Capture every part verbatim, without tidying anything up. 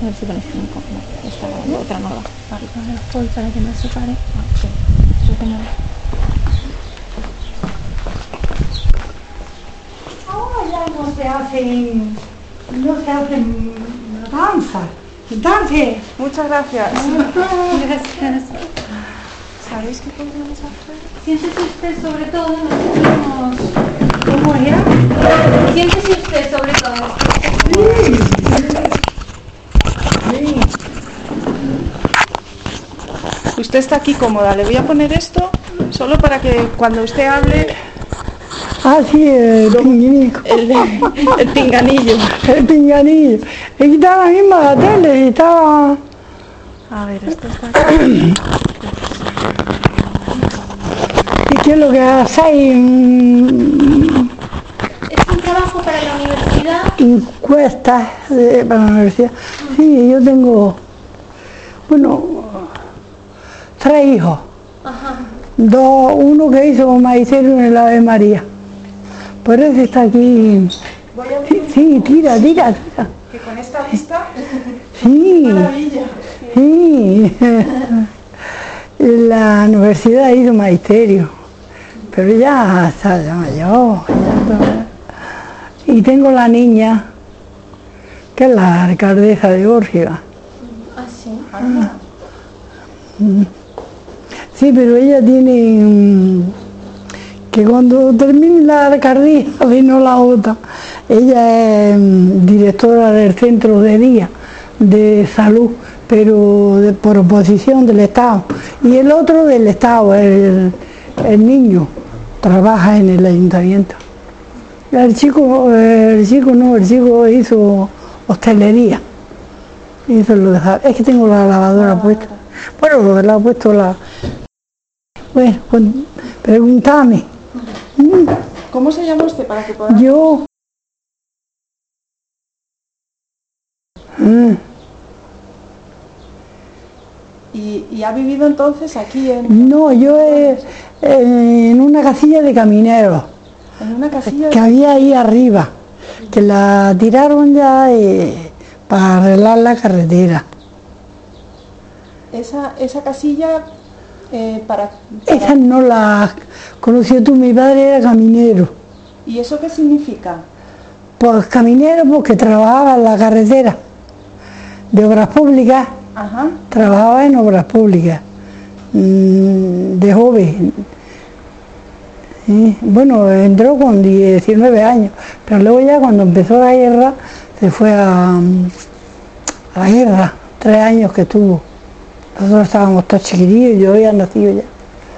ver si pones cinco. No, está grabando otra nueva. Vale, con el foil para que no se pare. Ah, sí. Yo tengo... Ahora ya no se hacen, no se hacen danzas. Entonces, Muchas gracias. gracias. ¿Sabéis qué podríamos hacer? Siéntese usted sobre todo, nosotros, ¿cómo era? Siéntese usted sobre todo. Sí. Sí. Usted está aquí cómoda. Le voy a poner esto solo para que cuando usted hable... Ah, sí, el pinganillo. El, el pinganillo. El pinganillo. Y estaba la misma la tele, y estaba... A ver, esto está aquí. ¿Y qué es lo que hacéis? Mm, ¿Es un trabajo para la universidad? encuestas de, para la universidad. Sí, yo tengo, bueno, tres hijos. Ajá. Dos, uno que hizo magisterio en el Ave María. Por eso está aquí. Voy a Sí, sí, tira, tira, tira. que con esta vista... Sí, Maravilla. sí. La universidad hizo magisterio, pero ya está ya mayor. Ya está. Y tengo la niña, que es la alcaldesa de Bórcega. Ah, sí. Ah, Sí, pero ella tiene mm, que cuando termine la alcaldía, si no la otra, ella es mm, directora del centro de día de salud, pero de, por oposición del Estado. Y el otro del Estado, el, el niño, trabaja en el ayuntamiento. El chico, el chico no, el chico hizo hostelería. Hizo lo de, es que tengo la lavadora ah, puesta. Bueno, lo que le ha puesto la... Bueno, pues, pregúntame. ¿Cómo se llama usted para que pueda...? Yo... Mm, ¿Y, y ha vivido entonces aquí en, No, yo eh, en una casilla de camineros en una casilla? que había ahí arriba, que la tiraron ya eh, para arreglar la carretera. Esa, esa casilla eh, para, para... Esa no la conoció tú, mi padre era caminero. ¿Y eso qué significa? Pues caminero porque trabajaba en la carretera de obras públicas, Ajá. trabajaba en obras públicas, mm, de joven. Sí, bueno, entró con diecinueve años, pero luego ya cuando empezó la guerra se fue a, a la guerra, tres años que estuvo. Nosotros estábamos todos chiquitillos, yo había nacido ya.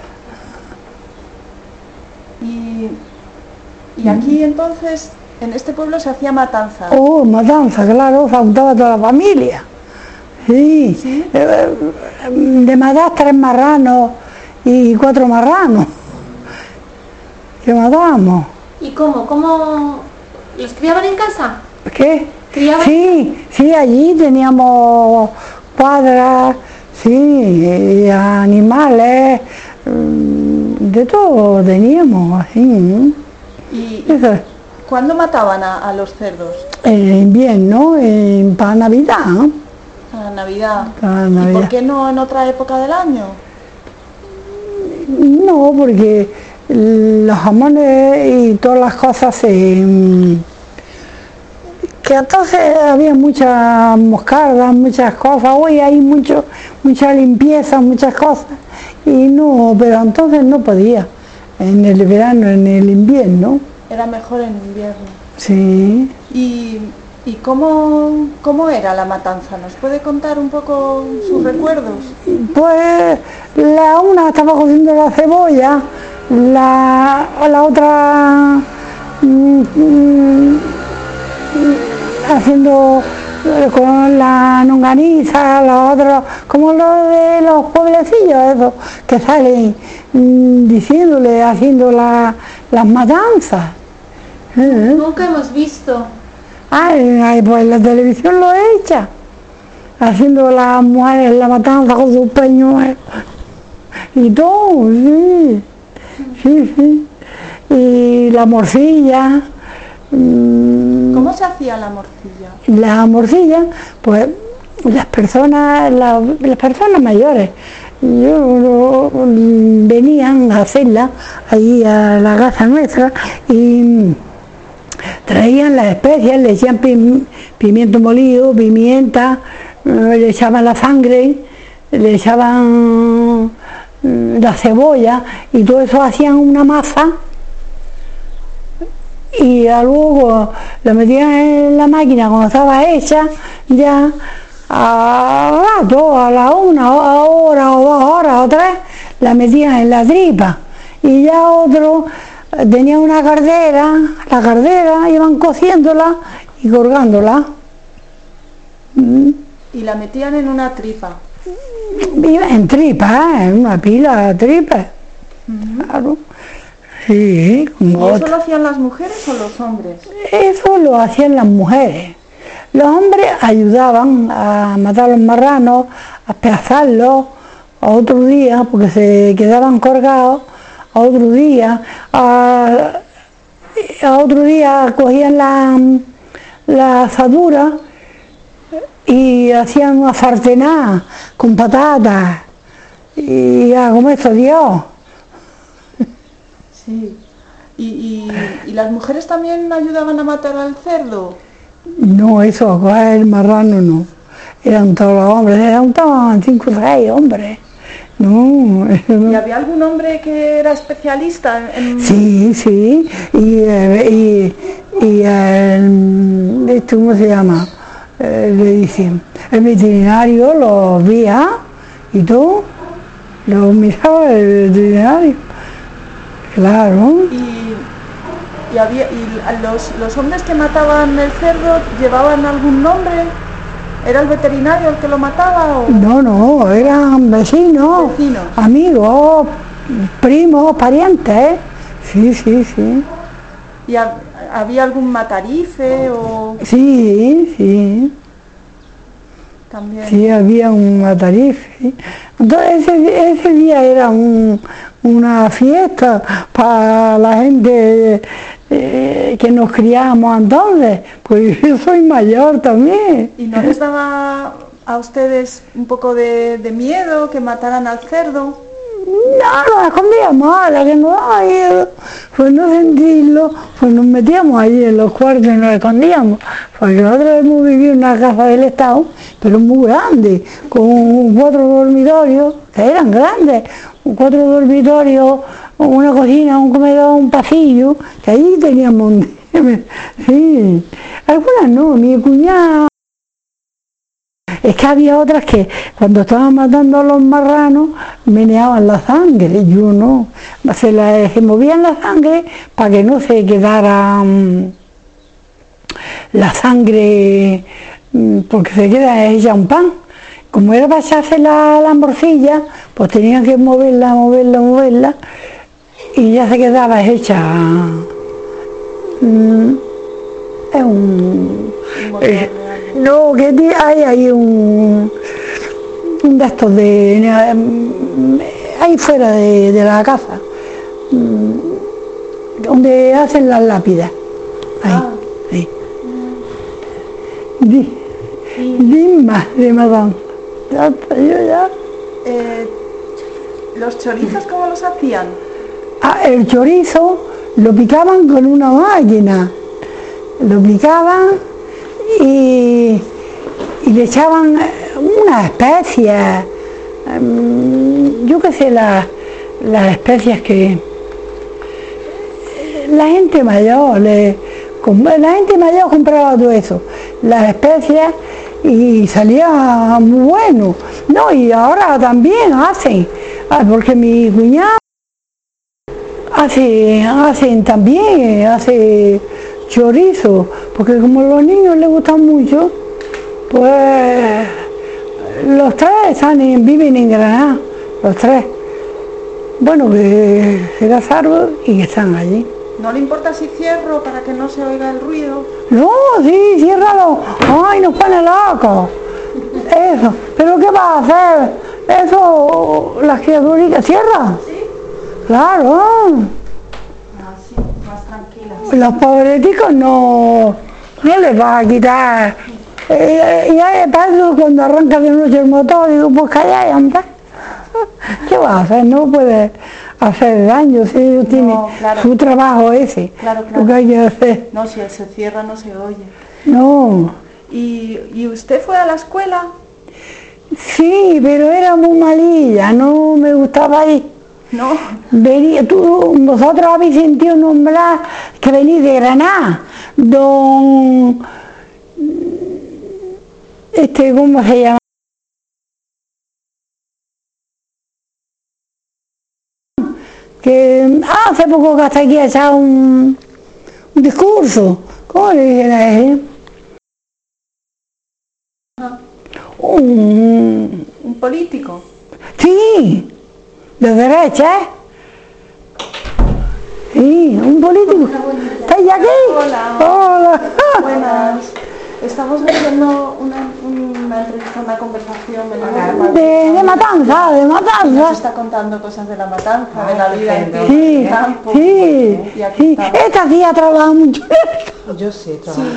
Y, y aquí entonces, en este pueblo se hacía matanza. Oh, matanza, claro, se juntaba toda la familia. Sí, ¿Sí? Eh, de matar tres marranos y cuatro marranos que matábamos. ¿Y cómo? ¿Cómo los criaban en casa? ¿Qué? ¿Criaban? Sí, sí, allí teníamos cuadras, sí, y animales, mm, de todo teníamos, así. ¿Y Eso es. cuándo mataban a, a los cerdos? En invierno, en, para Navidad, ¿no? A Navidad. Para ¿Y Navidad. por qué no en otra época del año? No, porque los jamones y todas las cosas se... mm, que entonces había muchas moscardas, muchas cosas, hoy hay mucho, mucha limpieza, muchas cosas, y no, pero entonces no podía, en el verano, en el invierno, Era mejor en invierno. sí. ¿Y, y cómo, cómo era la matanza? ¿Nos puede contar un poco sus recuerdos? Pues la una estaba cociendo la cebolla, la, la otra mm, mm, haciendo eh, con la longaniza, la otra, como lo de los pueblecillos esos que salen mm, diciéndole, haciendo la, las matanzas. ¿Eh? Nunca hemos visto. Ay, ay, pues la televisión lo echa, haciendo las mujeres la matanza con sus pañuelos y todo, sí, sí, sí. Y la morcilla, mmm, ¿Cómo se hacía la morcilla? la morcilla, pues las personas, la- las personas mayores, yo, venían a hacerla ahí a la casa nuestra y traían las especias, le echaban pim- pimiento molido, pimienta, eh, le echaban la sangre, le echaban mm, la cebolla y todo eso hacían una masa y ya luego la metían en la máquina cuando estaba hecha ya a rato, a la una hora o dos horas o tres, la metían en la tripa y ya otro eh, tenía una cardera, la cardera iban cociéndola y colgándola. Mm. Y la metían en una tripa. Iba en tripa, ¿eh? En una pila de tripa. Claro. Sí, ¿Y como eso otra. lo hacían las mujeres o los hombres? Eso lo hacían las mujeres. Los hombres ayudaban a matar los marranos, a despedazarlos, a otro día, porque se quedaban colgados, a otro día, a, a otro día cogían la, la asadura y hacían una sartenada con patatas y a comer eso Dios. Sí. ¿Y, y, y las mujeres también ayudaban a matar al cerdo? No, eso, a coger el marrano no. Eran todos los hombres, eran todos cinco o seis hombres. No, eso ¿Y no. había algún hombre que era especialista en...? Sí, sí, y, eh, y, y el, esto, ¿cómo se llama? Eh, le dicen, el veterinario lo veía y tú lo miraba el veterinario. Claro. Y, y, había, y los, los hombres que mataban el cerdo llevaban algún nombre. ¿Era el veterinario el que lo mataba o...? No, no, eran vecinos, Vecinos. amigos, primos, parientes. Sí, sí, sí. ¿Y hab- había algún matarife o...? Sí, sí, También. sí, había un matarife. Sí. Entonces ese, ese día era un, una fiesta para la gente eh, que nos criábamos entonces, pues yo soy mayor también. ¿Y no les daba a ustedes un poco de, de miedo que mataran al cerdo? No, nos escondíamos, a la que nos daba miedo, pues no sentirlo, pues nos metíamos ahí en los cuartos y nos escondíamos, porque nosotros hemos vivido en una casa del Estado, pero muy grande, con cuatro dormitorios, que eran grandes, cuatro dormitorios, una cocina, un comedor, un pasillo, que ahí teníamos un... Sí, algunas no, mi cuñada... Es que había otras que cuando estaban matando a los marranos meneaban la sangre, yo no, se, la, se movían la sangre para que no se quedara um, la sangre, um, porque se queda hecha un pan. Como era para echarse la, la morcilla, pues tenían que moverla, moverla, moverla, y ya se quedaba hecha. Um, es un... eh, no, que ti- hay ahí un, un de estos de, eh, ahí fuera de, de la casa, mm, donde hacen las lápidas, ahí, Ah. ahí. Di, di más de Madame. Ya está, yo ya. Eh, ¿Los chorizos cómo los hacían? Ah, el chorizo lo picaban con una máquina, lo picaban y, y le echaban unas especias, um, yo qué sé, las, las especias que la gente mayor, le, la gente mayor compraba todo eso, las especias, y salía muy bueno. No, y ahora también hacen, porque mi cuñado hace, hacen también, hace chorizo, porque como a los niños les gustan mucho, pues los tres están en, viven en Granada, los tres. Bueno, que se casaron y que están allí. ¿No le importa si cierro para que no se oiga el ruido? No, sí, ciérralo. Ay, nos pone locos. Eso, pero ¿qué vas a hacer? Eso, las criaturitas, cierra. ¿Sí? Claro. Así, más tranquila. Los pobreticos no, no les va a quitar Eh, y ahí paso cuando arranca de noche el motor, digo, pues calla y anda. ¿Qué vas a hacer? No puedes hacer daño, si ellos No, tienen claro. su trabajo ese, Claro, lo claro. que hay que hacer. No, si él se cierra no se oye. No, ¿Y, y usted fue a la escuela? sí, pero era muy malilla, no me gustaba ir. No. Venía, tú, vosotros habéis sentido nombrar que venís de Granada, don, este, ¿cómo se llama? Que ah, hace poco que hasta aquí ha echado un, un discurso, ¿cómo le dicen a él? Un, ¿Un político? sí, de derecha, ¿eh? Sí, un político. ¿Estáis aquí? Hola. Hola. Buenas. Estamos haciendo una, una entrevista, una conversación en la De, de matanza, de Nos matanza. está contando cosas de la matanza, de la vida en Sí, el campo. sí, Y aquí sí. estamos. Esta sí ha trabajado mucho. Yo sí, trabajo.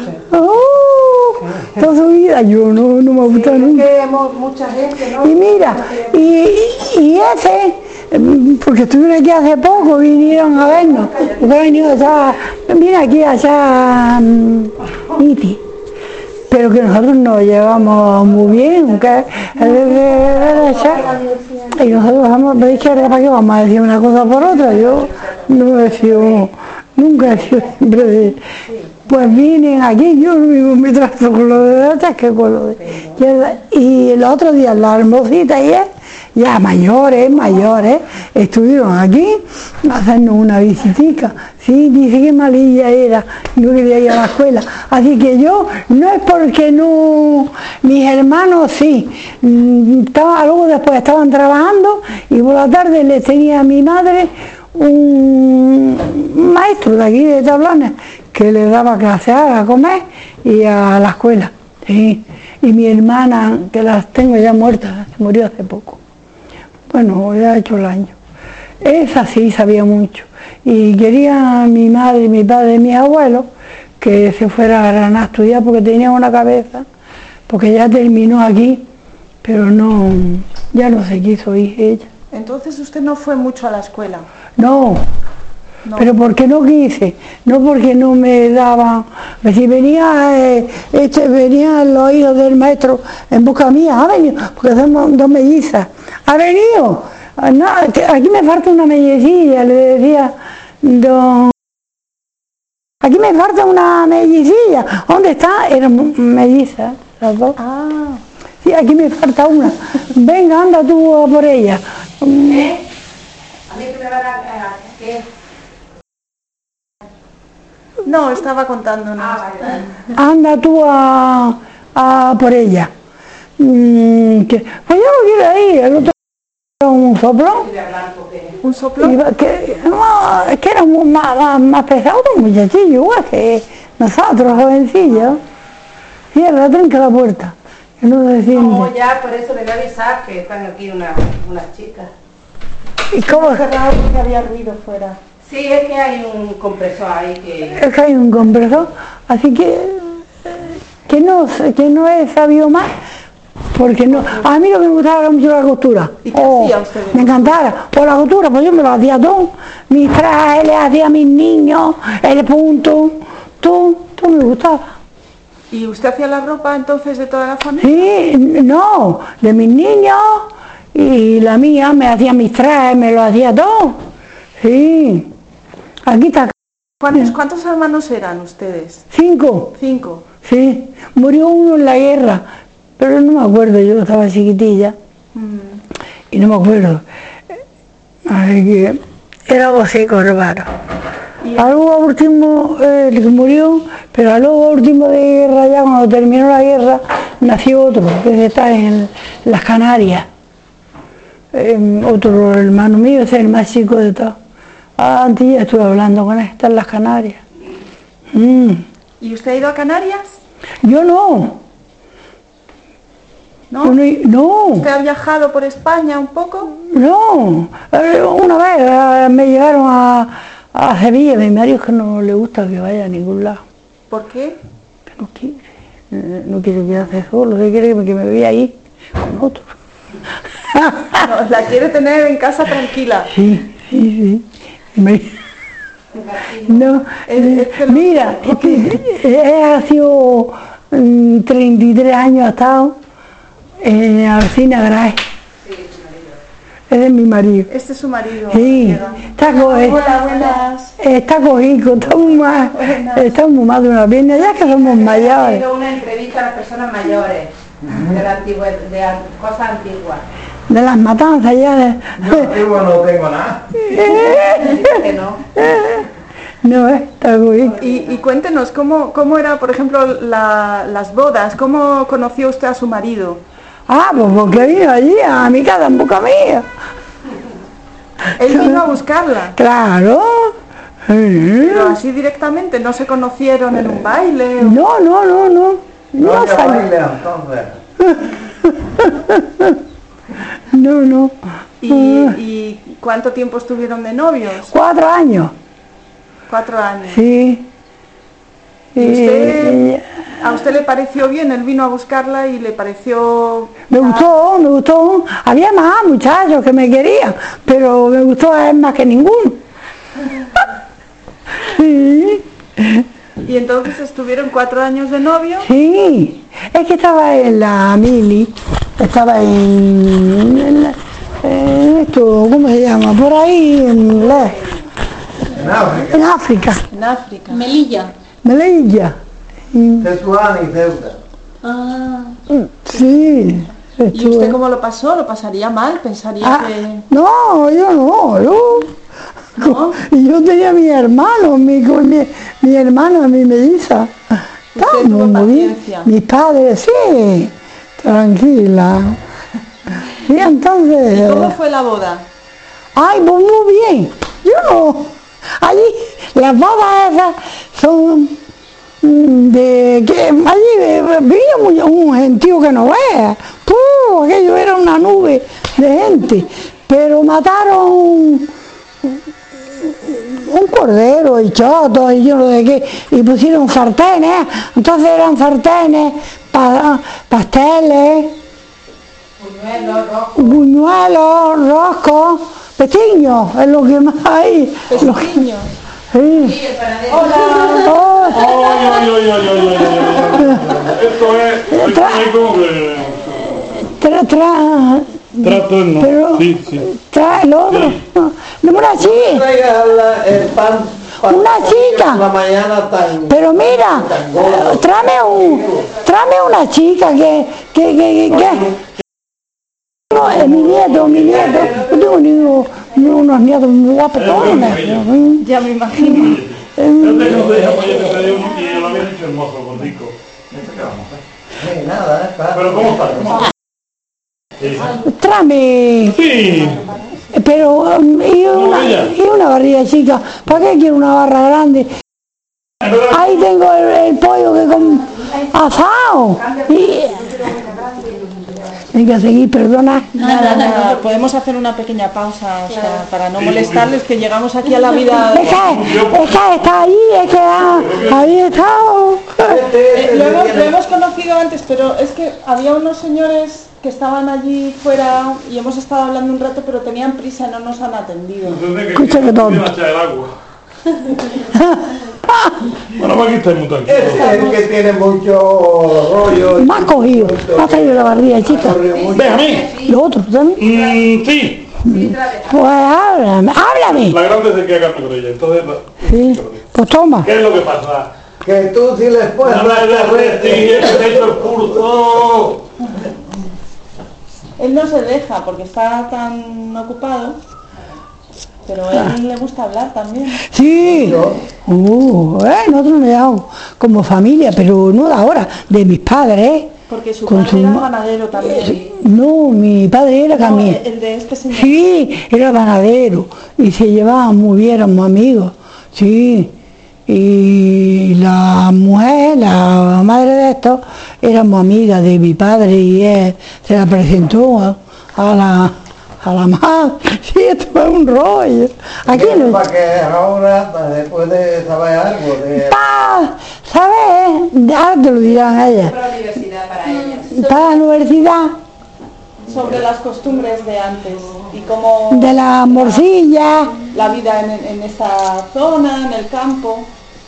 Oh, toda su vida yo no, no me gusta nunca. Que hemos, mucha gente, ¿no? Y mira, y, y, y ese, mm, porque estuvieron aquí hace poco, vinieron a vernos, porque ha venido allá, viene aquí allá, um, Iti, pero que nosotros nos llevamos muy bien, que es de derecha, y nosotros vamos de izquierda, ¿para qué vamos a decir una cosa por otra? Yo no he sido, nunca he sido siempre de... Pues vienen aquí, yo lo mismo me trato con lo de derecha que con lo de izquierda. Y el otro día la hermosita y él, ya mayores, mayores, estuvieron aquí haciendo una visitica. Sí, dice que malilla era, no quería ir a la escuela. Así que yo, no es porque no, mis hermanos sí, mm, estaba, luego después estaban trabajando y por la tarde les tenía a mi madre un maestro de aquí de Tablanes que le daba clases a comer y a la escuela. Sí. Y mi hermana, que las tengo ya muertas, se murió hace poco. Bueno, ya ha hecho el año. Esa sí sabía mucho. Y quería mi madre, mi padre y mis abuelos que se fuera a Granada a estudiar porque tenía una cabeza, porque ya terminó aquí, pero no, ya no se quiso ir ella. Entonces usted no fue mucho a la escuela. No, No. pero porque no quise, no porque no me daban, que si venía, eh, este, venían los hijos del maestro en busca mía, ha venido, porque somos dos mellizas, ha venido, ah, no, aquí me falta una mellicilla, le decía don, aquí me falta una mellicilla, ¿dónde está? Eran mellizas, las dos. Ah, Sí, aquí me falta una, venga, anda tú a por ella. ¿Eh? A mí que me van a... a- ¿qué? no, estaba contándonos. Ah, vale. Anda tú a, a por ella. Mm, que, pues yo no quiero ir, el otro era un soplón, Voy a hablar porque... ¿Un soplo? iba- que, no, es que era muy más, más, más pesado que un muchachillo, igual que nosotros, jovencillos. Cierra, tranca la puerta, que no se siente. No, ya por eso le voy a avisar que están aquí una- unas chicas. ¿Y cómo? Cerrado porque había ruido fuera. Sí, es que hay un compresor ahí que... Es que hay un compresor, así que, eh, que no, que no he sabido más, porque no, a mí lo que me gustaba era mucho la costura. ¿Y qué Oh, hacía usted de me encantaba, por la costura, pues yo me lo hacía todo, mis trajes, le hacía a mis niños, el punto, todo, todo me gustaba. ¿Y usted hacía la ropa entonces de toda la familia? Sí, no, de mis niños y la mía, me hacía mis trajes, me lo hacía todo, sí, aquí está, ¿Cuántos, cuántos hermanos eran ustedes? cinco. Cinco. Sí, murió uno en la guerra, pero no me acuerdo, yo estaba chiquitilla Mm. y no me acuerdo. Así que era José Corbaro. Y- Algo último, eh, el que murió, pero luego último de guerra, ya cuando terminó la guerra, nació otro, que está en las Canarias. Eh, otro hermano mío, ese es el más chico de todos. Ah, antes ya estuve hablando con él, está en las Canarias. Mm. ¿Y usted ha ido a Canarias? Yo no. ¿No? Yo no, no. ¿Usted ha viajado por España un poco? No, eh, una vez eh, me llevaron a, a Sevilla, mi marido es que no le gusta que vaya a ningún lado, ¿Por qué? que no quiere, eh, no quiere quedarse solo, se quiere que me vea ahí con otro. No, la quiere tener en casa tranquila. Sí, sí, sí. Me- no, Es- es que lo- mira, es que, eh, ha sido mm, treinta y tres años ha estado en Alcina Gray. Ese es mi marido. Este es su marido. Sí, está, co- Hola, buenas. está cogido, está muy más, está muy más de una pierna, ya que somos mayores. Haciendo una entrevista a las personas mayores de, la antigua, de las cosas antiguas. De las matanzas ya de... Yo antiguo no tengo nada. Dice que no. No, eh, está cogido. Y, y cuéntenos, ¿cómo, cómo era, por ejemplo, la- las bodas? ¿Cómo conoció usted a su marido? Ah, pues porque vino allí a mi casa en boca mía. Él vino a buscarla, Claro. Sí. pero así directamente, no se conocieron en un baile. o- No, no, no, no. No No había salió. baile entonces. No, no. ¿Y, y cuánto tiempo estuvieron de novios? Cuatro años. Cuatro años. Sí. ¿Y usted, Y- a usted le pareció bien? Él vino a buscarla y le pareció... Me gustó, me gustó. Había más muchachos que me querían, pero me gustó a él más que ninguno. Sí, Y entonces estuvieron cuatro años de novio. sí. Es que estaba en la mili, estaba en, en, la- en esto, ¿cómo se llama? Por ahí, en, la- En África. en África, En África. Melilla. Melilla. Y- Tetuán y Ceuta. Ah, Sí. ¿Y estuve- usted cómo lo pasó? ¿Lo pasaría mal? ¿Pensaría Ah, que...? no, yo no, yo, ¿No? y yo tenía mi hermano, mi, con mi, mi hermana, mi melliza. Estábamos tuvo muy bien. paciencia. Mis padres, sí, tranquila. Y entonces, ¿Cómo fue la boda? ay, pues muy bien. Yo no, allí, las bodas esas son mm, de que allí eh, vivía muy- un gentío que no vea. ¡Puh! Aquello era una nube de gente. Pero mataron un, un cordero y chotos y yo no sé de qué, y pusieron sartenes, entonces eran sartenes, pa- pasteles, buñuelos, roscos, pestiños, es lo que más hay. Lo que- Niños. sí. Hola. Oh, Ay, ay, ay, ay, ay, ay, ay, ay. Esto es, esto es como que tra, tra, trato no. pero Sí, sí. trae el otro. No, no, una chica, Traiga la- el pan para Una chica. por la mañana tan... pero mira, tan gordo. tráeme un, tráeme una chica que, que, que, que, que- no, es mi nieto, mi nieto, yo tengo niños, unos nietos muy guapetones. Ya me imagino. Yo tengo de ella para allá que te dio un- y lo había dicho hermoso, gordico. Sí, nada, ¿eh? Pa- Pero ¿cómo está? ¿Cómo está? Sí. Tráeme, Sí. pero um, y una, y una barriga chica, ¿para qué quiero una barra grande? Ahí tengo el, el pollo que con asado. Y, hay que seguir, perdona. Nada, nada. Podemos hacer una pequeña pausa, o sea, para no molestarles, que llegamos aquí a la vida... Es que, es que está ahí, es que ha, había estado. Este, este Eh, lo, le hemos, tiene- lo hemos conocido antes, pero es que había unos señores que estaban allí fuera y hemos estado hablando un rato, pero tenían prisa, no nos han atendido. Entonces, que- Escucha que tonto. que echar el agua. Bueno, aquí estáis muy tranquilos. Este es el que tiene mucho rollo. Me ha cogido, me ha traído la barriga chica. Déjame. Lo otro también. Mm, sí. Pues háblame, háblame. La grande se queda carne con ella. Entonces, Sí, pues toma. ¿qué es lo que pasa? Que tú sí les puedes No me dar hagas corriente. de ti, he hecho el curso. Él no se deja porque está tan ocupado, pero a él le gusta hablar también. Sí. Uh, eh, nosotros nos llevamos como familia, pero no de ahora, de mis padres, ¿eh? Porque su Con padre su era ma- panadero también. No, mi padre era No, también. el de este señor. Sí, era panadero y se llevaban muy bien, éramos amigos, sí. Y la mujer, la madre de estos, éramos amigas de mi padre y él se la presentó a, a la, a la madre. Sí, esto es un rollo. Aquí no. Para que ahora, después de saber algo de... Pa, ¿sabes? Ahora te lo dirán ellas. Para la universidad para ellas. Para la universidad, Sobre las costumbres de antes y cómo de la morcilla. la vida en, en esa zona, en el campo.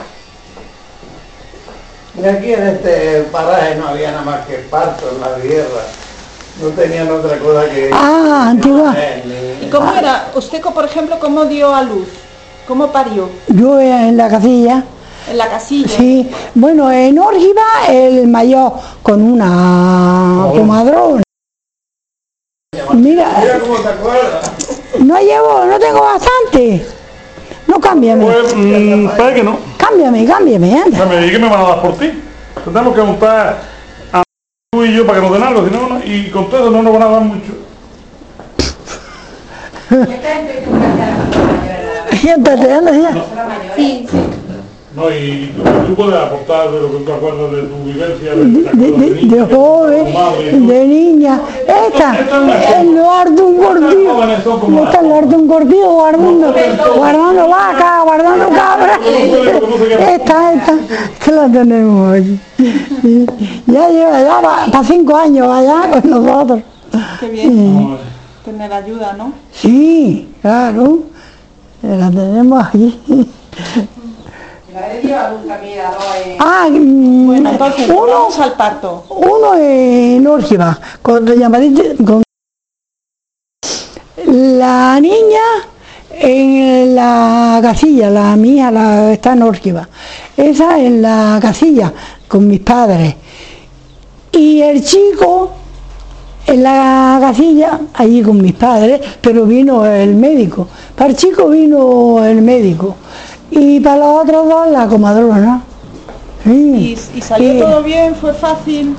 Y aquí en este paraje no había nada más que parto en la tierra. No tenían otra cosa que... Ah, antigua. ¿Y cómo era? Usted, co- por ejemplo, cómo dio a luz? ¿Cómo parió? Yo en la casilla. En la casilla. Sí, bueno, en Órgiva el mayor con una comadrona. Mira, Mira cómo te acuerdas. no llevo, no tengo bastante. No, cámbiame, Pues, mmm, espera que no. cámbiame, cámbiame, anda. Dame, ¿y qué me van a dar por ti? Tenemos que juntar a tú y yo para que nos den algo, si no, no, y con todo eso no nos van a dar mucho. Esta gente que nunca se ha mayores. Siéntate, anda ya. Personas mayores. Sí, sí. No, y tú, tú puedes aportar de lo que tú acuerdas de tu vivencia, de, De, la de, de, de niña, joven, tu madre y todo. de niña. Esta, el lugar de un gordillo. Esta el lugar de un gordillo guardando, guardando vaca, guardando cabras. Esta, esta, que la tenemos aquí. Y ya lleva ya para cinco años allá con nosotros. Qué bien tener ayuda, ¿no? Sí, claro, la tenemos aquí. La he dio a luz también a dos en... Ah, mm, Bueno, entonces, uno, vamos al parto. uno en Órgiva, con doña María, con la niña en la casilla, la mía la está en Órgiva, esa en la casilla con mis padres, y el chico en la casilla allí con mis padres, pero vino el médico. Para el chico vino el médico y para los otros dos la comadrona. ¿Y, Sí. y salió Sí. todo bien? ¿Fue fácil?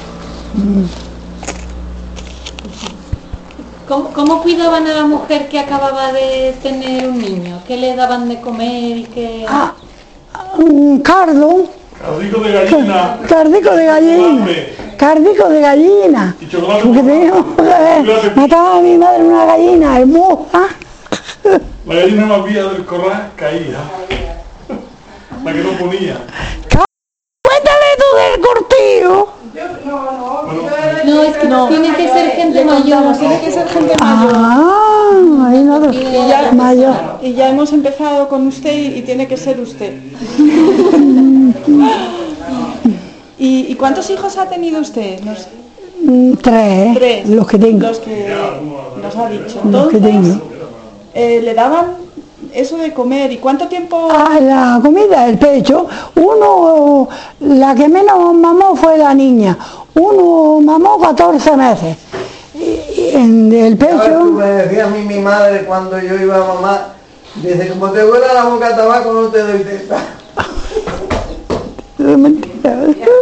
¿Cómo, cómo cuidaban a la mujer que acababa de tener un niño? ¿Qué le daban de comer y qué...? Ah, un cardo, Cardico de gallina. cardico de gallina, cardico de gallina. Y chocolate. Porque teníamos, eh, mataba a mi madre una gallina hermosa. La gallina más vieja del corral caía. La que no ponía. Cuéntale tú del cortillo. No, es que No. tiene que ser gente Le contamos, mayor. tiene que ser gente mayor. Ah, ahí no, Y ya- mayor. Y ya hemos empezado con usted y, y tiene que ser usted. ¿Y, y cuántos hijos ha tenido usted? Nos- Mm, Tres, tres. los que tengo. Los que nos ha dicho. Los que Entonces, tengo. eh, le daban eso de comer. ¿Y cuánto tiempo? Ah, la comida, el pecho. Uno, la que menos mamó fue la niña. Uno mamó catorce meses. Y- y en el ¿Sabes? Tú pecho, me decía a mí mi madre cuando yo iba a mamar, dice, como te huela la boca a tabaco no te doy teta. es mentira.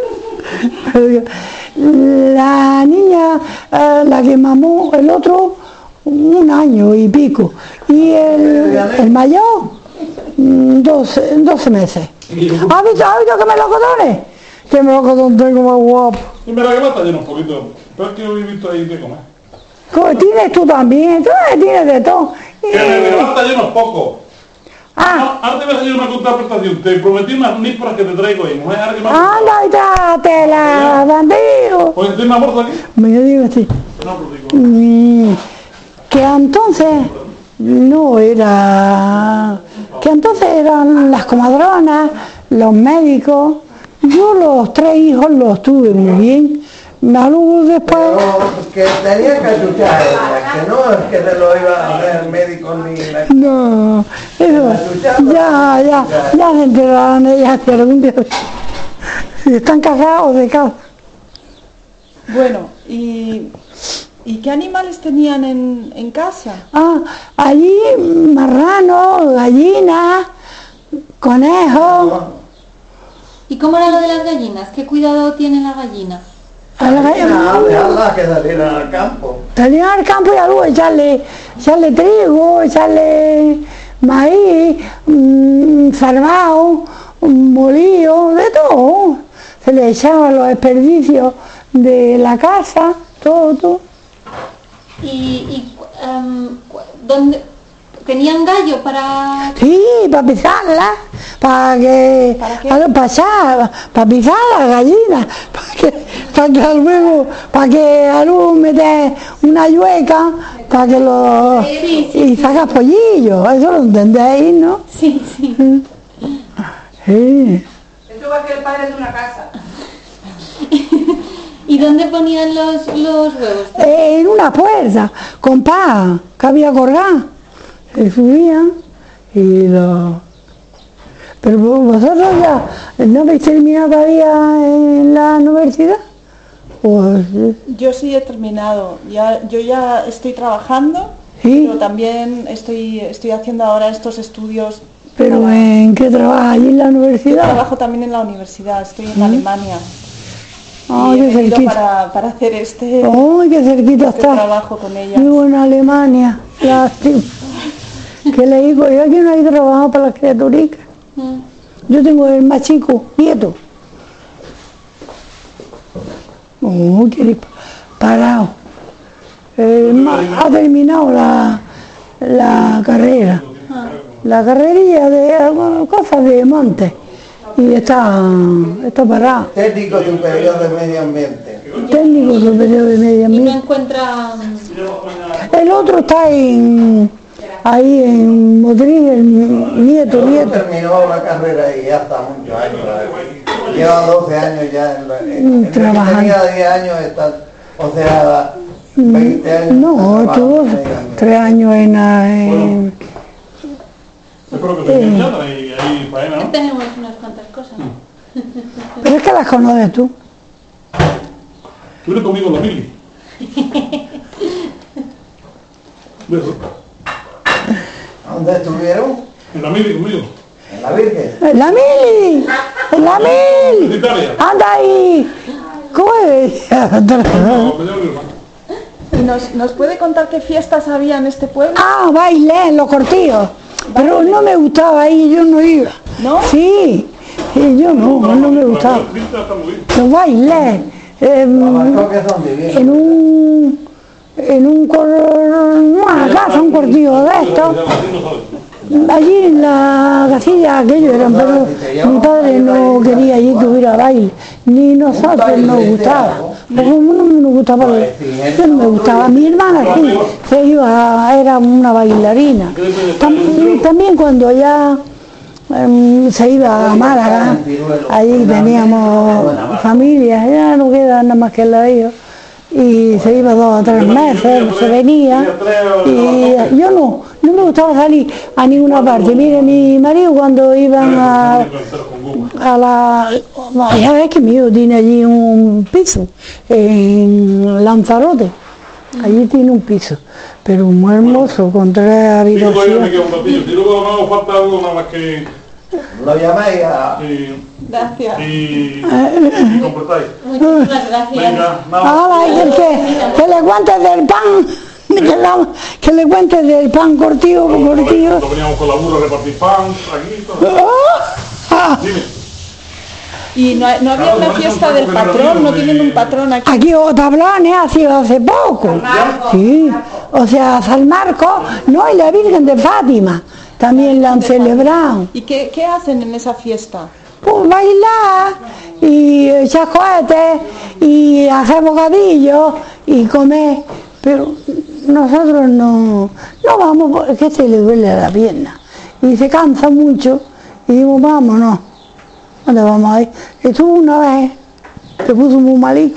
La niña, eh, la que mamó, el otro, un año y pico. Y el, el mayor, mm, doce, doce meses. ¿Has visto, has visto que melocotones? Que melocotón tengo más guapo. Y me la que mata lleno un poquito. Pero es que yo he visto ahí de comer. ¿Cómo tienes tú también? Tú tienes de todo. Que me levanta llenos poco. Ah, No, ahora te voy a hacer una contraprestación. Te prometí unas nísporas que te traigo ahí. Mujer, ahora que me anda y trátela, bandido. Oye, ¿tienes una bolsa aquí? Me digo así. No, pues digo. Mm, que entonces no era, que entonces eran las comadronas, los médicos. Yo los tres hijos los tuve muy bien. Luego después, Pero que tenía que escuchar ella, que no es que te lo iba a hacer el médico ni la... no, eso, ya, ya, ya se enteraron ellas que algún día, si están casados de casa. Bueno, ¿y, ¿y qué animales tenían en, en casa? Ah, allí marranos, gallinas, conejos. ¿Y cómo era lo de las gallinas? ¿Qué cuidado tienen las gallinas? A la gallina, Nada, dejarlas que salieran al campo. salían al campo y a luego echarle, echarle trigo, echarle maíz, mmm, salvado, molido, de todo. Se le echaban los desperdicios de la casa, todo, todo. ¿Y, y, em, um, ¿dónde tenían gallo para...? Sí, para pisarla, para que... ¿Para qué? Para pasar, para pisar las gallinas, para que, para que luego, para que a luego meter una yueca, para que lo... Sí, sí, y sacas pollillos, eso lo entendéis, ¿no? Sí, sí. Sí. Esto va a ser el padre de una casa. ¿Y dónde ponían los, los huevos? Eh, en una puerta, con paz, que había colgado. Se subían y lo... Pero vosotros ya no habéis terminado todavía en la universidad. Pues Yo sí he terminado, ya, yo ya estoy trabajando, sí, pero también estoy, estoy haciendo ahora estos estudios. pero para- ¿en qué trabajas allí en la Yo universidad? trabajo también en la universidad, estoy en Alemania. Ay, y he qué venido cerquita. para, para hacer este, Ay, qué cerquita este está. trabajo con ella. Vivo en Alemania, lástima. Que le digo, yo aquí no hay trabajo para las criaturicas. Mm. Yo tengo el más chico, nieto. Oh, qué li- parado. El ma- ha terminado la, la carrera. La carrerilla de algunas cosas de monte. Y está, está parado. Técnico superior de medio ambiente. Técnico superior de medio Y no ambiente. encuentran... El otro está en, ahí en Motriz, el nieto, Otro nieto. terminó la carrera y ya está muchos años. ¿eh? Lleva doce años ya en la, en, Mm, en el que trabajando. tenía diez años, está, o sea, veinte años. No, trabajando tuvo en medio ambiente. tres años en, la- en Espero que tengan chata y ahí faena, ¿no? Tenemos unas cuantas cosas. pero es que las conoces tú. Tú eres conmigo en la mili. ¿Dónde estuvieron? En la mili conmigo. En la Virgen. ¡En la mili! ¡En la En mili! Italia. ¡Anda ahí! ¿Cómo es? No, me llamo mi hermano. ¿Y nos, nos puede contar qué fiestas había en este pueblo? Ah, bailé en los cortillos. Pero no me gustaba ahí, yo no iba. ¿No? Sí, sí, yo no, no me gustaba. La pinta está muy bien. Los bailé eh, Los barroques son divinos. en un... en un cor... una casa, un cortillo de estos. Allí en la casilla aquello eran, pero mi padre no quería allí que hubiera baile, ni nosotros nos gustaba, porque no nos gustaba, yo no me gustaba, mi hermana sí, se iba, era una bailarina. Tam- también cuando ya em, se iba a Málaga, allí teníamos familia, ya no queda nada más que la de ellos. Y se iba dos o tres meses, se venía, y yo no, no me gustaba salir a ninguna parte. Mire, mi marido cuando iban a, a la... no, ya ves que mi hijo tiene allí un piso, en Lanzarote, allí tiene un piso, pero muy hermoso, con tres Y luego ya me habitaciones. queda un ratillo. Y luego no falta algo nada más que... Lo llamáis a... Y, Gracias. y, y completáis. Muchísimas gracias. Venga, nada. Ahora hay que, que le cuentes del pan, que, la- que le cuentes del pan cortillo, cortillo. Cuando veníamos con la burra a repartir pan, aquí, todo. Ah, Dime. ¿Y no, no había una fiesta del patrón? ¿No tienen un patrón aquí? aquí hubo tablones, ha sido hace poco. Sí, o sea, San Marcos, no, y la Virgen de Fátima, también la han celebrado. ¿Y qué, qué hacen en esa fiesta? Pues bailar y echar cohetes y hacer bocadillos y comer, pero nosotros no, no vamos porque se le duele la pierna y se cansa mucho y digo, vámonos, ¿dónde vamos a ir? Estuvo una vez, se puso muy malito,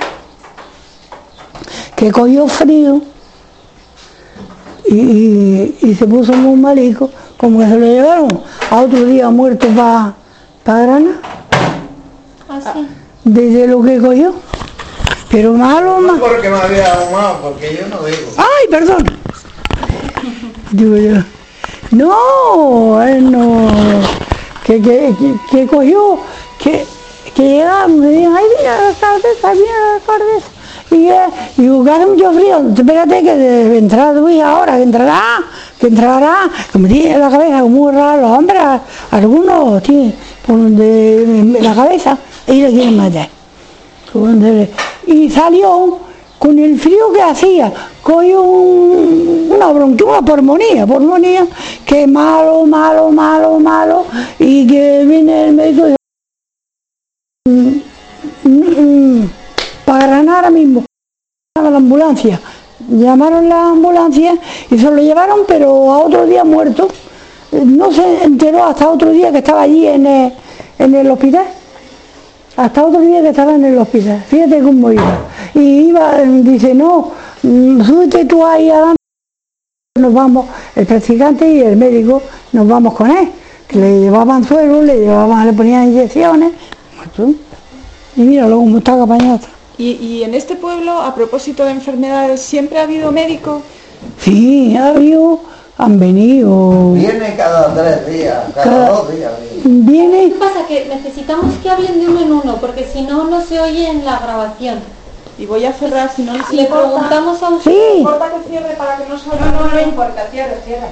que cogió frío y, y- y se puso muy malito, como que se lo llevaron a otro día muerto para pa Granada, Así. desde lo que cogió, pero malo No más. porque me había ahumado, porque yo no digo. ¡Ay, perdón! Digo yo, no, él no, que, que, que, que cogió, que, que llegamos y dijeron, ay, mira la cabeza, mira la cabeza. Y eh, digo, que hace mucho frío, espérate que debe entrar tu hija ahora, que entrará, que entrará, como tiene la cabeza muy rara, los hombres, algunos tienen por donde la cabeza, y le quieren matar. Y salió con el frío que hacía, cogió un, una bronquia, una pulmonía, pulmonía, que malo, malo, malo, malo, y que viene el médico y dice, mm, mm, para Granada ahora mismo, a la ambulancia. Llamaron la ambulancia y se lo llevaron, pero a otro día muerto. No se enteró hasta otro día que estaba allí en el, en el hospital. Hasta otro día que estaba en el hospital. Fíjate cómo iba. Y iba, dice, no, súbete tú ahí adelante. Nos vamos, el practicante y el médico, nos vamos con él. Que le llevaban suero, le llevaban, le ponían inyecciones. Y míralo cómo está apañado. ¿Y, y en este pueblo, a propósito de enfermedades, siempre ha habido médicos? Sí, ha habido, han venido. Viene cada tres días, cada, Cada- dos días. Viene, ¿Qué pasa? Que necesitamos que hablen de uno en uno, porque si no, no se oye en la grabación. Y voy a cerrar, si no les Le importa. preguntamos a usted. sí, Importa que cierre para que no salga. No, no, no importa, cierra, cierra.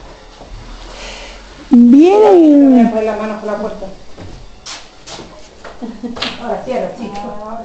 viene. Me poner las manos por la puerta. Ahora cierra, chico.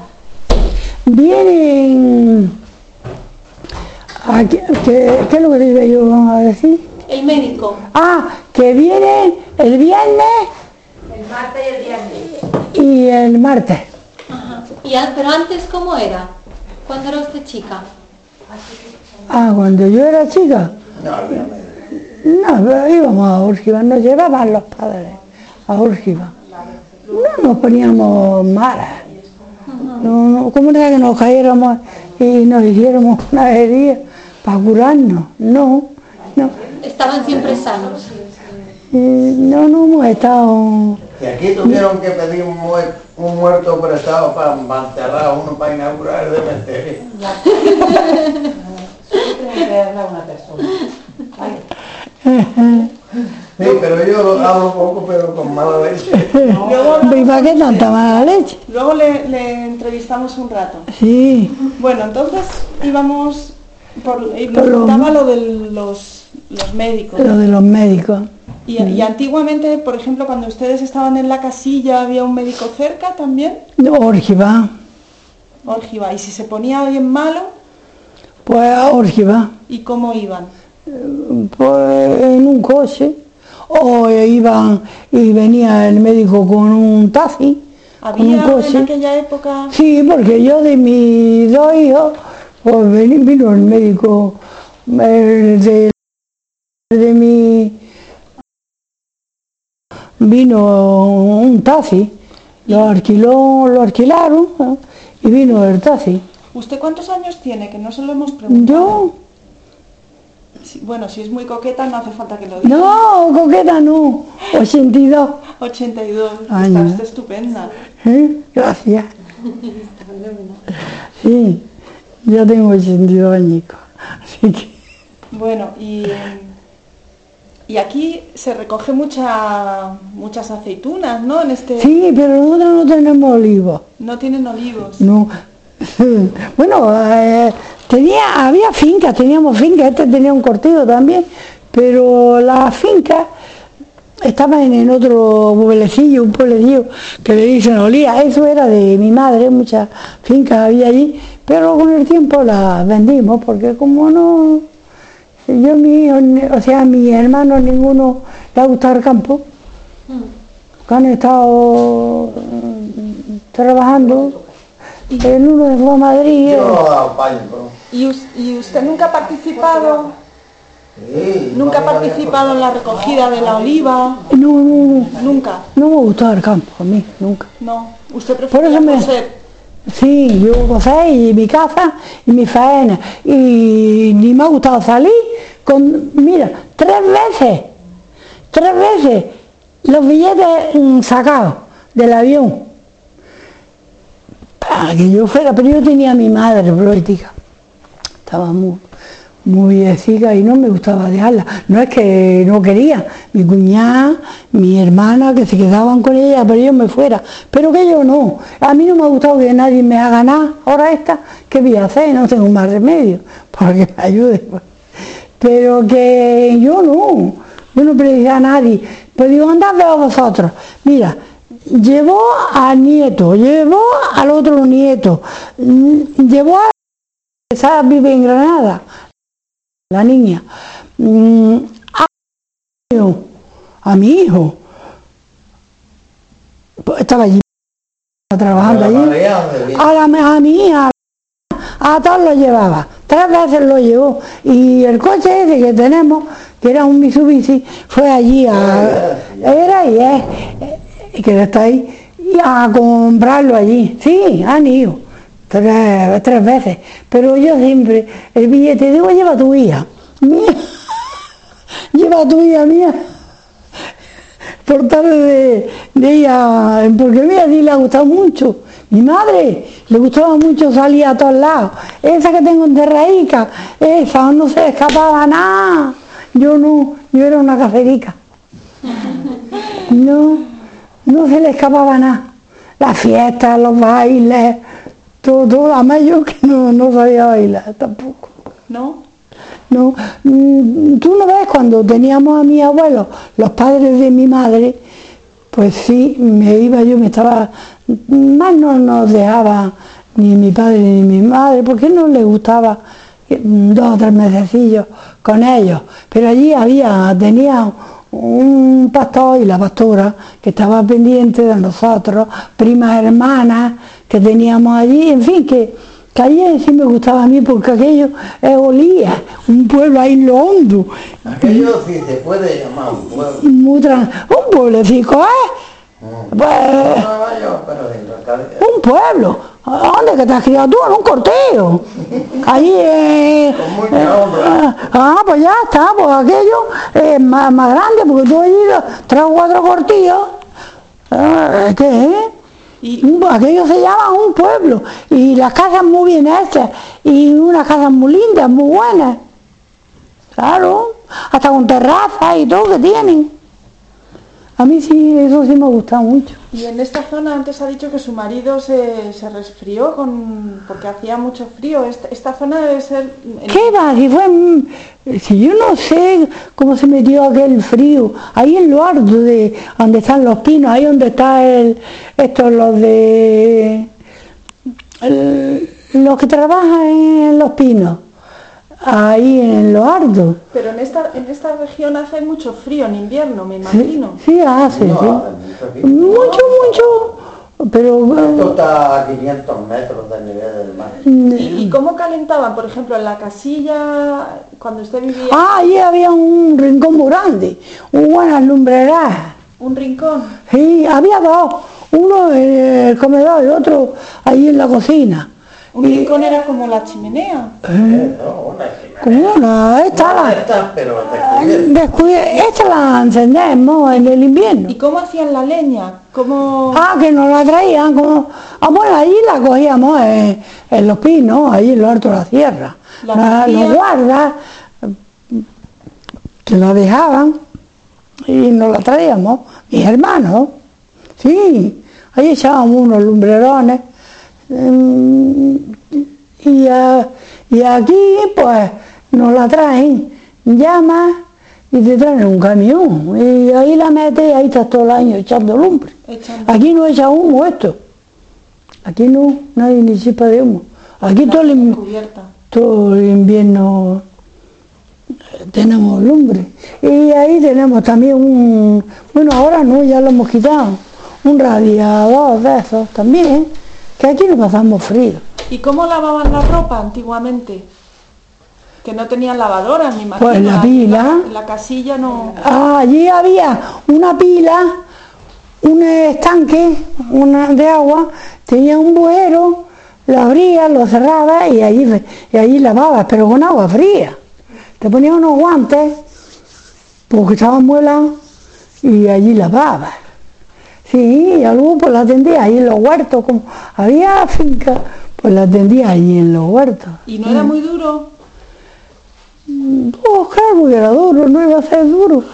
Vienen. Aquí, ¿qué, ¿Qué es lo que le iba yo a decir? El médico. Ah, que vienen el viernes El martes y el viernes. y el martes. Ajá. Y a- pero antes, ¿cómo era? ¿Cuándo era usted chica? Ah, cuando yo era chica, No, olvídame. no, pero íbamos a Úrgiva, nos llevaban los padres a Úrgiva. No nos poníamos malas. No, no, ¿cómo era que nos cayéramos y nos hiciéramos una herida para curarnos? No, no. Estaban siempre sanos. Eh, no, no hemos estado. Y aquí tuvieron que pedir un, muer- un muerto prestado para, para enterrar a uno para inaugurar el cementerio. Solo tiene que hablar una persona. Vale. Sí, pero yo lo hablo poco, pero con mala leche. Luego, ¿Y para qué tanta mala leche? luego le, le entrevistamos un rato. Sí, Bueno, entonces íbamos por, y nos Por lo- contaba lo de los, los médicos. lo de los médicos. Y, y antiguamente, por ejemplo, cuando ustedes estaban en la casilla, ¿había un médico cerca también? Úrgiva, Órgiva. Y si se ponía alguien malo, pues a Úrgiva. ¿y cómo iban? Pues en un coche, o iban y venía el médico con un taxi, con un ¿Había en coche. aquella época? Sí, porque yo de mis dos hijos, pues veni- vino el médico el de, de mi, vino un taxi, lo alquiló, lo alquilaron, ¿eh? Y vino el taxi. ¿Usted cuántos años tiene? Que no se lo hemos preguntado. Yo, Sí, bueno, si es muy coqueta no hace falta que lo diga. no, coqueta no, ochenta y dos. ochenta y dos. Está Años. usted estupenda. ¿Eh? Gracias. Sí, yo tengo ochenta y dos añicos, así que Bueno, y, y aquí se recoge mucha, muchas aceitunas, ¿no? En este... sí, pero nosotros no tenemos olivos, No tienen olivos. no. Bueno, eh, tenía, había fincas, teníamos fincas, este tenía un cortijo también, pero las fincas estaban en el otro pueblecillo, un pueblecillo que le dicen Olía, eso era de mi madre, muchas fincas había allí, pero con el tiempo las vendimos, porque como no, yo, mi hijo, o sea, mis hermanos, ninguno le ha gustado el campo, que han estado mm, trabajando. El uno de fue a Madrid. Yo eh, lo apaño, pero... ¿Y, us- y usted nunca ha participado, Sí, nunca ha no me había participado en la recogida de la oliva? No, no, Nunca. no me gustaba el campo, a mí, nunca. No. Usted Por prefiere eso me- coser. Sí, yo gocé y mi casa y mi faena. Y ni me ha gustado salir con, mira, tres veces, tres veces los billetes mm, sacados del avión. Para que yo fuera, pero yo tenía a mi madre política. Estaba muy, muy viejecica y no me gustaba dejarla. No es que no quería, mi cuñada, mi hermana, que se quedaban con ella, pero yo me fuera. Pero que yo no. A mí no me ha gustado que nadie me haga nada. Ahora esta, ¿qué voy a hacer? No tengo más remedio para que me ayude. Pues. Pero que yo no, yo no pedía a nadie. Pues digo, andad veo vosotros. Mira, llevó al nieto, llevó al otro nieto, mm, llevó a esa vive en Granada, la niña. Mm, a, a mi hijo, pues estaba allí, trabajando allí. A, la, a mi hija, a todos lo llevaba, tres veces lo llevó. Y el coche ese que tenemos, que era un Mitsubishi, fue allí a... Era y es, que está ahí, y a comprarlo allí. Sí, han ido, tres, tres veces. Pero yo siempre, el billete, digo, lleva a tu hija, mía, lleva a tu hija mía. Por tarde de, de ella, porque a mí a ti le ha gustado mucho. Mi madre le gustaba mucho salir a todos lados. Esa que tengo enterradica, esa no se escapaba nada. Yo no, yo era una cacerica. No, no se le escapaba nada. Las fiestas, los bailes, todo, todo. Además yo que no, no sabía bailar tampoco. ¿No? No, tú no ves, cuando teníamos a mi abuelo, los padres de mi madre, pues sí, me iba yo, me estaba, más no nos dejaba ni mi padre ni mi madre, porque no les gustaba dos o tres mesecillos con ellos, pero allí había, tenía un pastor y la pastora que estaba pendiente de nosotros, primas hermanas que teníamos allí, en fin, que que allí sí me gustaba a mí porque aquello eh, olía, un pueblo ahí en lo hondo. Aquello sí se puede llamar un pueblo. Muy tran... Un pueblecito, ¿eh? Mm. Pues, No, yo, pero en la calle. un pueblo. ¿Dónde que te has criado tú? En un corteo. Allí, eh, Con mucha eh, honra. ah, pues ya está, pues aquello es más, más grande, porque tú allí tres o cuatro cortillos. Eh, ¿Qué es? Y aquello se llama un pueblo, y las casas muy bien hechas, y unas casas muy lindas, muy buenas, claro, hasta con terrazas y todo que tienen. A mí sí, eso sí me gusta mucho. Y en esta zona antes ha dicho que su marido se, se resfrió con, porque hacía mucho frío. Esta, esta zona debe ser... ¿Qué va? Si fue... Si yo no sé cómo se metió aquel frío, ahí en lo alto de donde están los pinos, ahí donde está el... Estos, los de... el- los que trabajan en los pinos, ahí en lo alto. Pero en esta, en esta región hace mucho frío en invierno, me Sí, imagino. sí hace, No, sí. aquí. Mucho, mucho, pero... Esto está a quinientos metros del nivel del mar. ¿Y, y cómo calentaban, por ejemplo, en la casilla, cuando usted vivía, Ah, allí había un rincón muy grande, un buenas lumbreras. un rincón? Sí, había dos, uno en el comedor y otro ahí en la cocina. Un rincón era como la chimenea. Eh, No, una chimenea. como una, esta No, la, esta, pero descubierta. descuide- esta la encendemos en el invierno. ¿Y cómo hacían la leña? ¿Cómo...? Ah, que nos la traían, como, ah, bueno, allí la cogíamos en, en los pinos, ahí en lo alto de la sierra. La La- cogían. los guardas que la dejaban y nos la traíamos, mis hermanos, sí, ahí echábamos unos lumbrerones, mm, y, a- y aquí pues nos la traen, llamas y te traen un camión, y ahí la metes y ahí estás todo el año echando lumbre. Echando. Aquí no echa humo esto, aquí no, nadie ni chispa de humo, aquí todo el, in- Cubierta. todo el invierno eh, tenemos lumbre. Y ahí tenemos también un, bueno, ahora no, ya lo hemos quitado, un radiador de esos también, que aquí no pasamos frío. ¿Y cómo lavaban la ropa antiguamente? Que no tenían lavadoras, me imagino. Pues la pila. En la casilla no... Ah, allí había una pila, un estanque una de agua, tenía un buero, lo abrías, lo cerrabas y allí, y allí lavabas, pero con agua fría. Te ponías unos guantes, porque estaban muelados, y allí lavabas. Sí, y algo pues la atendía ahí en los huertos, como había finca, pues la atendía ahí en los huertos. ¿Y no era muy duro? Oh, claro que era duro, no iba a ser duro.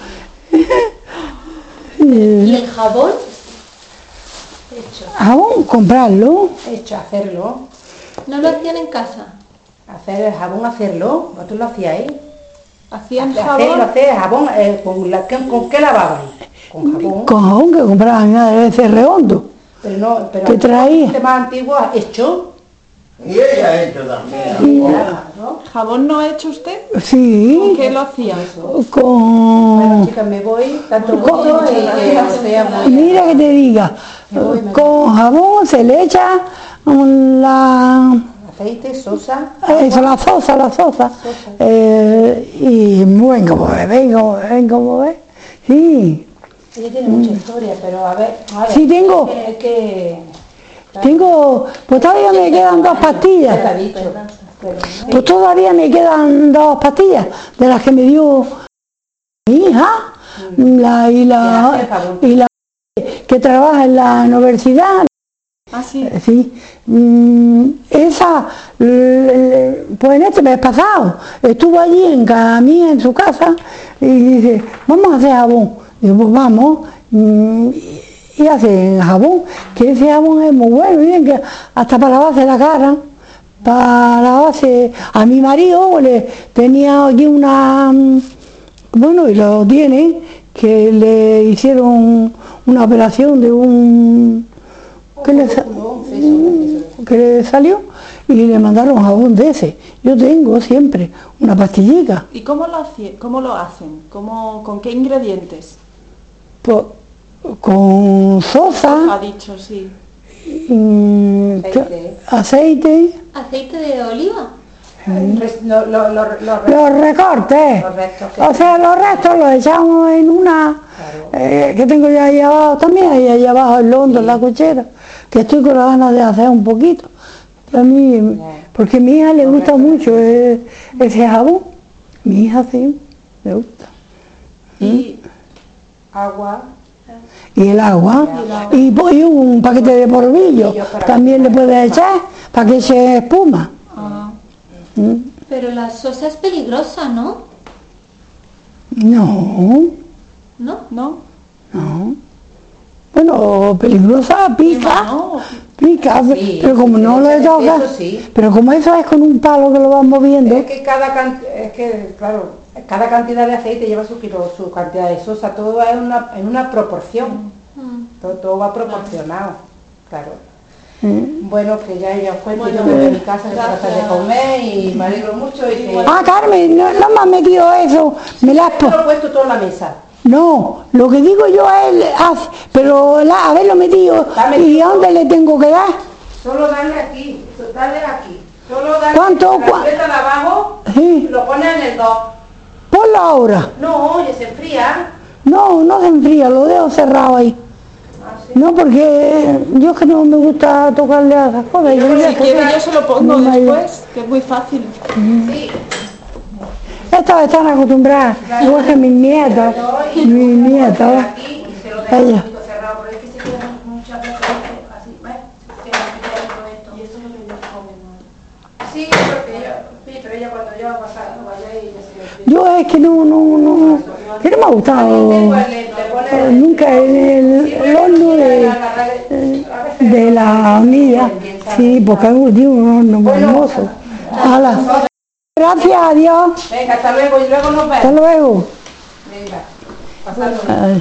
¿Y el jabón? Hecho, Aún comprarlo. hecho, hacerlo. ¿No lo hacían en casa? Hacer el jabón, hacerlo. ¿Vosotros lo hacíais? ¿Hacían Hacerlo, jabón? hacer jabón. Eh, ¿con, la, ¿con, ¿Con qué lavabais? Con jabón. Con jabón que compraba mi madre ese redondo. Pero no, pero ¿Qué traía? gente más antigua, hecho. Y ella ha hecho también. ¿Jabón no ha hecho usted? Sí. ¿Con qué lo hacía? Con... Bueno, chica, me voy, tanto gusto y que sea muy... Mira que te diga, con jabón se le echa la... Aceite, sosa. Eso, la sosa, la sosa. Eh, y ven como ve, ven como ve, ven como ve. Sí. Ella tiene mucha historia, pero a ver, a ver. Sí, tengo. Es que... Tengo, pues todavía me quedan dos Ya te ha pastillas. dicho. Pero, Pues todavía me quedan dos pastillas de las que me dio mi hija la, y la y la que trabaja en la universidad. Ah, sí. Sí, mm, esa, l- pues en este mes pasado, estuvo allí en casa mía, en su casa, y dice, vamos a hacer jabón. Digo, pues vamos, mm, y hace jabón, que ese jabón es muy bueno, miren que hasta para lavarse la cara, para lavarse, a mi marido le tenía aquí una, mm, bueno, y lo tiene, que le hicieron una operación de un... que le, sa- que le salió y le mandaron jabón de ese. Yo tengo siempre una pastillita. ¿Y cómo lo, hacía, cómo lo hacen? ¿Cómo, ¿Con qué ingredientes? Pues, con sosa, Ha dicho, sí. mm, Aceite. aceite, ¿Aceite de oliva? Res- lo- lo- lo- lo- los recortes. Los restos que- O sea, los restos los echamos en una eh, que tengo ya ahí abajo también, ahí, ahí abajo el hondo, en la cochera, que estoy con las ganas de hacer un poquito. A mí, porque a mi hija le gusta mucho eh, ese jabón. Mi hija sí, le gusta. Y agua. Y el agua, y, pues, y un paquete de polvillo, también le puedes echar para que se espuma. ah, ¿Mm? Pero la sosa es peligrosa, ¿no? No, ¿No? ¿no? no. Bueno, peligrosa, pica, No, pica, Sí, pero como sí, no lo eso tocas, sí. pero como eso es con un palo que lo vas moviendo, Es que cada can- es que claro, cada cantidad de aceite lleva su kilo, su cantidad de sosa, todo va en una, en una proporción, Mm. todo, todo va proporcionado, claro. ¿Mm? Bueno, que ya ella cuenta, Bueno, yo me voy a mi casa que gracias. para hacer de comer y me alegro mucho y que... Ah, Carmen, no, no me has metido eso, me la has Yo pu- lo he puesto todo en la mesa. No, lo que digo yo es, haz- pero la, haberlo metido, Dame ¿y tú. a dónde le tengo que dar? Solo darle aquí, darle aquí. Solo darle ¿Cuánto? la ¿Cuá- chuleta de abajo, Sí, lo pones en el dos. ponlo ahora. No, oye, se enfría. No, no se enfría, lo dejo cerrado ahí. Ah, sí. No, porque yo es que no me gusta tocarle a esas cosas. Yo si ya- quiere yo se lo pongo No, después, que es muy fácil. Sí. Estas están acostumbradas, igual que mis nietas, mis nietas. Aquí y se lo dejo un Ella. poquito cerrado, pero es que se quedan muchas veces así, ¿ves? Se quedan todo esto. Y eso es lo que yo como. Sí, porque ella, sí, pero ella cuando yo pasa, vaya y ella se lo Yo es que no, no, no, que no me ha gustado eh, nunca el, el, el horno de, de la hornilla, sí, porque es un horno muy hermoso. Hala. Gracias, adiós, Venga, hasta luego y luego nos hasta vemos. luego. Venga, pasando. Ay.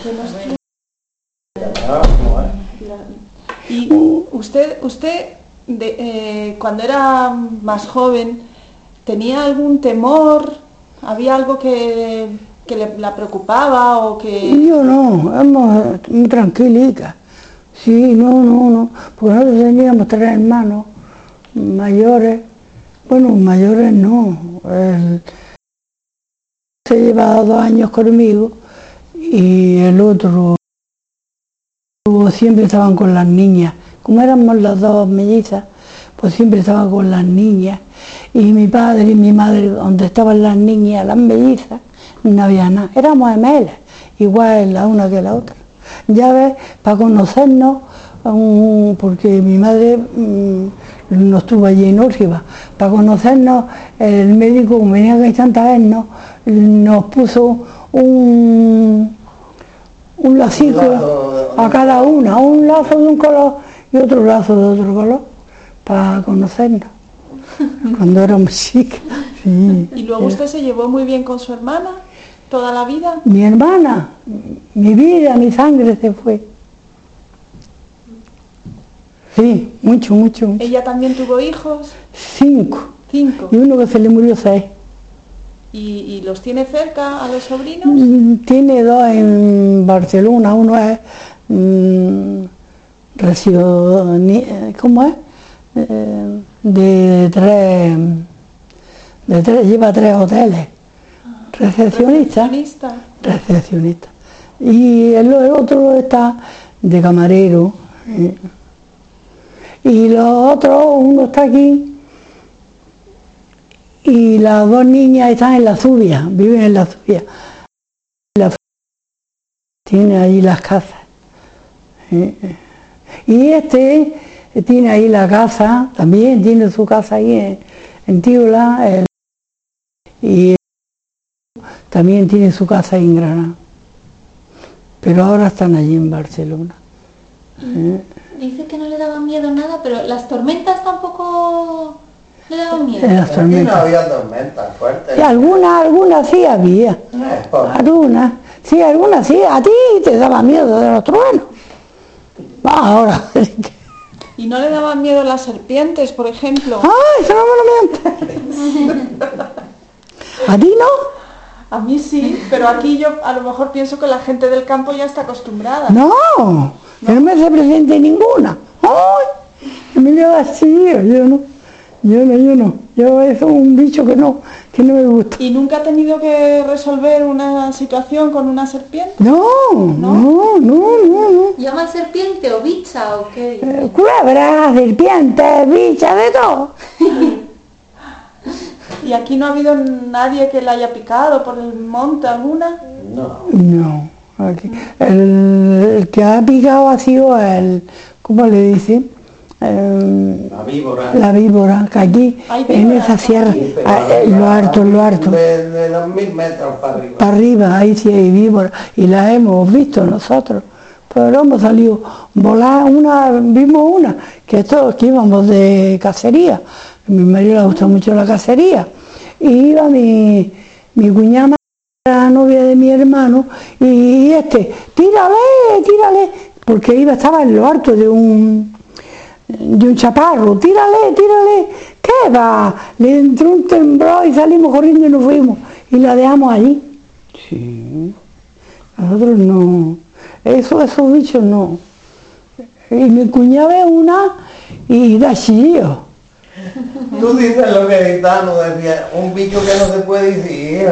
Y usted, usted de, eh, cuando era más joven, ¿tenía algún temor? ¿Había algo que, que le, la preocupaba o que...? Yo no, vamos muy tranquilitas. Sí, no, no, no, porque nosotros teníamos tres hermanos mayores, bueno, mayores no, él se llevaba dos años conmigo y el otro siempre estaban con las niñas, como éramos las dos mellizas, pues siempre estaban con las niñas y mi padre y mi madre, donde estaban las niñas, las mellizas, no había nada, éramos gemelas, igual la una que la otra. Ya ves, para conocernos, um, porque mi madre um, no estuvo allí en Órgiva, para conocernos el médico, como venía que tanta vez, nos, nos puso un, un lacico a cada una, un lazo de un color y otro lazo de otro color, para conocernos, cuando éramos chicas. Sí. ¿Y luego usted se llevó muy bien con su hermana toda la vida? Mi hermana, mi vida, mi sangre se fue. Sí, mucho, mucho, mucho. ¿Ella también tuvo hijos? Cinco. Cinco. Y uno que se le murió seis. ¿Y, y los tiene cerca a los sobrinos? Mm, Tiene dos en Barcelona, uno es mm, resido- ¿cómo es? Eh, de tres, de tres, lleva tres hoteles. Recepcionista. Recepcionista. Recepcionista. Y el, el otro está de camarero. eh. Y los otros, uno está aquí. Y las dos niñas están en la Zubia, viven en la Zubia. La tiene ahí las casas. Eh, Y este tiene ahí la casa, también tiene su casa ahí en, en Tiola. el- y también tiene su casa ahí en Granada. Pero ahora están allí en Barcelona. Eh, Dice que no le daba miedo nada, pero las tormentas tampoco le daban miedo. en las Aquí no tormentas. había tormentas fuertes. Y algunas, algunas sí había. Eh, por- Algunas, sí, algunas sí. A ti te daba miedo de los truenos. Va, ahora. ¿Y no le daban miedo las serpientes, por ejemplo? ¡Ay, eso no me lo mientes! ¿A ti no? A mí sí, pero aquí yo a lo mejor pienso que la gente del campo ya está acostumbrada. No, que no me hace presente ninguna. ¡Ay! Me lleva así, yo no. Yo no, yo no. Yo es un bicho que no, que no me gusta. ¿Y nunca ha tenido que resolver una situación con una serpiente? No, no, no, no, no. ¿Llama serpiente o bicha o qué? Eh, Culebras, serpientes, bichas, de todo. ¿Y aquí no ha habido nadie que la haya picado por el monte alguna? No. No. Aquí. El, el que ha picado ha sido el, ¿cómo le dicen? El- La víbora. la víbora, que aquí, Hay en víboras esa sierra, Sí, pero ah, en lo alto, en lo alto, De, de dos mil metros para arriba. para arriba, ahí sí hay víboras, y las hemos visto nosotros, pero hemos salido volar, una, vimos una, que todos que íbamos de cacería, a mi marido le gusta mucho la cacería, y iba mi, mi cuñada, la novia de mi hermano, y este, tírale, tírale, porque iba, estaba en lo alto de un de un chaparro, tírale, tírale, ¿qué va? Le entró un temblor y salimos corriendo y nos fuimos, y la dejamos allí. Sí, nosotros no, eso, esos bichos no. Y mi cuñada ve una y da chillo. Tú dices lo que Gitano decía, un bicho que no se puede decir.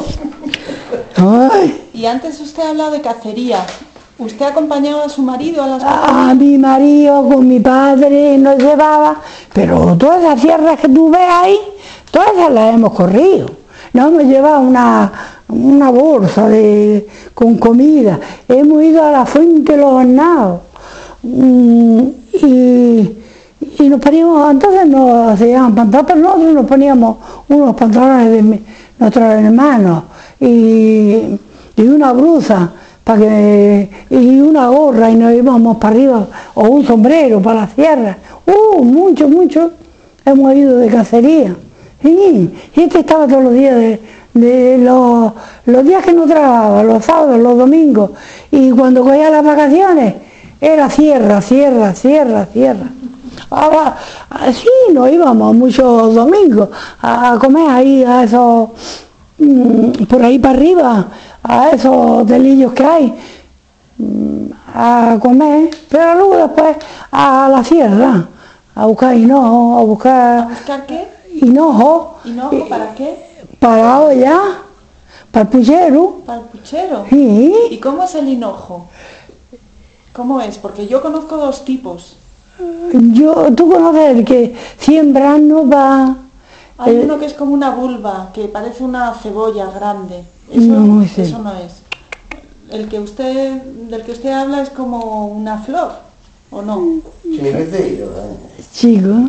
Ay, Y antes usted ha hablado de cacería. ¿Usted acompañaba a su marido a las a mi marido con mi padre nos llevaba, pero todas las sierras que tú ves ahí, todas esas las hemos corrido. Nos hemos llevado una, una bolsa de, con comida, hemos ido a la fuente de los hornados mm, y, y nos poníamos, entonces nos hacían pantalones, pero nosotros nos poníamos unos pantalones de mi- nuestros hermanos y, y una blusa para que, y una gorra y nos íbamos para arriba, o un sombrero para la sierra. Uh, mucho, mucho hemos ido de cacería. Sí, y este estaba todos los días de, de los, los días que no trabajaba, los sábados, los domingos, y cuando cogía las vacaciones, era sierra, sierra, sierra, sierra. Ahora, sí, nos íbamos muchos domingos a comer ahí a esos, mm, por ahí para arriba, a esos hotelillos que hay, mm, a comer, pero luego después a la sierra, a buscar hinojo, a ¿A buscar buscar qué? hinojo, ¿Hinojo para qué? para olla, para el puchero, ¿Para el puchero? sí. ¿Y cómo es el hinojo? ¿Cómo es? Porque yo conozco dos tipos. Yo, tú conoces el que siembran no va. Hay Eh, uno que es como una vulva, que parece una cebolla grande. Eso No, ese. eso no es. El que usted, del que usted habla es como una flor, ¿o no? Chiquitillo, ¿eh? Chicos,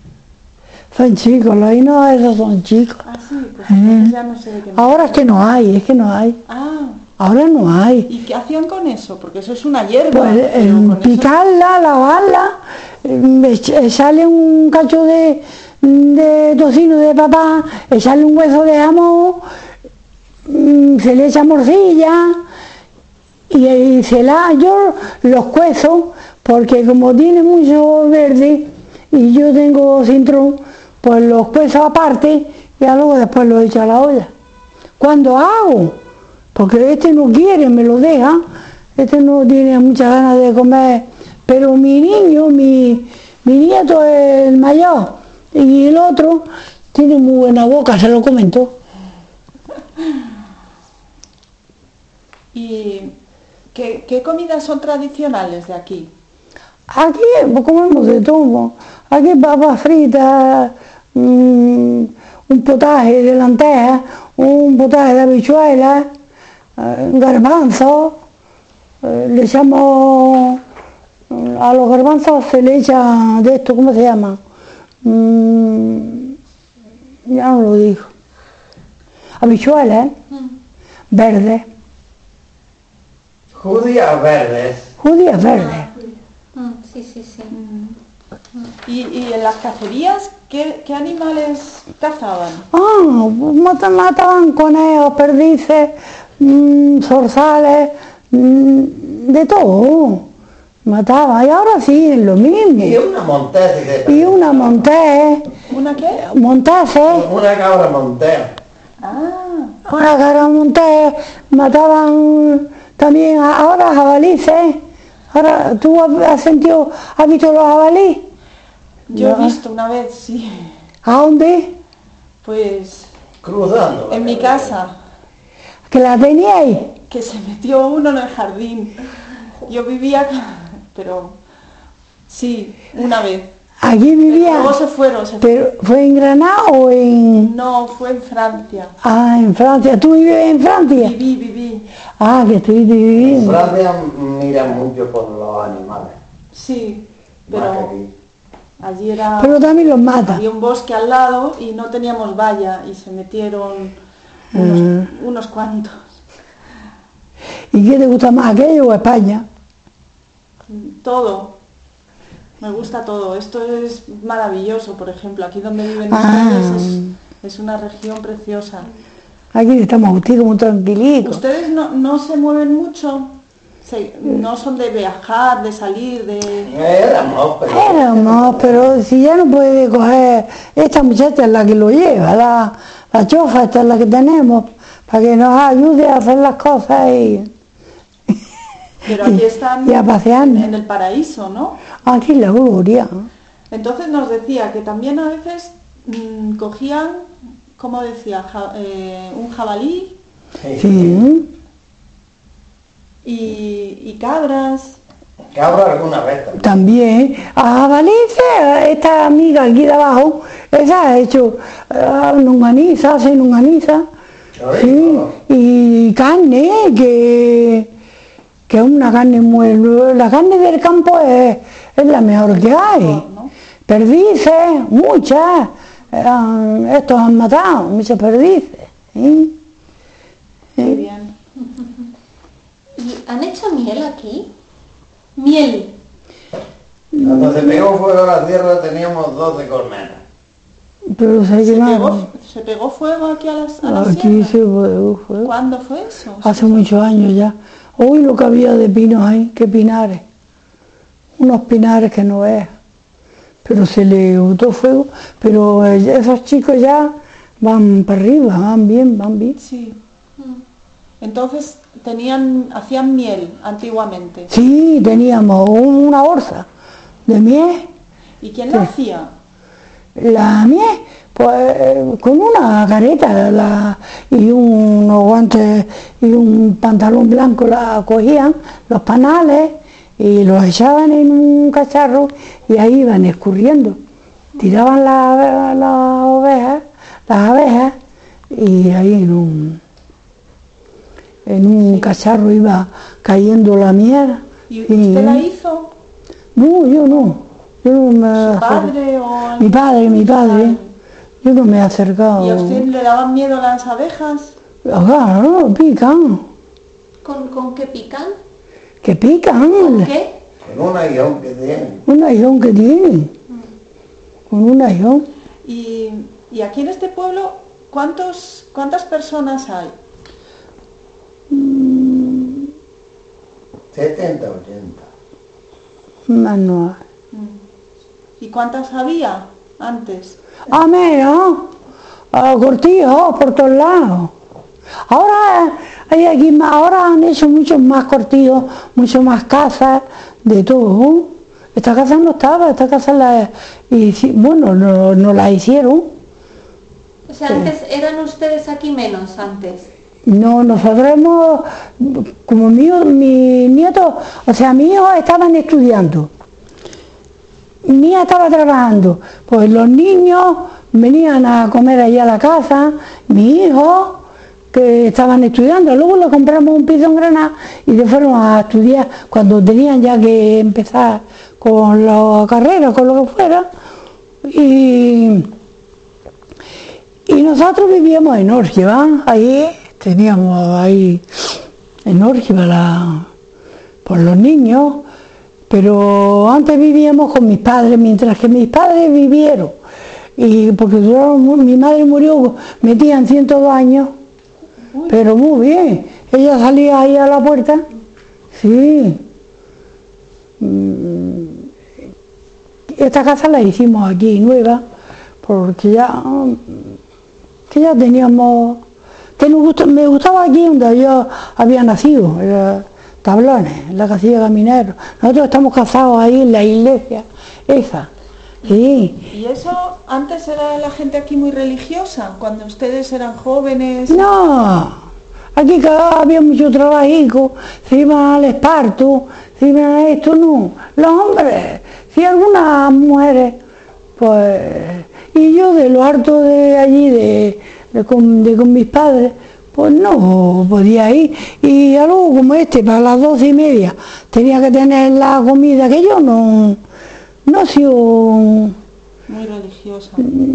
son chicos, los hinojos esos son chicos. Ah, sí, pues entonces ya no sé de qué me Ahora es que no hay, es que no hay. Ah, Ahora no hay. ¿y qué hacían con eso? Porque eso es una hierba. Pues pero eh, con eso- picarla, lavarla, eh, ech- echarle un cacho de, de tocino de papá, echarle un hueso de jamón, mm, se le echa morcilla y, y se la, yo los cuezo porque como tiene mucho verde y yo tengo cintrón, pues los cuezo aparte y luego después los echo a la olla. ¿Cuándo hago? Porque este no quiere, me lo deja, este no tiene muchas ganas de comer, pero mi niño, mi, mi nieto es el mayor y el otro tiene muy buena boca, se lo comento. ¿Y qué, qué comidas son tradicionales de aquí? Aquí pues, comemos de todo, aquí papas fritas, mmm, un potaje de lentejas, un potaje de habichuelas, eh, garbanzos, eh, le echamos, a los garbanzos se le echa de esto, ¿cómo se llama? Mm, ya no lo digo. Habichuelas, ¿eh? Mm. Verdes, Judías verdes. judías verdes. Mm, sí, sí, sí. ¿Y, y en las cacerías qué, qué animales cazaban? Ah, mata- mataban conejos, perdices, mmm, zorzales, mmm, de todo. Mataban, y ahora sí, es lo mismo. Y una montés. Y una montés, ¿Una qué? montases, Una cabra montés. Ah, una cara montés, mataban también a- ahora jabalíes. Ahora, ¿tú has has sentido, has visto los jabalíes? yo No. he visto una vez, sí, ¿A dónde? pues Cruzando. en mi casa, ¿Que la teníais? que se metió uno en el jardín. Yo vivía, pero sí, una vez. Aquí vivía. Luego se fueron, se ¿Pero fue en Granada o en...? No, fue en Francia. Ah, en Francia. ¿Tú vives en Francia? Viví, viví. Ah, que estuviste En viviendo. Francia miran mucho por los animales. Sí, Más que pero aquí. allí era... Pero también los mata. Había un bosque al lado y no teníamos valla y se metieron unos, unos cuantos. ¿Y qué te gusta más, aquello o España? Todo. Me gusta todo. Esto es maravilloso, por ejemplo. Aquí donde viven Ah. ustedes es, es una región preciosa. Aquí estamos justitos, muy tranquilitos. ¿Ustedes no, no se mueven mucho? Se- no son de viajar, de salir, de... Éramos, pero... Éramos, pero si ya no puede coger, esta muchacha es la que lo lleva, la, la chofa esta es la que tenemos, para que nos ayude a hacer las cosas y, Pero aquí están y a pasearnos. en el paraíso, ¿no? Aquí la gloria. Entonces nos decía que también a veces mm, cogían, ¿cómo decía? Ja- eh, un jabalí Sí. Sí. y, y cabras. Cabra alguna vez también. También, a Valencia, esta amiga aquí de abajo, esa ha hecho uh, longaniza, hace longaniza, Ay, sí, no. y carne, que, que es una carne muy... La carne del campo es, es la mejor que hay. ¿no? Perdices, muchas, eh, estos han matado, muchas perdices. ¿sí? Qué bien. ¿Y han hecho miel aquí? Miel. Cuando se pegó fuego a la tierra teníamos doce colmenas. Pero se ¿Se quemaron. pegó, ¿Se pegó fuego aquí a, las, a la Aquí sierra? se pegó fuego. ¿Cuándo fue eso? Hace muchos años ya. Hoy lo que había de pinos ahí, qué pinares. Unos pinares que no veas. Pero se le botó fuego, pero eh, esos chicos ya van para arriba, van bien, van bien. Sí. Entonces tenían, hacían miel antiguamente. Sí, teníamos una bolsa de miel. ¿Y quién la hacía? La miel, pues eh, con una careta la, y unos guantes y un pantalón blanco la cogían, los panales, y los echaban en un cacharro y ahí iban escurriendo. Tiraban las la ovejas, las abejas, y ahí en un, en un cacharro iba cayendo la miel. ¿Y Sí. usted la hizo? No, yo no. Yo no me ¿Su padre o Mi padre, mi padre. Yo no me he acercado. ¿Y a usted le daban miedo las abejas? Claro, pican. ¿Con, con qué pican? Que pican. ¿Con qué? Con un aguijón que tienen. Un aguijón que tiene. Con un aguijón. Y, y aquí en este pueblo, ¿cuántos, ¿cuántas personas hay? setenta, ochenta. más no hay. ¿Y cuántas había antes? A menos, a cortijos por todos lados. Ahora hay aquí más, ahora han hecho muchos más cortijos, mucho más casas, de todo. Esta casa no estaba, esta casa la, y, bueno, no, no la hicieron. O sea, antes eran ustedes aquí menos antes. No, nosotros hemos, como mío, mis nietos, o sea, mis hijos estaban estudiando, mía estaba trabajando, pues los niños venían a comer allá a la casa, mis hijos que estaban estudiando, luego le compramos un piso en Granada y se fueron a estudiar cuando tenían ya que empezar con la carrera, con lo que fuera, y, y nosotros vivíamos en Órgiva, ahí teníamos ahí en Órgiva la, por los niños, pero antes vivíamos con mis padres, mientras que mis padres vivieron, y porque duraron, mi madre murió, metían ciento dos años, pero muy bien, ella salía ahí a la puerta, sí. Esta casa la hicimos aquí nueva, porque ya, que ya teníamos, que nos gustó, me gustaba aquí donde yo había nacido, era Tablones, la casilla Caminero. Nosotros estamos casados ahí en la iglesia, esa, sí. ¿Y eso antes era la gente aquí muy religiosa, cuando ustedes eran jóvenes? No, aquí había mucho trabajico, se iban al esparto, se iban a esto, no. Los hombres, si algunas mujeres, pues, y yo de lo harto de allí, de, de, con, de con mis padres, pues no podía ir. Y algo como este, para las doce y media, tenía que tener la comida, que yo no, no he sido muy religiosa.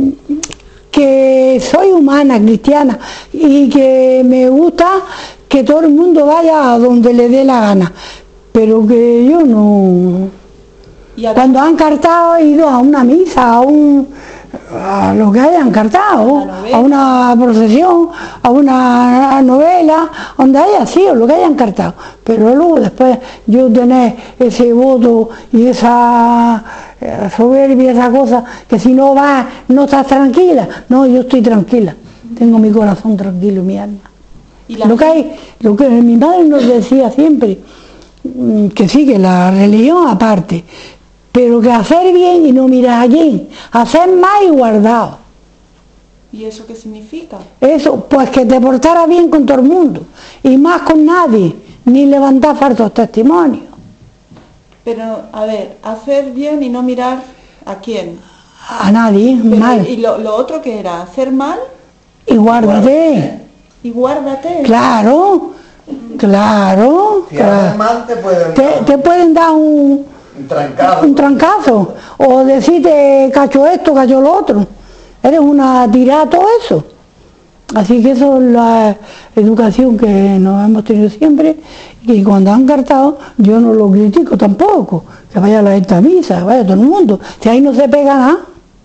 Que soy humana, cristiana, y que me gusta que todo el mundo vaya a donde le dé la gana, pero que yo no. Cuando han cantado he ido a una misa, a un a lo que hayan cantado, a una procesión, a una novela, donde haya sido lo que hayan cantado, pero luego después yo tener ese voto y esa soberbia, esa cosa, que si no vas no estás tranquila. No, yo estoy tranquila, tengo mi corazón tranquilo, mi alma. ¿Y lo que hay, lo que mi madre nos decía siempre, que sí, que la religión aparte, pero que hacer bien y no mirar a quién, hacer más y guardado. ¿Y eso qué significa? Eso, pues que te portara bien con todo el mundo, y más con nadie, ni levantar falsos testimonios. Pero, a ver, hacer bien y no mirar a quién. A nadie, Pero, mal. ¿Y lo, lo otro que era? ¿Hacer mal? Y guárdate. Y guárdate. Claro, claro. Si claro. haces mal te pueden Te, dar te pueden dar un, un trancazo. un trancazo, o decirte cacho esto, cacho lo otro. Eres una tirada, todo eso. Así que eso es la educación que nos hemos tenido siempre, y cuando han cartado yo no lo critico tampoco, que vaya la gente a misa, que vaya todo el mundo, si ahí no se pega nada,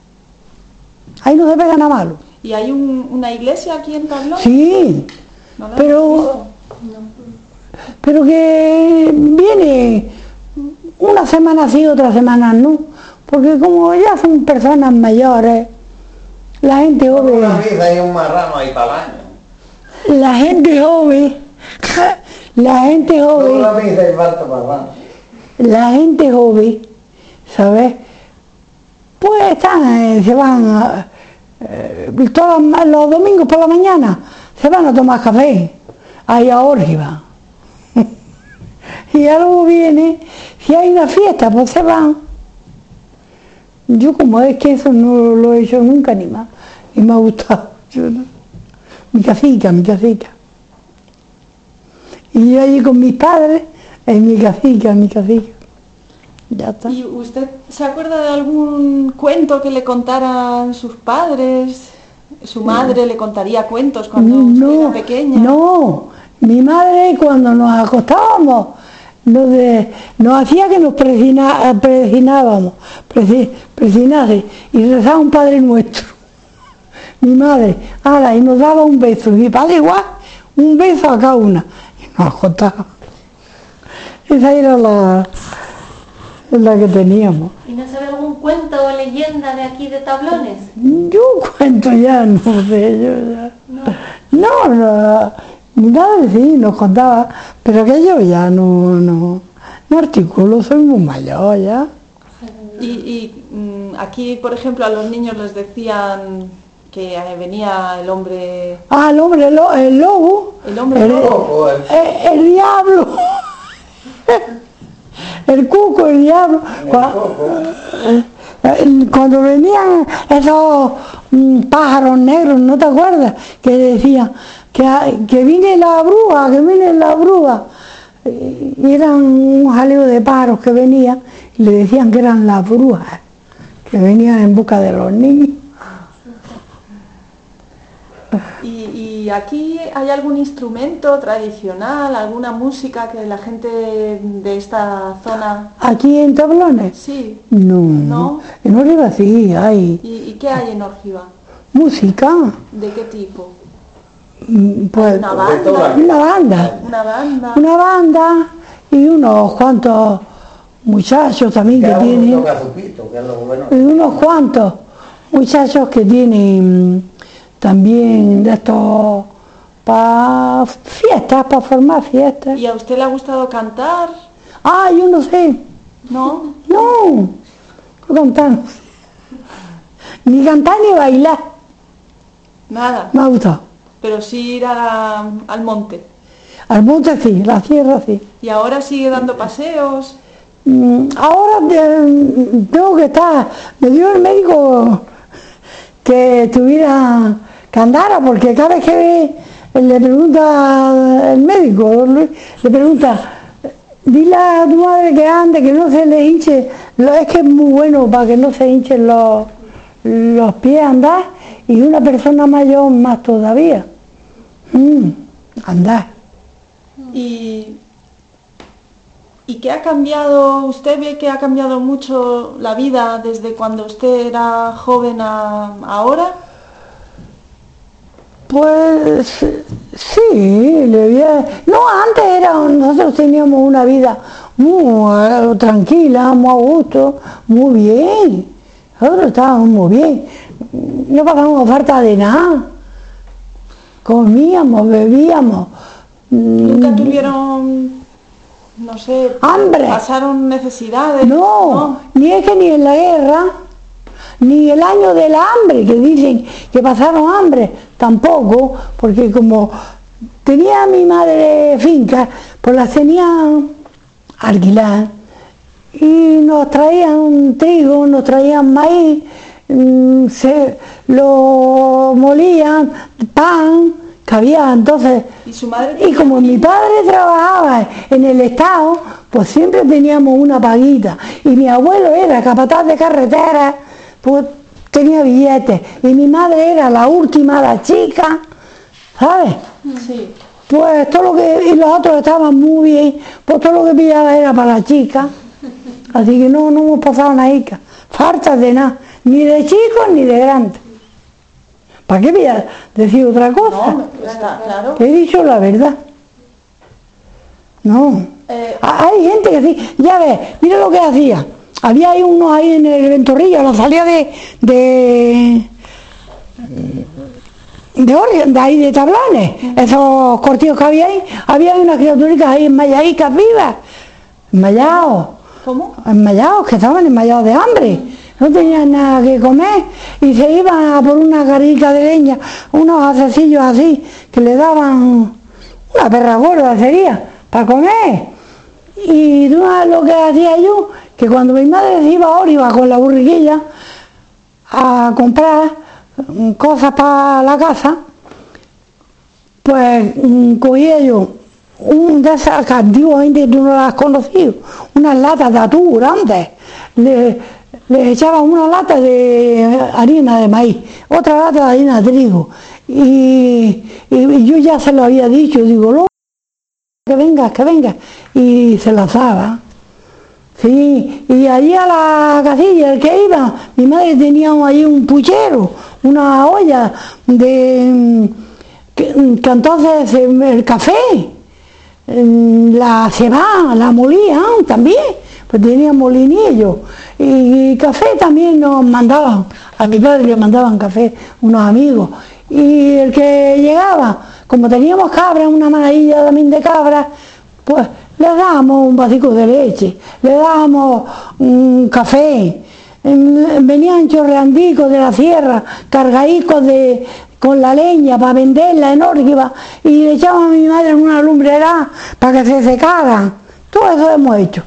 ahí no se pega nada malo. ¿Y hay un, una iglesia aquí en Tablón? Sí, ¿No la pero, pero que viene una semana sí, otra semana no, porque como ya son personas mayores, la gente joven, Una misa y un marrano ahí para el año. la gente joven, la gente joven, Una misa y falta marrano. la gente joven, ¿sabes? Pues están, eh, se van, eh, todos los domingos por la mañana, se van a tomar café, ahí a Órgiva. Y algo viene, si hay una fiesta, pues se van. Yo como es que eso no lo he hecho nunca ni más, y me ha gustado. Yo no. Mi casica, mi casica. Y yo allí con mis padres, en mi casica, mi casica. Ya está. ¿Y usted se acuerda de algún cuento que le contaran sus padres? ¿Su madre le contaría cuentos cuando usted no, era pequeña? No, mi madre cuando nos acostábamos, nos, de, nos hacía que nos presina, presinábamos, presi, presinase, y rezaba un Padre Nuestro. Mi madre, ala, y nos daba un beso, y mi padre igual, un beso a cada una, y nos acostaba. Esa era la, es la que teníamos. ¿Y no sabe algún cuento o leyenda de aquí de Tablones? Yo cuento ya, no sé, yo ya. No, no, mi madre sí nos contaba, pero que yo ya no, no, no articulo, soy muy mayor ya. Y, y mm, aquí, por ejemplo, a los niños les decían que eh, venía el hombre... Ah, el hombre, el, lo- el lobo, El hombre el, lobo. el- el diablo, el cuco, el diablo. Cua- eh, Cuando venían esos mm, pájaros negros, ¿no te acuerdas? Que decían que, hay- que viene la bruja, que viene la bruja. Y eran un jaleo de pájaros que venían y le decían que eran las brujas, que venían en busca de los niños. Y, y aquí hay algún instrumento tradicional, alguna música que la gente de esta zona... ¿Aquí en Tablones? Sí. No. ¿No? En Orriba sí hay ¿Y, y qué hay en Órgiva? música. ¿De qué tipo? Mm, Pues ¿Una banda? una banda. ¿Una banda? Una banda y unos cuantos muchachos también que Cada uno tienen. toca su pito, que es lo bueno. Y unos cuantos muchachos que tienen también de estos para fiestas, para formar fiestas. ¿Y a usted le ha gustado cantar? Ah, yo no sé. ¿No? No, no cantar. no sé. Ni cantar ni bailar. Nada. Me ha gustado. Pero sí ir a la- al monte. Al monte sí, la sierra sí. ¿Y ahora sigue dando paseos? Mm, Ahora eh, tengo que estar, me dio el médico que tuviera, que andara, porque cada vez que le pregunta el médico, don Luis, le pregunta, dile a tu madre que ande, que no se le hinche, lo- es que es muy bueno para que no se hinchen los, los pies andar, y una persona mayor más todavía. Mm, andar. ¿Y, ¿Y qué ha cambiado? ¿Usted ve que ha cambiado mucho la vida desde cuando usted era joven a ahora? Pues sí, le vi a- no, antes era, nosotros teníamos una vida muy eh, tranquila, muy a gusto, muy bien. Nosotros estábamos muy bien, no pasábamos falta de nada. Comíamos, bebíamos. ¿Nunca tuvieron, no sé, Hambre. pasaron necesidades? No, ni es que ni en la guerra, ni el año del hambre, que dicen que pasaron hambre, tampoco, porque como tenía mi madre finca, pues las tenían alquiladas y nos traían trigo, nos traían maíz, mm, se lo molían, pan, que había entonces. ¿Y su madre Y como mi padre trabajaba en el Estado, pues siempre teníamos una paguita. Y mi abuelo era capataz de carretera, pues tenía billetes. Y mi madre era la última, la chica, ¿sabes? Sí. Pues todo lo que, y los otros estaban muy bien, pues todo lo que pillaba era para la chica. Así que no, no hemos pasado nada, falta de nada, ni de chicos ni de grandes. ¿Para qué voy a decir otra cosa? No, está claro. He dicho la verdad. No. Eh, Ah, Hay gente que sí, ya ves, mira lo que hacía. Había ahí unos ahí en el Ventorrillo, a la salida de de de, Ori- de ahí de Tablones, esos cortillos que había ahí, había unas criaturitas ahí enmayadicas vivas, enmayados, ¿Cómo? enmayados, que estaban enmayados de hambre, no tenían nada que comer y se iban a por una carrita de leña, unos hacecillos así, que le daban una perra gorda sería, para comer. Y tú sabes lo que hacía yo, que cuando mi madre se iba a Oriba con la burriquilla a comprar mm, cosas para la casa, pues mm, cogía yo un de esas que antiguamente tú no las has conocido, unas latas de atún grandes, le, le echaba una lata de harina de maíz, otra lata de harina de trigo, y, y yo ya se lo había dicho, digo, "Lo- que venga, que venga", y se las daba. Sí, y allí a la casilla, el que iba, mi madre tenía allí un puchero, una olla de que, que entonces eh, el café, eh, la cebada, la molían también, pues tenía molinillo y, y café también nos mandaban, a mi padre le mandaban café unos amigos, y el que llegaba, como teníamos cabras, una manadilla también de cabras, pues le dábamos un vasico de leche, le dábamos un café, venían chorreandicos de la sierra, cargadicos de con la leña para venderla en Órgiva, y le echaban a mi madre en una lumbrera para que se secaran. Todo eso hemos hecho.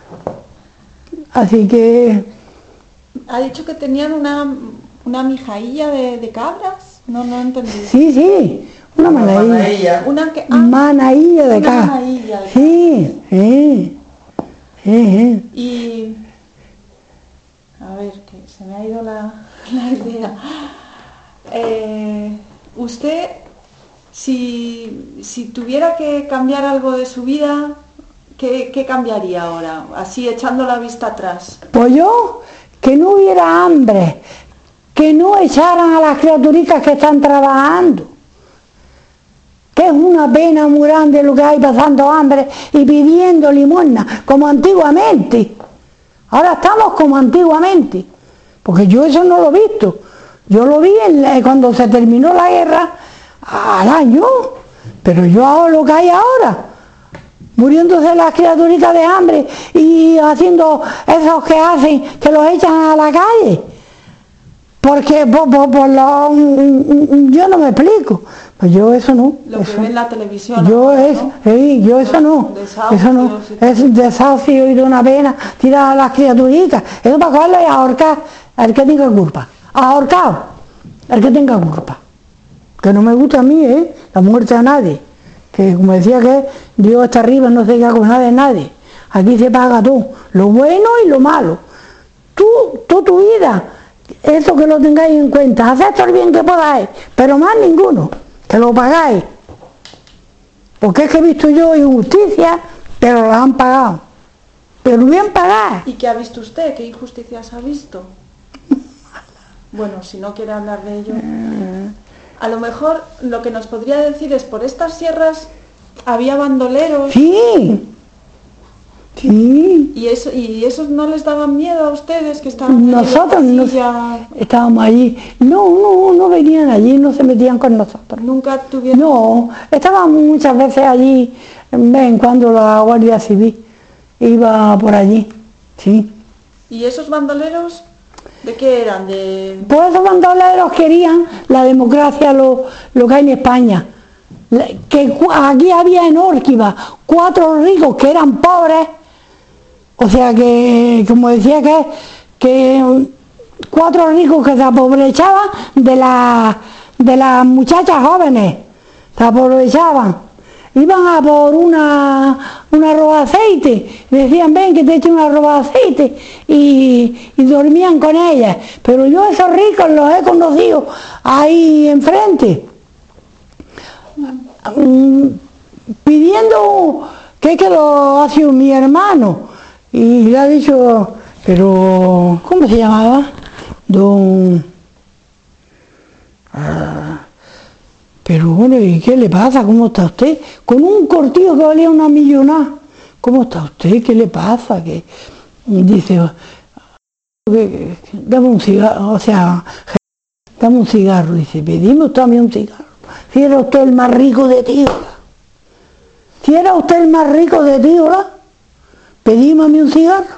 Así que... Ha dicho que tenían una, una mijailla de, de cabras. No, no entendí. Sí, sí, una Una manadilla. manadilla. Una que... ah, Manadilla de una cabras. manadilla de Sí, sí, sí, sí. Y... A ver, que se me ha ido la, la idea. Eh, usted, si, si tuviera que cambiar algo de su vida, ¿qué, qué cambiaría ahora? Así, echando la vista atrás. Pues yo, que no hubiera hambre, que no echaran a las criaturitas que están trabajando, que es una pena muy grande lo que hay pasando hambre y pidiendo limosna, como antiguamente. Ahora estamos como antiguamente, porque yo eso no lo he visto. Yo lo vi en la, cuando se terminó la guerra, al año, pero yo hago lo que hay ahora, muriéndose las criaturitas de hambre y haciendo esos que hacen, que los echan a la calle. Porque por, por, por lo, yo no me explico, pues yo eso no. Lo eso, que ve en la televisión. Yo, ahora, es, ¿no? sí, yo eso no, Desahucios eso no, y todo. es un desahucio y de una pena tirar a las criaturitas, eso para cogerlo y ahorcar al que tenga culpa. Ahorcado, el que tenga culpa. Que no me gusta a mí, ¿eh? La muerte a nadie. Que como decía que Dios está arriba, no se queda con nada de nadie. Aquí se paga todo, lo bueno y lo malo. Tú, toda tu vida, eso que lo tengáis en cuenta, haced todo el bien que podáis, pero más ninguno, que lo pagáis. Porque es que he visto yo injusticia, pero lo han pagado. Pero bien pagadas. ¿Y qué ha visto usted? ¿Qué injusticias ha visto? Bueno, si no quiere hablar de ello. A lo mejor lo que nos podría decir es, por estas sierras había bandoleros. Sí, sí. ¿Y, eso, ¿Y esos no les daban miedo a ustedes que estaban allí en la Nosotros no casilla? estábamos allí. No, no, no venían allí, no se metían con nosotros. Nunca tuvieron... No, estábamos muchas veces allí, ven, cuando la Guardia Civil iba por allí, sí. ¿Y esos bandoleros de qué eran? De... Pues esos bandoleros querían la democracia, lo, lo que hay en España. La- Que cu- aquí había en Órquiva cuatro ricos que eran pobres, o sea que, como decía que, que cuatro ricos que se aprovechaban de, la, de las muchachas jóvenes, se aprovechaban. Iban a por una, una roba de aceite, y decían, ven que te echen una roba de aceite, y, y dormían con ellas. Pero yo esos ricos los he conocido ahí enfrente, mm, pidiendo que, que lo hace mi hermano. Y le ha dicho, pero, ¿cómo se llamaba? Don... Ah, pero bueno, ¿y qué le pasa? ¿Cómo está usted? Con un cortillo que valía una millonada. ¿Cómo está usted? ¿Qué le pasa? Que dice, que- que- dame un cigarro, o sea, dame un cigarro. Dice, pedimos también un cigarro. Si era usted el más rico de Tíola. Si era usted el más rico de Tíola, pedímame un cigarro.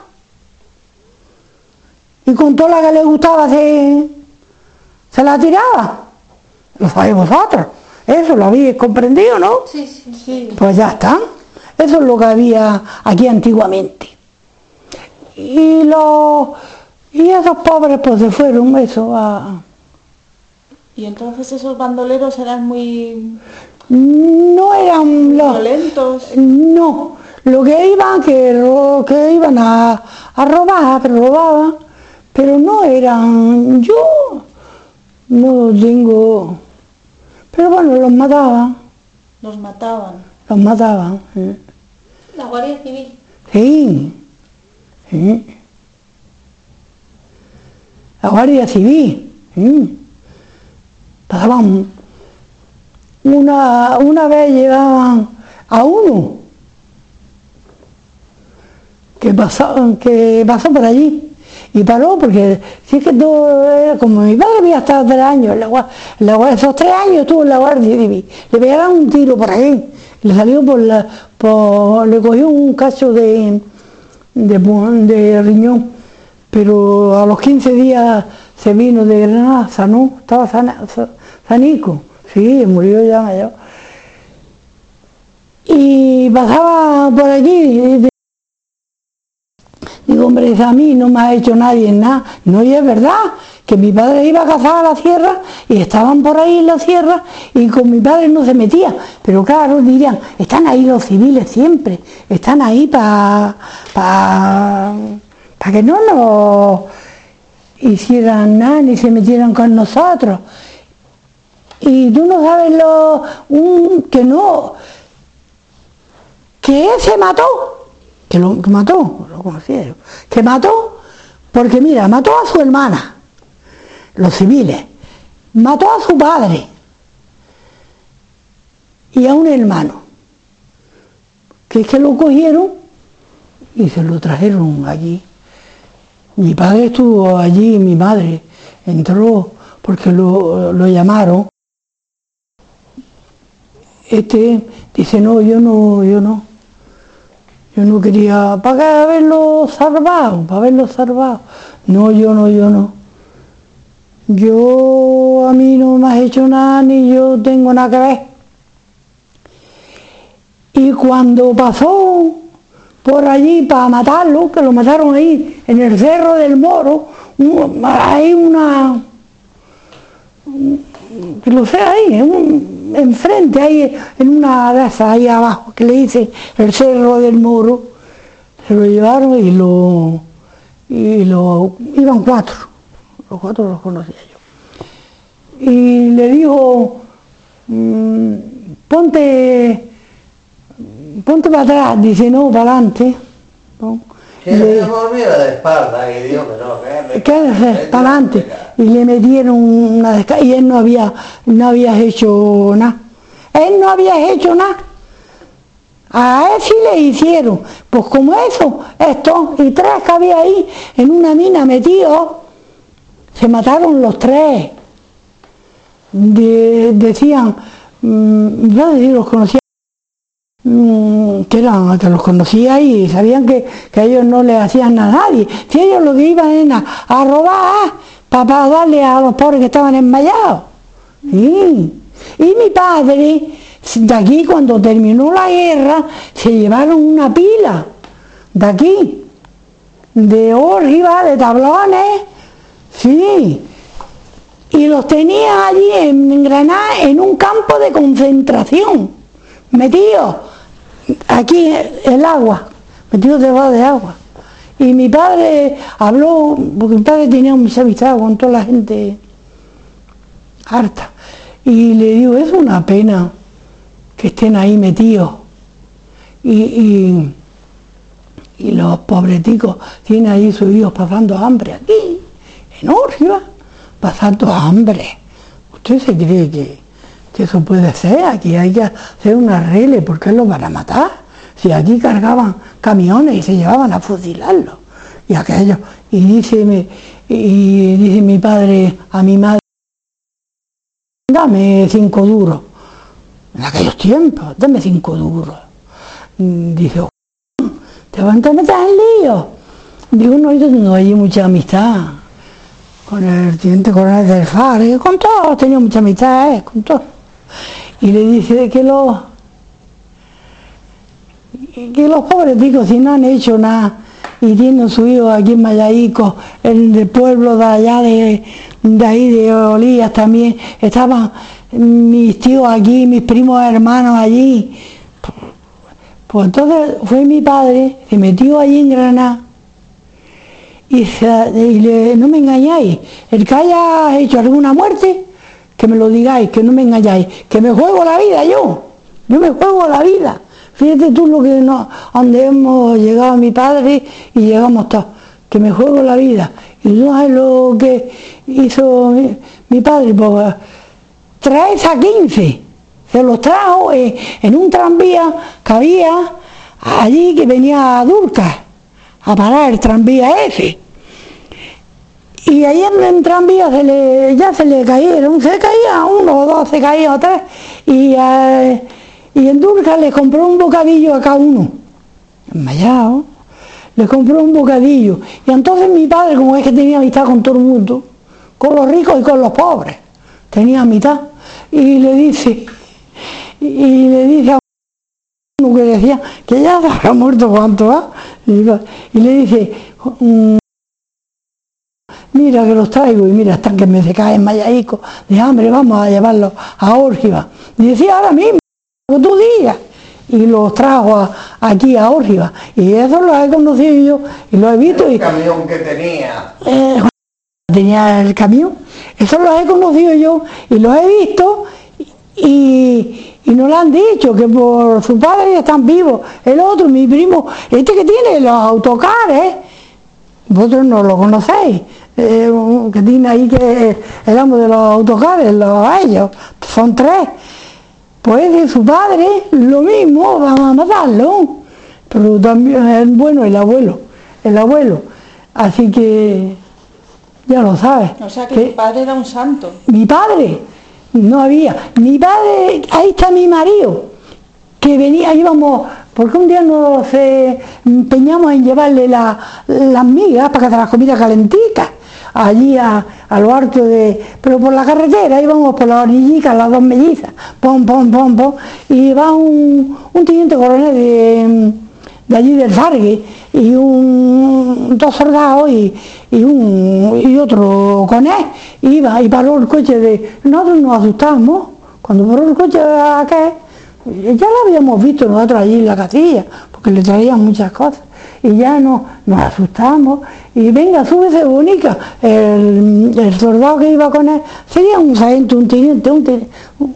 Y con toda la que le gustaba se, se la tiraba. Lo sabéis vosotros. Eso lo habéis comprendido, ¿no? Sí, sí. Sí. Pues ya está. Eso es lo que había aquí antiguamente. Y los y esos pobres pues se fueron eso a... Y entonces esos bandoleros eran muy No eran los... violentos. No, lo que iban, que, ro- que iban a, a robar, robaban, pero no eran... Yo no tengo... Pero bueno, los mataban, Los mataban. los mataban. ¿eh? La Guardia Civil. Sí, sí. La Guardia Civil. Sí. Pasaban, una, una vez llevaban a uno que pasó, que pasó por allí. Y paró porque si es que todo era como mi padre había estado tres años en la guardia, en la guardia, esos tres años estuvo en la guardia civil, le pegaron un tiro por ahí, le salió por la, por, le cogió un cacho de, de, de riñón, pero a los quince días se vino de Granada, sanó, estaba sana, sanico, sí, murió ya mayor. Y pasaba por allí. Digo, hombre, a mí no me ha hecho nadie nada. No, y es verdad que mi padre iba a cazar a la sierra y estaban por ahí en la sierra y con mi padre no se metía. Pero claro, dirían, están ahí los civiles siempre, están ahí para pa, pa que no nos hicieran nada ni se metieran con nosotros. Y tú no sabes lo un, que no, que él se mató. Que lo que mató, lo conocía yo, que mató, porque mira, mató a su hermana, los civiles, mató a su padre y a un hermano, que es que lo cogieron y se lo trajeron allí. Mi padre estuvo allí, mi madre entró porque lo, lo llamaron. Este dice, no, yo no, yo no. Yo no quería, para haberlo salvado, para haberlo salvado. No, yo no, yo no. Yo, a mí no me has hecho nada, ni yo tengo nada que ver. Y cuando pasó por allí para matarlo, que lo mataron ahí, en el Cerro del Moro, un, hay una, que lo sé ahí, un, enfrente, ahí en una de esas, ahí abajo, que le dice el Cerro del Moro, se lo llevaron y lo, y lo, iban cuatro, los cuatro los conocía yo. Y le dijo, mmm, ponte, ponte para atrás, dice, no, para adelante. ¿No? Que le volviera de espalda y dijo que no, que quédese para adelante. Y le metieron una descarga y él no había, no había hecho nada. Él no había hecho nada. A él sí le hicieron. Pues como eso, esto y tres que había ahí en una mina metidos, se mataron los tres. De, decían, mmm, yo los conocía, mmm, que eran, que los conocía y sabían que, que ellos no le hacían nada a nadie. Si ellos lo que iban era a robar para, para darle a los pobres que estaban enmayados. Sí. Y mi padre, de aquí cuando terminó la guerra, se llevaron una pila de aquí, de ojiva, de tablones, sí, y los tenían allí en Granada en un campo de concentración, metidos aquí el agua, metidos debajo de agua. Y mi padre habló, porque mi padre tenía mucha amistad con toda la gente harta. Y le digo, es una pena que estén ahí metidos. Y, y, y los pobreticos tienen ahí sus hijos pasando hambre aquí, en Órgiva, pasando hambre. ¿Usted se cree que, que eso puede ser? Aquí hay que hacer un arregle, ¿por qué los van a matar? Si aquí cargaban camiones y se llevaban a fusilarlos. Y aquellos, y dice, mi, y dice mi padre a mi madre, dame cinco duros. En aquellos tiempos, dame cinco duros. Dice, ¿te van a meter en lío? Digo, no, yo tengo allí mucha amistad con el teniente coronel del F A R, con todos, tenía mucha amistad, eh, con todos. Y le dice que los, que los pobres ticos, si no han hecho nada, y tienen su hijo aquí en Mayaico, en el pueblo de allá de, de ahí de Olías también, estaban mis tíos aquí, mis primos hermanos allí. Pues entonces fue mi padre, se metió allí en Granada, y, se, y le, no me engañáis, el que haya hecho alguna muerte, que me lo digáis, que no me engañáis, que me juego la vida yo, yo me juego la vida. Fíjate tú lo que no, donde hemos llegado mi padre y llegamos todos, que me juego la vida. Y no sabes lo que hizo mi, mi padre, pues traes a quince, se los trajo en, en un tranvía que había allí que venía a Durca, a parar el tranvía ese. Y ahí en el tranvía se le, ya se le cayeron, se caía uno o dos, se caían o tres, y, eh, y en Dulce le compró un bocadillo a cada uno, enmayado, le compró un bocadillo, y entonces mi padre, como es que tenía amistad con todo el mundo, con los ricos y con los pobres, tenía amistad, y le dice, y le dice a uno que decía, que ya se había muerto cuánto, ¿eh? y, y le dice, mira que los traigo, y mira, están que me se caen mayaico de hambre, vamos a llevarlos a Órgiva. Y decía, ahora mismo, tú digas. Y los trajo a, aquí a Órgiva. Y eso lo he conocido yo, y lo he visto. El y, camión que tenía. Eh, tenía el camión. Eso lo he conocido yo, y lo he visto, y, y nos lo han dicho, que por su padre están vivos. El otro, mi primo, este que tiene los autocares, vosotros no lo conocéis. Eh, que tiene ahí que el amo de los autocares, los ellos, son tres, pues de su padre lo mismo, vamos a matarlo, pero también es bueno el abuelo, el abuelo, así que ya lo sabes. O sea que, que tu padre era un santo. Mi padre, no había, mi padre, ahí está mi marido, que venía, íbamos, porque un día nos eh, empeñamos en llevarle la, las migas para que se las comiera calentitas, allí a, a lo harto de, pero por la carretera íbamos por las orillitas, las dos mellizas, pom, pom, pom, pom, y va un, un teniente coronel de, de allí del Fargue, y un, dos soldados y, y, un, y otro con él, iba y paró el coche de, nosotros nos asustamos, cuando paró el coche de aquel, ya lo habíamos visto nosotros allí en la casilla, porque le traían muchas cosas, y ya no, nos asustamos, y venga, súbese bonica, el, el soldado que iba con él, sería un sargento, un teniente, un teniente,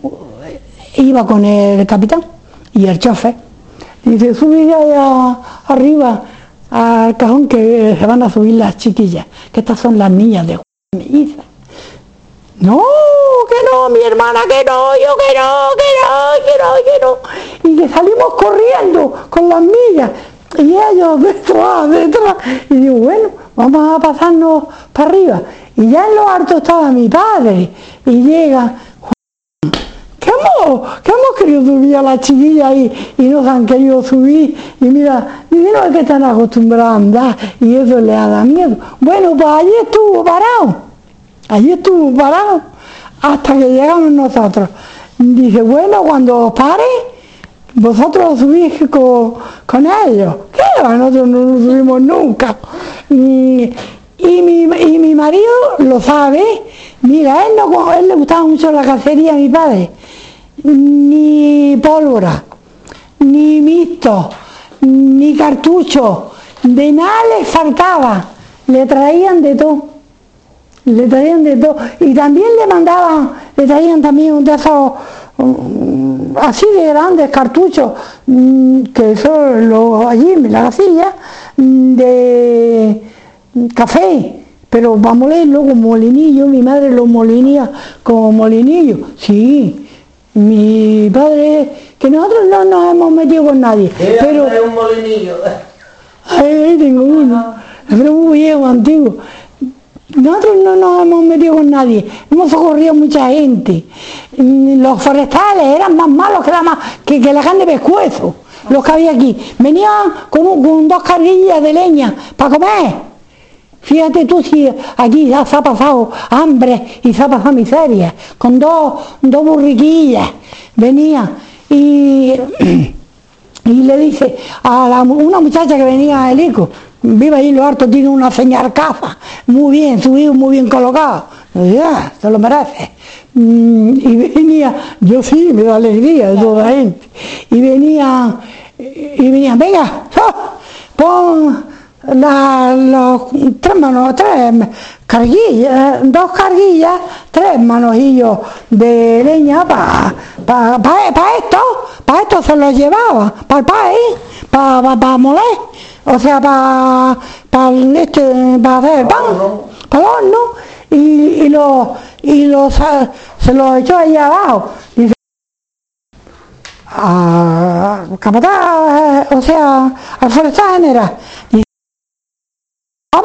iba con el capitán, y el chofer, dice, sube ya allá arriba, al cajón que se van a subir las chiquillas, que estas son las niñas de melliza. No, que no, mi hermana, que no, yo que no, que no, que no, que no. Y que salimos corriendo con las millas, y ellos detrás, detrás. Y digo, bueno, vamos a pasarnos para arriba. Y ya en lo alto estaba mi padre, y llega, ¿qué hemos, qué hemos querido subir a la chiquilla y, y no se han querido subir? Y mira, dice, no, es que están acostumbrados a andar, y eso les da miedo. Bueno, pues allí estuvo parado. Allí estuvo parado hasta que llegamos nosotros. Dice, bueno, cuando os pare, vosotros subís con, con ellos. ¿Qué? Nosotros no nos subimos nunca. Y, y, mi, y mi marido lo sabe. Mira, a él, no, a él le gustaba mucho la cacería a mi padre. Ni pólvora, ni mixto, ni cartucho. De nada le faltaba. Le traían de todo. Le traían de todo, y también le mandaban, le traían también de esos, um, así de grandes cartuchos, um, que eso lo, allí en la casilla, um, de café, pero para molerlo con molinillo, mi madre lo molinía con molinillo, sí, mi padre, que nosotros no nos hemos metido con nadie, pero... es un molinillo. Ahí tengo uno, pero muy viejo, antiguo. Nosotros no nos hemos metido con nadie, hemos socorrido a mucha gente. Los forestales eran más malos que la, más, que, que la carne de pescuezo, los que había aquí. Venían con, un, con dos carrillas de leña para comer. Fíjate tú si aquí ya se ha pasado hambre y se ha pasado miseria, con dos, dos burriquillas. Venía y, y le dice a la, una muchacha que venía el Ico, vive ahí en lo alto, tiene una señal caza, muy bien, subido, muy bien colocado. Ya, se lo merece. Y venía, yo sí, me da alegría de toda la gente. Y venía, y venía, venga, pon la, los tres manos, tres carguillas, dos carguillas, tres manojillos de leña para pa, pa, pa esto, para esto se los llevaba, para el país, para pa, pa moler. O sea, para pa este, pa hacer el pan, para el horno, y, y lo, y lo, se lo echó ahí abajo. Dice, a capataz, o sea, al forestal general.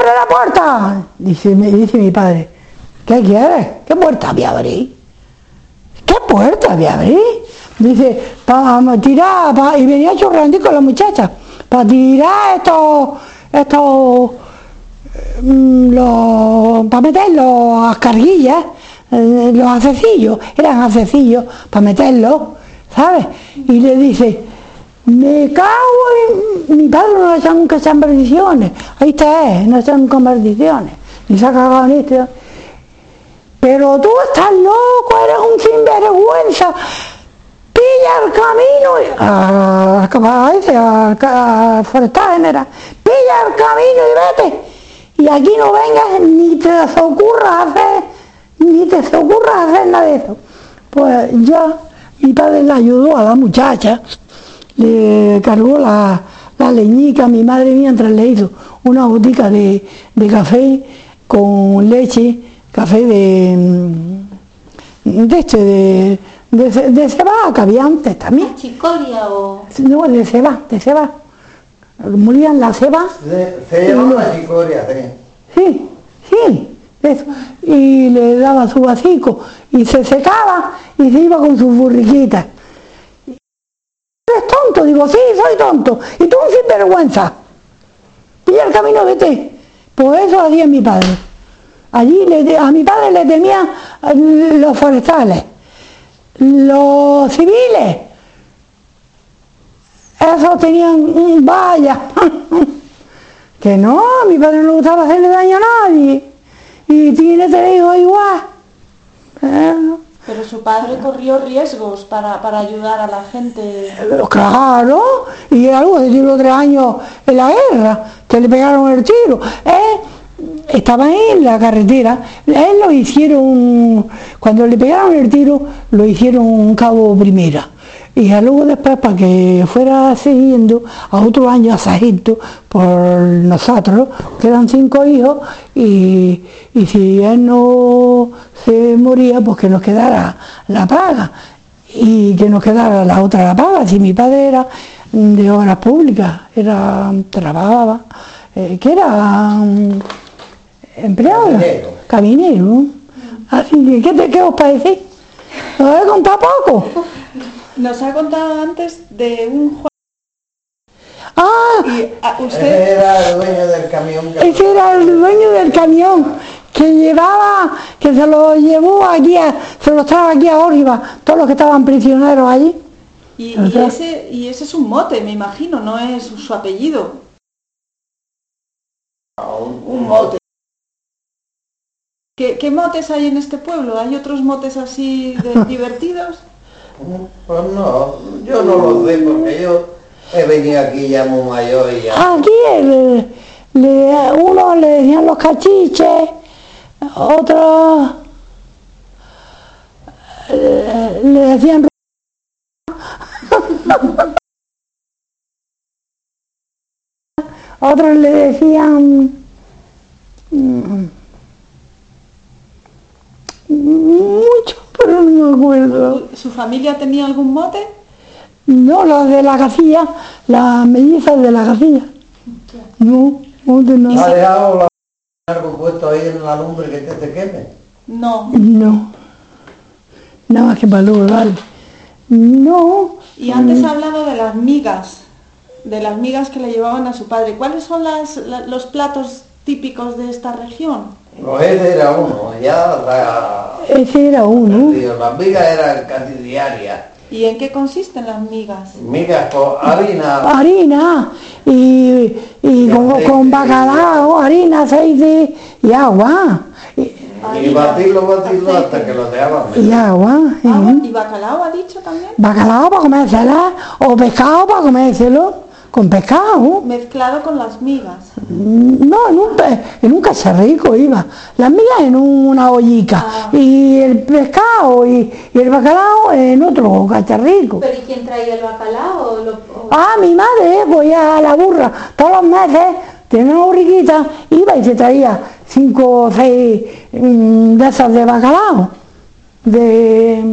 ¡abre la puerta! Dice, me dice mi padre, ¿qué quieres? ¿Qué puerta voy a abrir? ¿Qué puerta voy a abrir? Dice, para tirar, pa, y venía chorrando con la muchacha, para tirar estos, estos, mm, los, para meter los carguillas, eh, los acecillos, eran acecillos, para meterlos, ¿sabes? Y le dice, me cago en... Mi padre no le echa nunca esas maldiciones, ahí está, no echan nunca maldiciones, ni se ha cagado en esto. Pero tú estás loco, eres un sinvergüenza. Pilla el camino, y, a, a, a, a Forestal General, pilla el camino y vete. Y aquí no vengas, ni te ocurra hacer, ni te ocurra hacer nada de eso. Pues ya mi padre le ayudó a la muchacha, le cargó la, la leñica a mi madre mientras le hizo una botica de, de café con leche, café de, de este, de... De, de cebada, que había antes también. ¿Chicoria o...? No, de ceba, de ceba. Molían la ceba. Se, se llamaba la chicoria, sí. Sí, sí, eso. Y le daba su vasico y se secaba y se iba con sus burriquitas. ¿Eres tonto? Digo, sí, soy tonto. Y tú un sinvergüenza. Pilla el camino, vete. Pues eso hacía mi padre. Allí le, a mi padre le temían los forestales. Los civiles, esos tenían, vaya, que no, a mi padre no le gustaba hacerle daño a nadie, y tiene tres hijos igual. Eh, Pero su padre corrió riesgos para, para ayudar a la gente. Claro, y algo de tiro tres años en la guerra, que le pegaron el tiro. Eh, Estaba en la carretera, él lo hicieron, cuando le pegaron el tiro, lo hicieron un cabo primera. Y luego después, para que fuera siguiendo a otro año a sargento por nosotros, que eran cinco hijos, y, y si él no se moría, pues que nos quedara la paga, y que nos quedara la otra la paga. Si mi padre era de obras públicas, era, trabajaba, eh, que era... Um, empleado, caminero, caminero. Así que, ¿qué, te, ¿qué os parece? ¿Os he contado poco? Nos ha contado antes de un Juan. Ah, Y a usted... Ese era el dueño del camión. Que ese era el dueño del camión que llevaba, que se lo llevó aquí, a, se lo trajo aquí a Óriba, todos los que estaban prisioneros allí. Y, y, ese, y ese es un mote, me imagino, no es su apellido. un, un mote. ¿Qué, ¿Qué motes hay en este pueblo? ¿Hay otros motes así de, divertidos? Pues no, yo no los sé porque yo he venido aquí ya muy mayor y ya. Aquí le, le, uno le decían los cachiches, otros le, le decían otros le decían mm, mucho, pero no me acuerdo. ¿Su familia tenía algún mote? No, los de la casilla, las mellizas de la casilla. No, no de ¿Ha nada. dejado la, algo puesto ahí en la lumbre que te, te queme? No. No, nada más que para luego darle. No. Y antes ha hablado de las migas, de las migas que le llevaban a su padre. ¿Cuáles son las, la, los platos típicos de esta región? Pues ese era uno, ya la, Ese era uno. tío, las migas eran casi diarias. ¿Y en qué consisten las migas? Migas con harina, Harina y, y con, con bacalao, harina, aceite y agua. Y, y batirlo, batirlo hasta que lo dejaban y medio. agua. Ah, ¿eh? ¿y bacalao ha dicho también? Bacalao para comérsela o pescado para comérselo. Con pescado. Mezclado con las migas. No, en un, pe- en un cacharrico iba. Las migas en una ollica. Ah. Y el pescado y, y el bacalao en otro cacharrico. ¿Pero y quién traía el bacalao? Lo- o- Ah, mi madre, pues ya la burra, todos los meses, tenía una borriquita, iba y se traía cinco o seis mm, de esas de bacalao. De,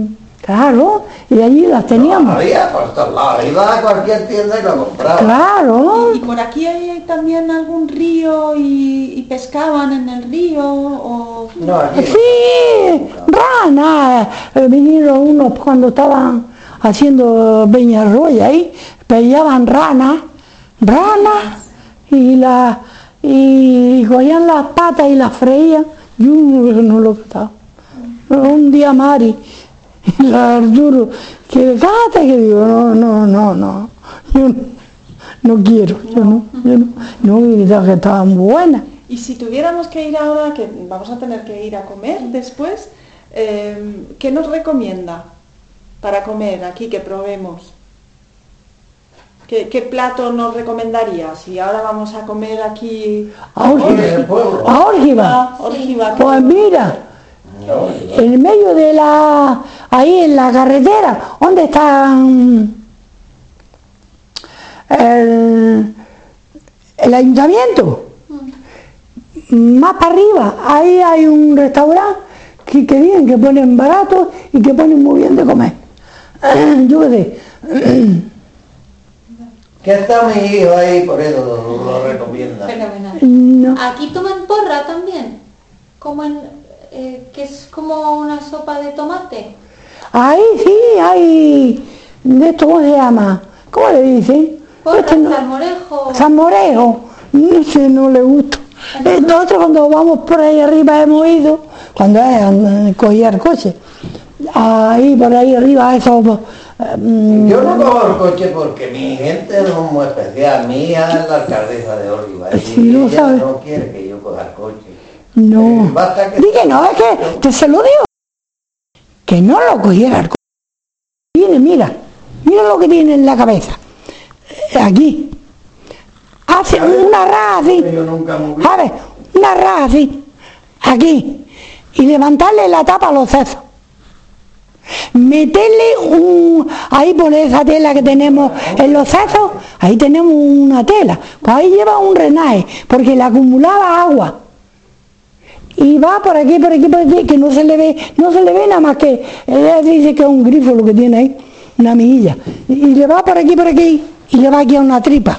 claro, y allí las teníamos. No, había por todos lados, iba a cualquier tienda y lo compraba. Claro. ¿Y, y por aquí hay también algún río y, y pescaban en el río? O... No, aquí no. Sí, rana. Eh, vinieron unos cuando estaban haciendo Peñarroya ahí, pillaban ranas, ranas, y la y cogían las patas y las freían, y uno no lo cataba. Un día Mari, y la Arturo, que cata, que digo, no, no, no, no, yo no, no quiero, yo no, yo no, no, y que estaban buenas. Y si tuviéramos que ir ahora, que vamos a tener que ir a comer después, eh, ¿qué nos recomienda para comer aquí, que probemos? ¿Qué, qué plato nos recomendaría? Si ahora vamos a comer aquí... A Órgiva. A Órgiva. Órgiva. Pues mira, en medio de la... ahí en la carretera, ¿dónde está mm, el, el ayuntamiento? Más para arriba, ahí hay un restaurante que, que bien, que ponen barato y que ponen muy bien de comer. Yo qué sé. Que está mi hijo ahí, por eso lo, lo recomienda. Fenomenal. No. Aquí toman porra también, como en, eh, que es como una sopa de tomate. Ahí sí, hay de esto, ¿cómo se llama? ¿Cómo le dicen? Porra, Este no- salmorejo. Salmorejo, no sé, no le gusta. Eh, Nosotros cuando vamos por ahí arriba hemos ido, cuando eh, cogía el coche, ahí por ahí arriba, eso... eh, mm, Yo no cojo el coche porque mi gente no es muy especial. Mi hija es la alcaldesa de Órgiva y Sí, lo ella sabe. no quiere que yo coja el coche. no. Eh, basta que- Di que no, es que te se lo digo. Que no lo cogiera el coche. Viene, mira, mira lo que tiene en la cabeza. Eh, Aquí. Hace una raja así. Yo nunca me vi. ¿Sabes? Una raja así. Aquí. Y levantarle la tapa a los sesos. Meterle un... ahí por esa tela que tenemos en los sesos, ahí tenemos una tela. Pues ahí lleva un renaje, porque le acumulaba agua. Y va por aquí, por aquí, por aquí, que no se le ve, no se le ve nada más que, ella dice que es un grifo lo que tiene ahí, una mejilla. Y, y le va por aquí, por aquí, y le va aquí a una tripa.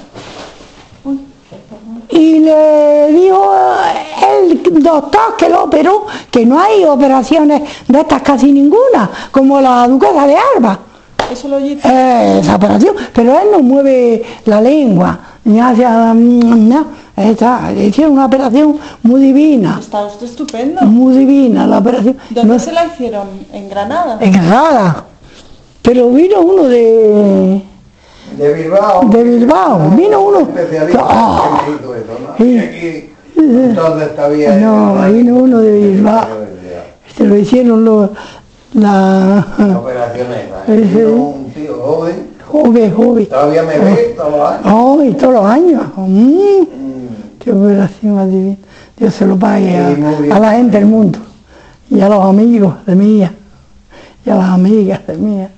Y le dijo el doctor que lo operó, que no hay operaciones de estas casi ninguna, como la duquesa de Alba. Eso lo oí. Eh, esa operación, pero él no mueve la lengua, ni hace... mm, no, está, le hicieron una operación muy divina, Está usted estupendo. muy divina la operación. ¿Dónde No se sé, la hicieron? ¿En Granada? en Granada, pero vino uno de... De Bilbao. De Bilbao, vino uno. Especialista Ah. que me hizo eso, ¿no? Sí. Y aquí, entonces todavía... No, vino uno de Bilbao. Se lo hicieron los... La... La operación esa. Sí, sí. Vino un tío joven, Joven, joven. todavía me ve todos los años. Oh, y todos los años. Mm, Mm. qué operación más divina. Dios se lo pague a, Sí, muy bien. a la gente del mundo. Y a los amigos de mía. Y a las amigas de mía.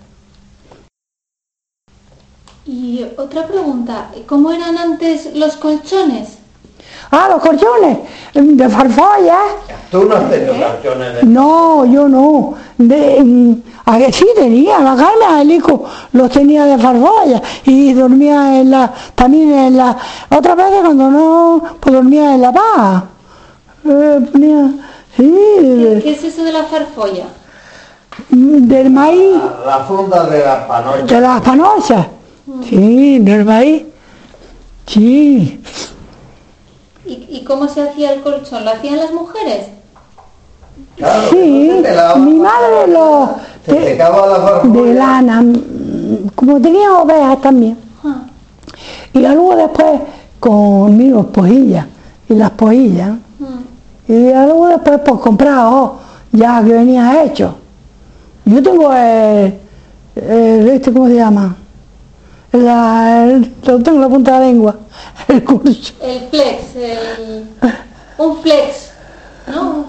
Y otra pregunta, ¿cómo eran antes los colchones? Ah, los colchones de farfalla. Tú no has tenido canciones de... No, yo no. De, mm, a que sí tenía, la Carmen, el hijo los tenía de farfalla y dormía en la, también en la, otras veces cuando no, pues dormía en la paja. Eh, ponía, sí, ¿Qué, de- qué es eso de la farfolla? del maíz, La, la funda de las panochas. de las panochas. Sí, del maíz. Sí. ¿Y, ¿Y cómo se hacía el colchón? ¿Lo hacían las mujeres? Claro, Sí, entonces te la- mi madre lo... Se de- secaba la farfulla. de lana, mm, como tenía ovejas también. Ah, Y luego después con mis pojillas y las pojillas. mm. Y luego después pues comprado ya que venía hecho. Yo tengo el, el este, ¿cómo se llama? La, el- lo tengo en la punta de la lengua, el curso. El flex, el... un flex, ¿no?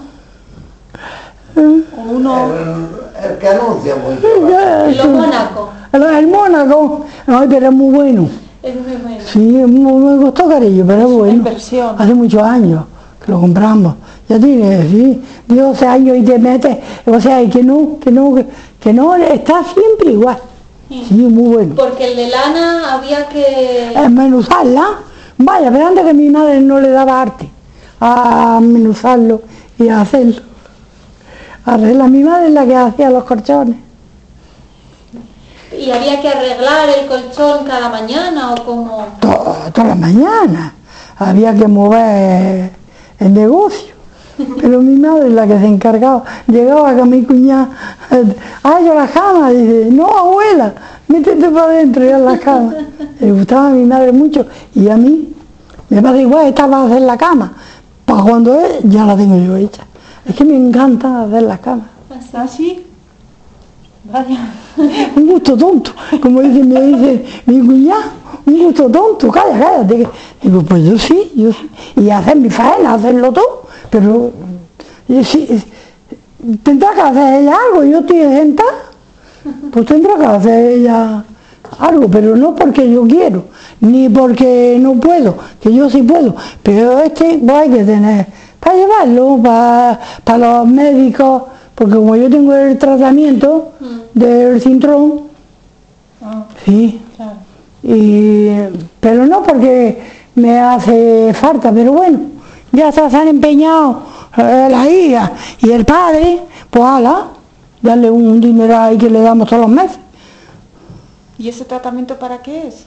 Uno... El, el que anuncia mucho. Lo mónaco. El, el Mónaco, ay, pero es muy bueno. Es muy bueno. Sí, muy- me costó cariño, pero es bueno. inversión. Hace muchos años que lo compramos. Ya tiene, sí, de doce años y te metes, o sea, y que no, que no, que, que no, está siempre igual. Sí. Sí, muy bueno. Porque el de lana había que... Desmenuzarla, vaya, pero antes que mi madre no le daba arte a menuzarlo y a hacerlo. Arregla, mi madre es la que hacía los colchones. ¿Y había que arreglar el colchón cada mañana o como...? Todas toda la mañana había que mover el negocio. Pero mi madre es la que se encargaba. Llegaba con mi cuñada, ¡ay, yo la cama! Y dice, no, abuela, métete para adentro ya en la cama. Le gustaba a mi madre mucho y a mí me pasa igual, estaba a hacer la cama. Para cuando es, ya la tengo yo hecha. Es que me encanta hacer las camas. ¿Ah, sí? Vaya. Un gusto tonto, como dice, me dice mi cuñada, un gusto tonto, calla, cállate. Digo, pues yo sí, yo sí. Y hacer mi faena, hacerlo todo, pero yo sí, tendrá que hacer ella algo, yo estoy sentada, pues tendrá que hacer ella algo, pero no porque yo quiero, ni porque no puedo, que yo sí puedo, pero este pues hay que tener, para llevarlo, para, para los médicos, porque como yo tengo el tratamiento mm. del cinturón, ah, sí, claro. Y, pero no porque me hace falta, pero bueno, ya se han empeñado eh, la hija y el padre, pues ala, darle un dinero ahí que le damos todos los meses. ¿Y ese tratamiento para qué es?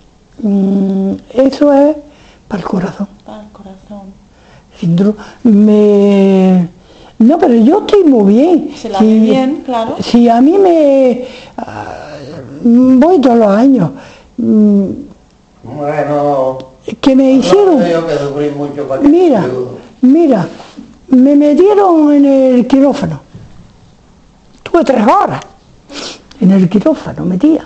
Mm, eso es para el corazón. Para el corazón. Síndrome, me... No, pero yo estoy muy bien. Se la si, ve bien, claro. Si a mí me... Uh, voy todos los años. Mm, Bueno... Que me hicieron... No, yo que sufrí mucho para que mira, mira, me metieron en el quirófano. Tuve tres horas en el quirófano, metía.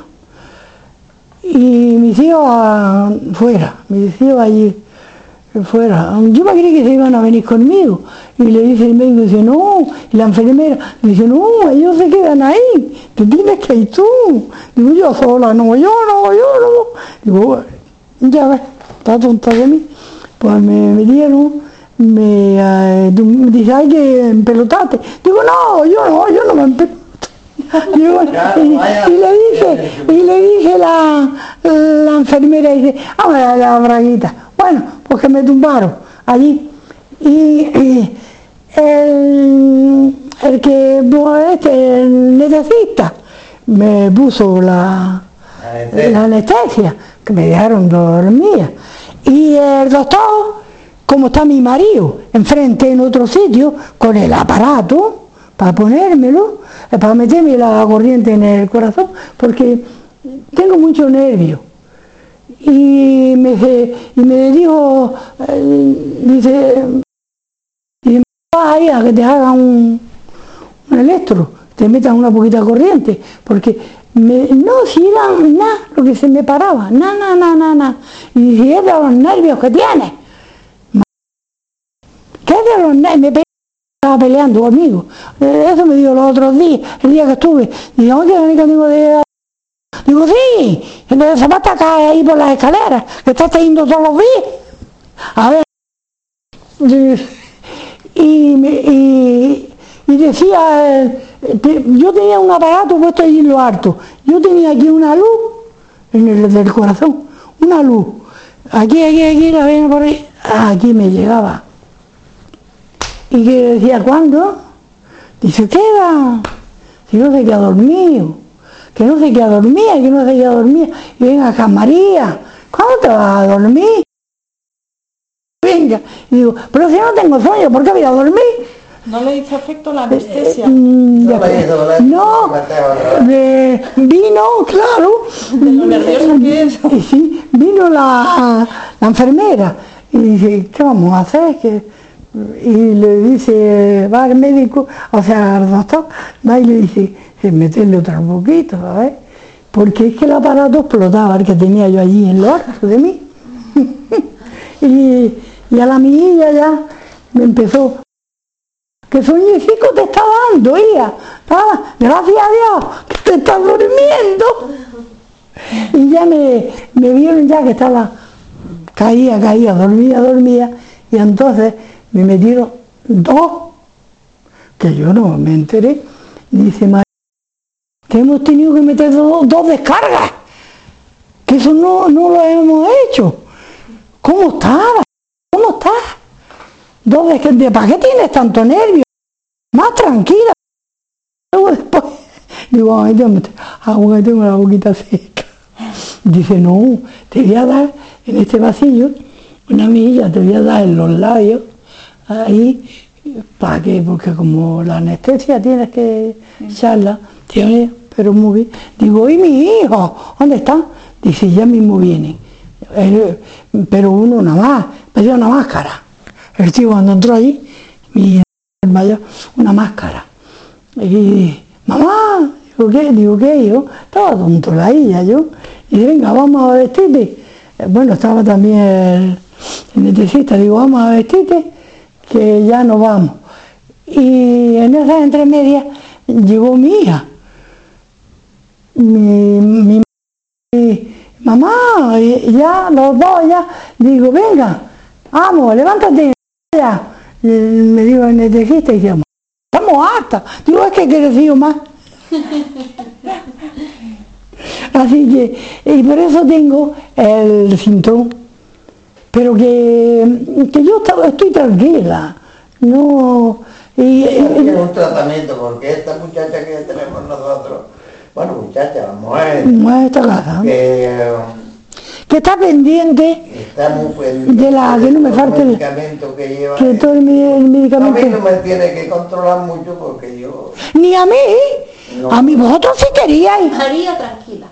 Y mis hijos fuera, mis hijos allí fuera. Yo me creí que se iban a venir conmigo. Y le dice el médico, dice, no. Y la enfermera dice, no, ellos se quedan ahí. Tú tienes que ir tú. Digo, yo sola, no, yo no, yo no. Digo, bueno, ya ves, está tonta de mí. Pues me metieron, me eh, dice, hay que empelotarte. Digo, no, yo no, yo no me empeloto. Digo, y, y le dice, y le dice la, la enfermera, dice, vamos a la braguita. Bueno, pues que me tumbaron allí. Y, y el, el que, este, el necesita, me puso la, la anestesia, que me dejaron dormir. Y el doctor, como está mi marido enfrente en otro sitio, con el aparato, para ponérmelo, para meterme la corriente en el corazón, porque tengo mucho nervio. Y me, y me dijo, eh, dice, y vas ahí a que te hagan un, un electro, te metan una poquita corriente, porque me, no, si era nada lo que se me paraba, nada, nada, nada, nada. Na. Y si es de los nervios que tienes, ¿qué es de los nervios? Estaba peleando conmigo, eso me dijo los otros días, el día que estuve, y digo, oye, venir conmigo de... Digo, sí, entonces se va a atacar ahí por las escaleras, que estás teniendo todos los días. A ver, y, me, y, y decía, yo tenía un aparato puesto allí en lo alto, yo tenía aquí una luz en el del corazón, una luz, aquí, aquí, aquí, la ven por ahí, aquí me llegaba. Y que decía, ¿cuándo? Dice, ¿qué va? Si no se queda dormido, que no se queda dormida, que no se queda dormida. Y venga acá, María, ¿cuándo te vas a dormir? Venga. Y digo, pero si no tengo sueño, ¿por qué voy a dormir? ¿No le hizo efecto la anestesia? Eh, no, de, no de, vino, claro. De lo nervioso que es. Y sí, vino la, la enfermera y dice, ¿qué vamos a hacer? Que y le dice, va al médico, o sea, al doctor, va y le dice, meterle otro poquito, ¿sabes? Porque es que el aparato explotaba, el que tenía yo allí en lo alto de mí. y, y a la milla ya me empezó, ¿qué sueñecico te está dando, hija? Ah, gracias a Dios, que te estás durmiendo. Y ya me, me vieron ya que estaba, caía, caía, dormía, dormía, y entonces me metieron dos, que yo no me enteré, dice, te hemos tenido que meter dos, dos descargas, que eso no, no lo hemos hecho. ¿Cómo estás? ¿Cómo estás? Dos descargas, ¿para qué tienes tanto nervio? Más tranquila. Luego después, digo, ay, tengo, agua, tengo la boquita seca. Dice, no, te voy a dar en este vasillo una milla, te voy a dar en los labios, ahí, para que, porque como la anestesia tienes que echarla, tiene, pero muy bien. Digo, ¿y mi hijo? ¿Dónde está? Dice, ya mismo viene. Eh, pero uno nada más, pedía una máscara. El tío cuando entró allí, mi mayor, una máscara. Y, mamá, digo, ¿qué? Digo, ¿qué? Yo estaba tonto la hija, yo. Y dice, venga, vamos a vestirte. Eh, bueno, estaba también el, el netecista, digo, vamos a vestirte, que ya nos vamos. Y en esas entremedias llegó mi hija. Mi, mi, mi mamá, y ya, los dos ya, digo, venga, vamos, levántate, ya. Y me dijo el netecista y decíamos, estamos hartas. Digo, es que he crecido más. Así que, y por eso tengo el cinturón, pero que, que yo estoy tranquila, no... Y, es un tratamiento, porque esta muchacha que tenemos nosotros, bueno, muchacha, la mujer, mujer está casa, que, que está pendiente, está muy pendiente de la, que no me falte el medicamento que lleva, que todo el, el medicamento. A mí no me tiene que controlar mucho porque yo... Ni a mí, no. A mí vosotros sí queríais. María, tranquila.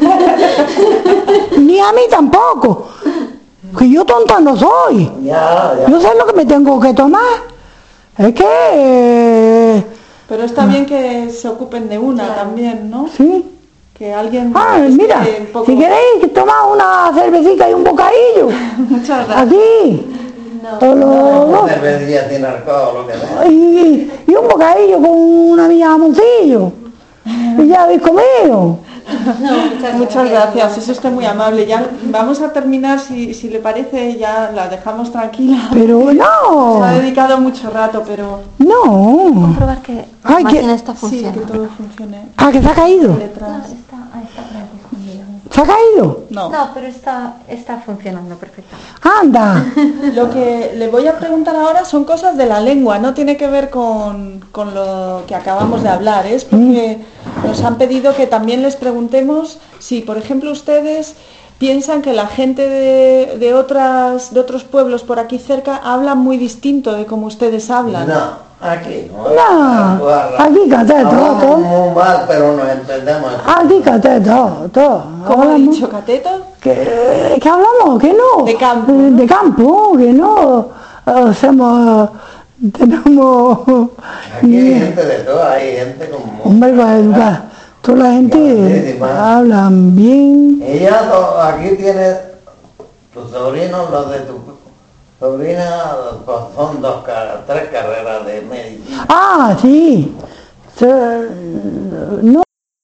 Ni a mí tampoco, que yo tonta no soy. Ya, ya. Yo sé lo que me tengo que tomar. Es que... Eh, Pero está bien que se ocupen de una Claro. también, ¿no? sí. Que alguien... Ah, esté mira, un poco- si queréis tomar una cervecita y un bocadillo, Muchas gracias. aquí, No. o lo- No, cervecería tiene alcohol, lo que sea. y, y un bocadillo con una milla de jamoncillo, y ya habéis comido. No, muchas, Muchas gracias, es usted muy amable. Ya vamos a terminar, si, si le parece, ya la dejamos tranquila. Pero Se no, ha dedicado mucho rato, pero no. Probar que la Ay, que- máquina está sí, funcionando. que todo funcione. Ah, que se ha caído, Letras. Está, ah, está por aquí escondido. se ha caído. No. No, pero está, está funcionando perfectamente. Anda, Lo que le voy a preguntar ahora son cosas de la lengua, no tiene que ver con, con lo que acabamos de hablar, es porque nos han pedido que también les preguntemos si, por ejemplo, ustedes piensan que la gente de, de, otras, de otros pueblos por aquí cerca habla muy distinto de como ustedes hablan. No, aquí no. no, aquí caté todo, Hablamos todo. muy mal, pero nos entendemos. Aquí caté todo, todo. ¿Cómo ha Hablamos- dicho Cateto? que, que hablamos, que no. De campo, Eh, ¿no? De campo, que no hacemos, tenemos... Aquí hay gente de todo, hay gente como... Hombre, para educar. Toda la gente Buenísima. hablan bien. Ella to- aquí tiene tus sobrinos, los de tu sobrina, pues son dos, car- tres carreras de medicina. Ah, sí. Se- no.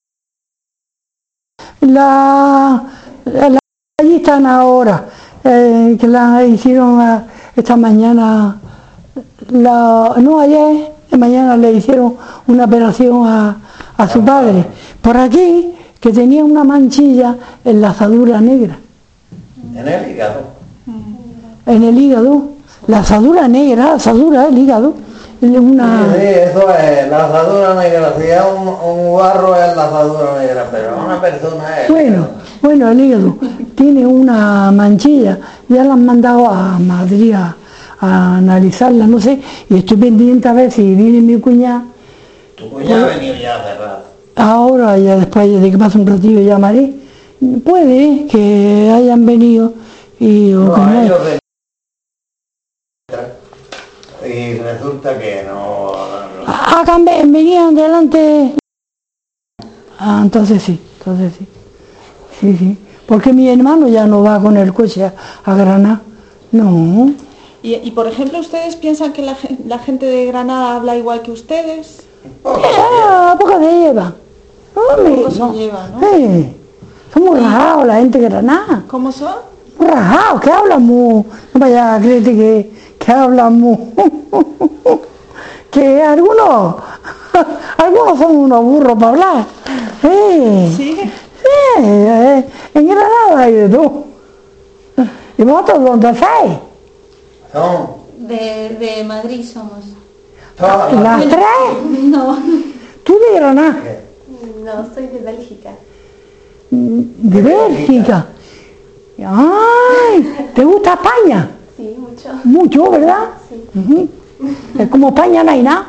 La, la allí están ahora, eh, que la hicieron a- esta mañana, la, no ayer, de mañana le hicieron una operación a, a su padre. Por aquí, que tenía una manchilla en la asadura negra, En el hígado. en el hígado. La asadura negra, la asadura del hígado. es Una... Sí, sí, eso es, la asadura negra, si es un, un barro es la asadura negra, pero una persona es... Bueno, bueno, el hígado tiene una manchilla, ya la han mandado a Madrid a, a analizarla, no sé, y estoy pendiente a ver si viene mi cuñada, Tu cuñado ha venido ya hace rato. ahora, ya después de que pase un ratillo llamaré, puede que hayan venido y o que No, no. ellos venían y resulta que no... no- Ah, cambié, venían delante. Ah, entonces sí, entonces sí, sí, sí, porque mi hermano ya no va con el coche a, a Granada, no. Y, y, por ejemplo, ¿ustedes piensan que la, gen- la gente de Granada habla igual que ustedes? Ah, poco se lleva. Hombre, Poco se no. lleva, ¿no? Eh, somos rajados la gente de Granada. ¿Cómo son? Rajados, que hablan muy... No vaya a creerte que, que hablan muy... que algunos, algunos son unos burros para hablar. Sí, ¿Sí? sí, eh, en Granada hay de todo. ¿Y vosotros dónde estáis? Son, De, de Madrid somos. son ¿Las tres? No. ¿Tú de Granada? No, soy de Bélgica. De Bélgica. ¡Ay! ¿Te gusta España? Sí, mucho. Mucho, ¿verdad? Sí. Ujú. Es como España, no hay nada.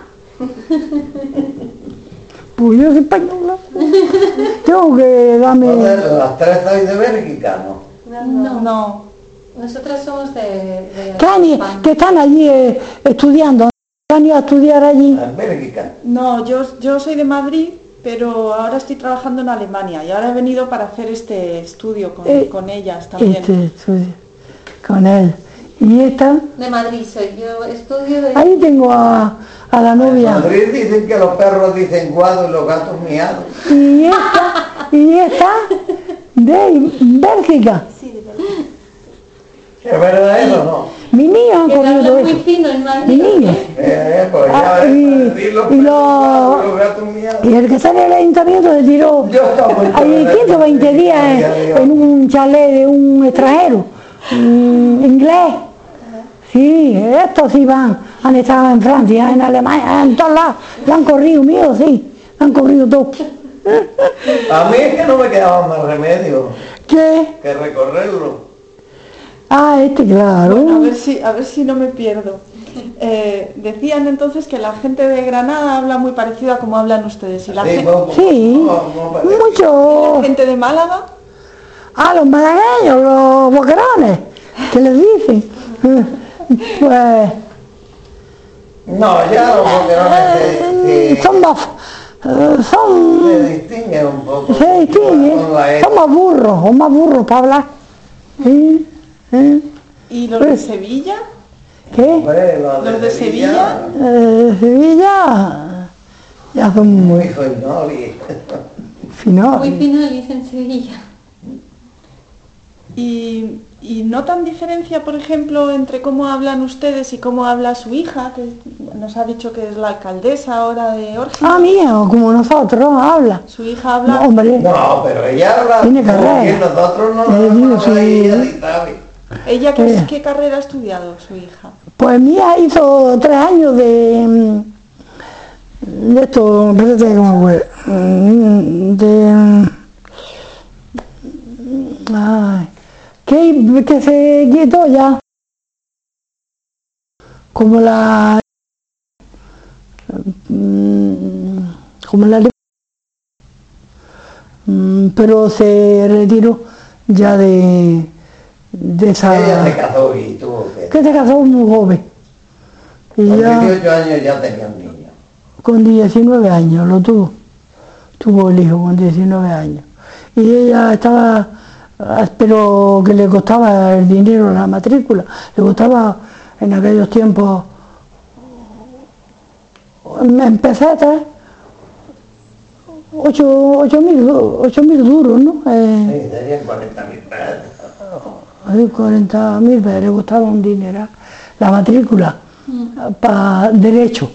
Pues yo soy española. Tengo que darme... Joder, las tres sois de Bélgica, ¿no? No, no. No. No. Nosotras somos de... de ¿Qué, han- España. que están allí eh, estudiando? ¿Han ido a estudiar allí? En Bélgica. No, yo, yo soy de Madrid, pero ahora estoy trabajando en Alemania y ahora he venido para hacer este estudio con, Eh, con ellas también. Este, estudio con él. Y esta, De Madrid soy. Yo estudio de... ahí tengo a, a la En novia. Madrid dicen que los perros dicen guado y los gatos miados. Y esta, y esta de Bélgica. Sí, de Bélgica. ¿Es verdad eso o no? Mi niño ha Que comido hablan muy eso. fino en Mi Madrid. niño. Eh, eh, pues ya Ah, ves, y- decir los y perros lo- guados y los gatos miados. Y el que está en el ayuntamiento se tiró Yo estaba muy ahí quince o veinte días en, en un chalet de un extranjero, mm, inglés. Sí, estos sí van, han estado en Francia, en Alemania, en todos lados, lo han corrido, mío, sí, lo han corrido todo. A mí es que no me quedaba más remedio ¿Qué? que recorrerlo. Ah, este, claro. Bueno, a ver si, a ver si no me pierdo. Eh, decían entonces que la gente de Granada habla muy parecido a como hablan ustedes. ¿Y la, Sí, gen- vamos, Sí, vamos, vamos, parece. mucho. la gente de Málaga? Ah, los malagueños, los boquerones, que les dicen. Pues... No, ya los boquerones se, se- son más, eh, son, se distinguen un poco. se distinguen, Con la E. son más burros, son más burros para hablar. ¿Sí? ¿Sí? ¿Y los de Pues- Sevilla? ¿Qué? Hombre, los de, ¿Los de Sevilla? Eh, Sevilla ya son Muy muy finoli. finos. Muy fino dice en Sevilla. ¿Y, ¿Y notan diferencia, por ejemplo, entre cómo hablan ustedes y cómo habla su hija, que nos ha dicho que es la alcaldesa ahora de Orgia? Ah, mío, como nosotros, habla. Su hija habla... No, hombre, No, pero ella habla Tiene como carrera. que nosotros no Eh, nos digo, vamos a sí. ir, ella sabe. ¿Ella qué, Eh. qué carrera ha estudiado, su hija? pues mía hizo tres años de... mm, de esto, espérate cómo fue. mm, De... Ay, que, que se quitó ya. Como la... mm, como la... mm, pero se retiró ya de... de esa... Ella se casó y tuvo que... que se casó muy joven. Y Con ya dieciocho años ya tenía un niño. con diecinueve años lo tuvo. Tuvo el hijo con diecinueve años. Y ella estaba, ah, pero que le costaba el dinero la matrícula. Le costaba en aquellos tiempos, en pesetas, ocho, ocho mil, ocho mil duros, ¿no? Eh, Sí, serían cuarenta mil pesos. Ay, cuarenta mil, pero le costaba un dinero la matrícula para derecho.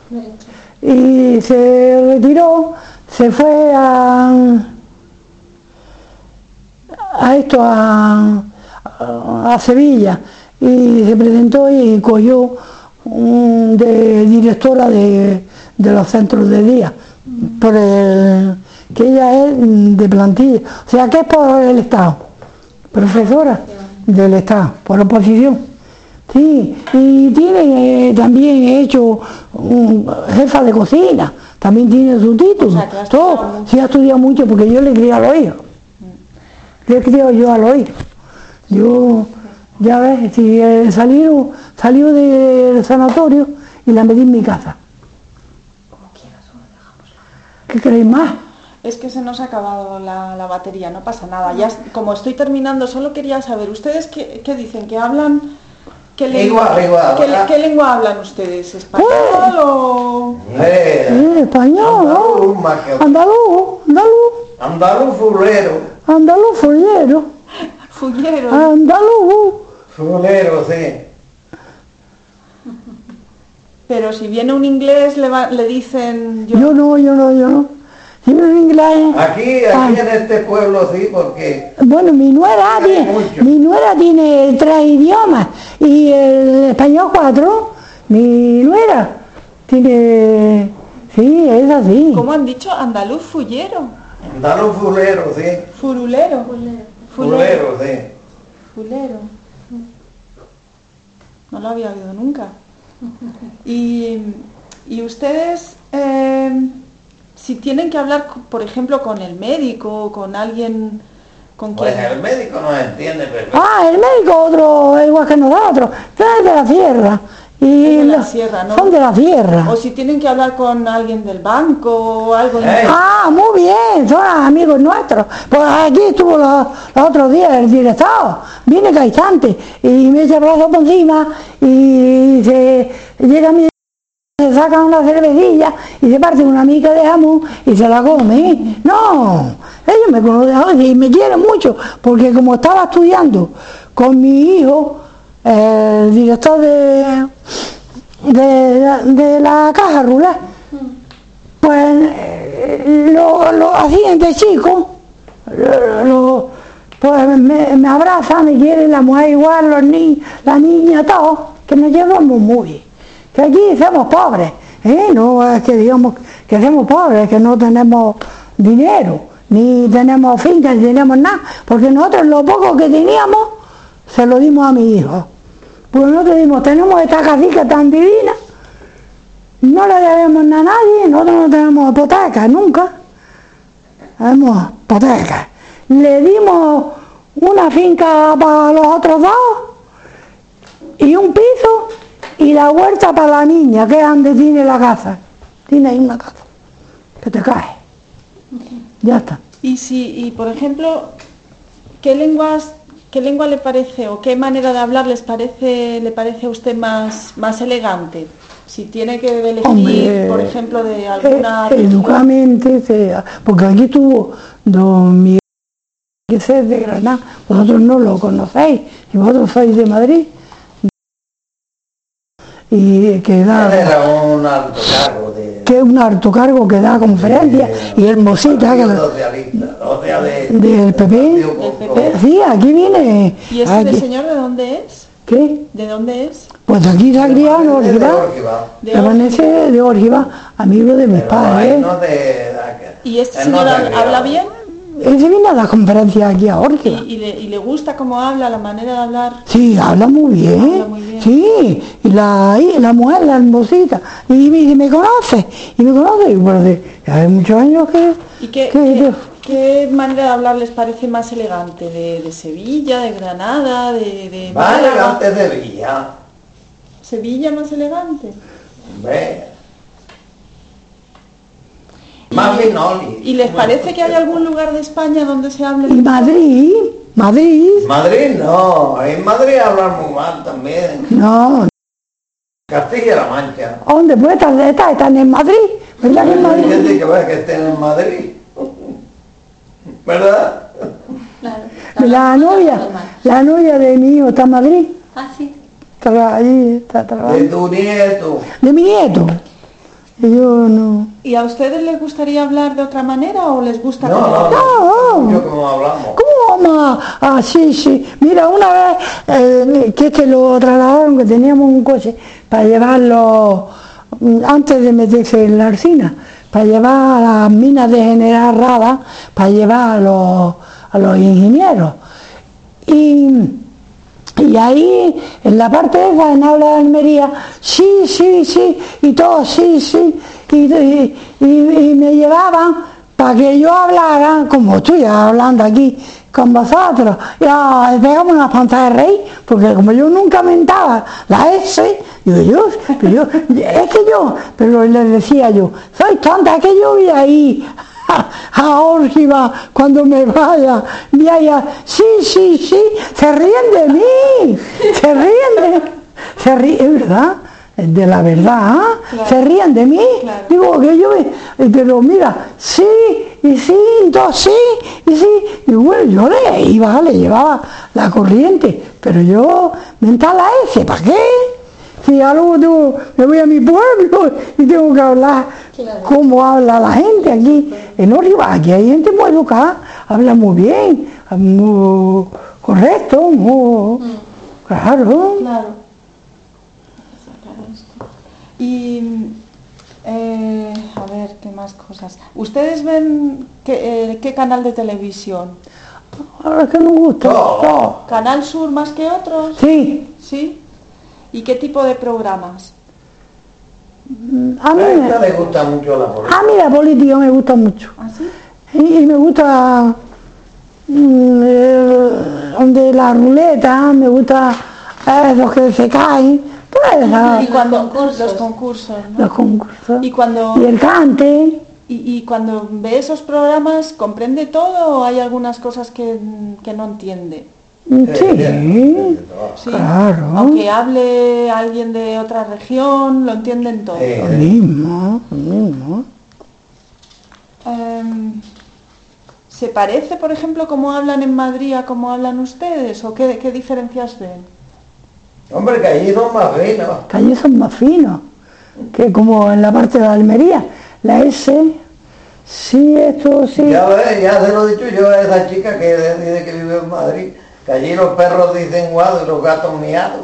Y se retiró, se fue a, a esto, a, a, a Sevilla, y se presentó y cogió un de directora de, de los centros de día, por el, que ella es de plantilla, o sea que es por el Estado, profesora del Estado, por oposición. Sí, y tiene eh, también hecho un jefa de cocina, también tiene su título, O sea, que ha estudiado todo, mucho. sí ha estudiado mucho porque yo le crié a los hijos, le he criado yo a los hijos. Yo, ya ves, si eh, salió, salió del sanatorio y la metí en mi casa. ¿Qué queréis más? Es que se nos ha acabado la, la batería, no pasa nada. Ya, es- como estoy terminando, solo quería saber, ¿ustedes qué, qué dicen? ¿Que hablan? ¿Qué, lengua, Igual, igual, ¿qué, ¿verdad? qué lengua hablan ustedes? ¿Español o...? Eh, Eh, español, andaluz ¿no? más que... Andaluz, andaluz, Andaluz fulero. andaluz follero, Fullero. Ah. andaluz. Fulero, sí. Pero si viene un inglés le, va, le dicen... Yo... Yo no, yo no, yo no. Si viene un inglés... Aquí, aquí en este pueblo sí, porque... Bueno, mi nuera Tiene tiene, mucho. mi nuera tiene tres idiomas y el español cuatro. Mi nuera tiene... Sí, es así. ¿Cómo han dicho? Andaluz fullero. Andaluz fulero, sí. Furulero. Fulero, sí. Fulero. No lo había oído nunca. Y, y ustedes, eh, si tienen que hablar, por ejemplo, con el médico o con alguien con Pues quien... el médico nos entiende perfecto. Ah, el médico otro, igual que nosotros, es de la sierra. Y Es de la los- sierra, ¿no? Son de la sierra. O si tienen que hablar con alguien del banco o algo... Eh. Ah, muy bien, son amigos nuestros. Pues aquí estuvo los, los otros días el director, viene cada instante y me echa el brazo por encima y se llega a mi... se saca una cervecilla y se parte una mica de jamón y se la come. No, ellos me conocen y me quieren mucho, porque como estaba estudiando con mi hijo, el director de, de, de la caja rural, pues eh, lo, lo hacían de chico, lo- lo- pues me, me abraza, me quiere la mujer igual, los niños, la niña, todos, que nos llevamos muy bien. Que aquí somos pobres, ¿eh? No es que digamos que somos pobres, que no tenemos dinero, ni tenemos fincas, ni tenemos nada, porque nosotros lo poco que teníamos se lo dimos a mi hijo. Pues nosotros dimos, tenemos esta casita tan divina, no le debemos nada a nadie, nosotros no tenemos hipoteca, nunca. Tenemos hipoteca. Le dimos una finca para los otros dos y un piso y la huerta para la niña, que es donde tiene la casa. Tiene ahí una casa, que te cae. Ya está. Y si, y por ejemplo, ¿qué lenguas, qué lengua le parece o qué manera de hablar les parece, le parece a usted más, más elegante? Si tiene que elegir, Hombre, por ejemplo, de alguna... Eh, educadamente, se- porque aquí tuvo don Miguel, que es de Granada, vosotros no lo conocéis, y vosotros sois de Madrid, y que Él da, era un alto cargo de... que es un alto cargo que da conferencias, y hermosita, que la- socialista, o sea, de... del P P. Partido Del P P. Popular. Eh, sí, aquí viene. ¿Y ese aquí. señor de dónde es? ¿Qué? ¿De dónde es? Pues aquí se ha criado en De Orgiva, Orgiva. De permanece de Orgiva, amigo de mis Pero ahí padres. no de... ¿Y este él señor no se ha habla criado. habla bien? Él se viene a las conferencias aquí a ¿Y, Orgiva. y le, ¿Y le gusta cómo habla, la manera de hablar? Sí, habla muy bien. Habla muy bien. Sí, y la, y la mujer, la hermosita. Y me dice, ¿me conoce? Y me conoce. Y bueno, de, hace muchos años que... ¿Y qué, que- qué, qué manera de hablar les parece más elegante? ¿De, de Sevilla, de Granada, de, de Va Málaga? elegante de Villa. ¿Sevilla más elegante? Hombre. Más Vinoli. ¿Y les parece que hay algún lugar de España donde se hable? Y Madrid, Madrid, Madrid no, en Madrid hablan muy mal también. no, Castilla-La Mancha. ¿dónde puede estar? Están, están en Madrid, ¿verdad que en Hay Madrid? gente que ve que estén en Madrid. ¿Verdad? Claro. La novia, la novia de mi hijo está en Madrid, Ah, sí. está allí, está De trabajando. tu nieto. De mi nieto. Y yo no. ¿Y a ustedes les gustaría hablar de otra manera o les gusta No, cómo no, hablan? No. mucho como hablamos. ¿Cómo vamos a...? Ah, sí, sí. Mira, una vez eh, que este lo trasladaron, que teníamos un coche para llevarlo, mm, antes de meterse en la Arcina, para llevar a las minas de General Rada, para llevar a los, a los ingenieros. Y... Y ahí, en la parte esa, en habla de Almería, sí, sí, sí, y todo, sí, sí, y, y, y- y me llevaban para que yo hablara, como estoy hablando aquí con vosotros, y ah, pegamos una panza de rey, porque como yo nunca mentaba la S, digo yo, pero yo, es que yo, pero le decía yo, soy tonta, que yo voy ahí a Orgiva cuando me vaya, vaya, sí, sí, sí, se ríen de mí, se ríen de, se ríen, es verdad, es de la verdad, ¿ah? Claro. Se ríen de mí, Claro. digo que yo, me- pero mira, sí, y sí, y todo, sí, y sí, y bueno, yo le iba, le llevaba la corriente, pero yo, mental la S, ¿para qué? si algo tengo, me voy a mi pueblo y tengo que hablar Claro. como habla la gente aquí en Orihuela. Aquí hay gente muy educada, habla muy bien, muy correcto, muy claro. Claro. Y eh, a ver, ¿qué más cosas? ¿Ustedes ven qué, eh, qué canal de televisión? Ahora es que nos gusta. Todo. todo. ¿Canal Sur más que otros? Sí, ¿Sí? ¿Y qué tipo de programas? a mí, A me- esta le gusta mucho la política. a mí la política me gusta mucho. ¿Ah, sí? Y, y me gusta mm, el- donde la ruleta, me gusta esos que se caen, pues esa- Y cuando concursos. Los concursos, ¿no? los concursos. Y cuando, Y el cante. y, y cuando ve esos programas, ¿comprende todo o hay algunas cosas que, que no entiende? Sí, Sí. claro. Aunque hable alguien de otra región, lo entienden todo. Sí. Lo mismo, lo mismo. Em, ¿Se parece, por ejemplo, cómo hablan en Madrid a cómo hablan ustedes? ¿O qué, qué diferencias ven? Hombre, que allí son más finos. Que allí son más finos, que como en la parte de la Almería. La S, sí, esto, sí. Ya ves, ya se lo he dicho yo a esa chica que dice que vive en Madrid, que allí los perros dicen guado y los gatos miados.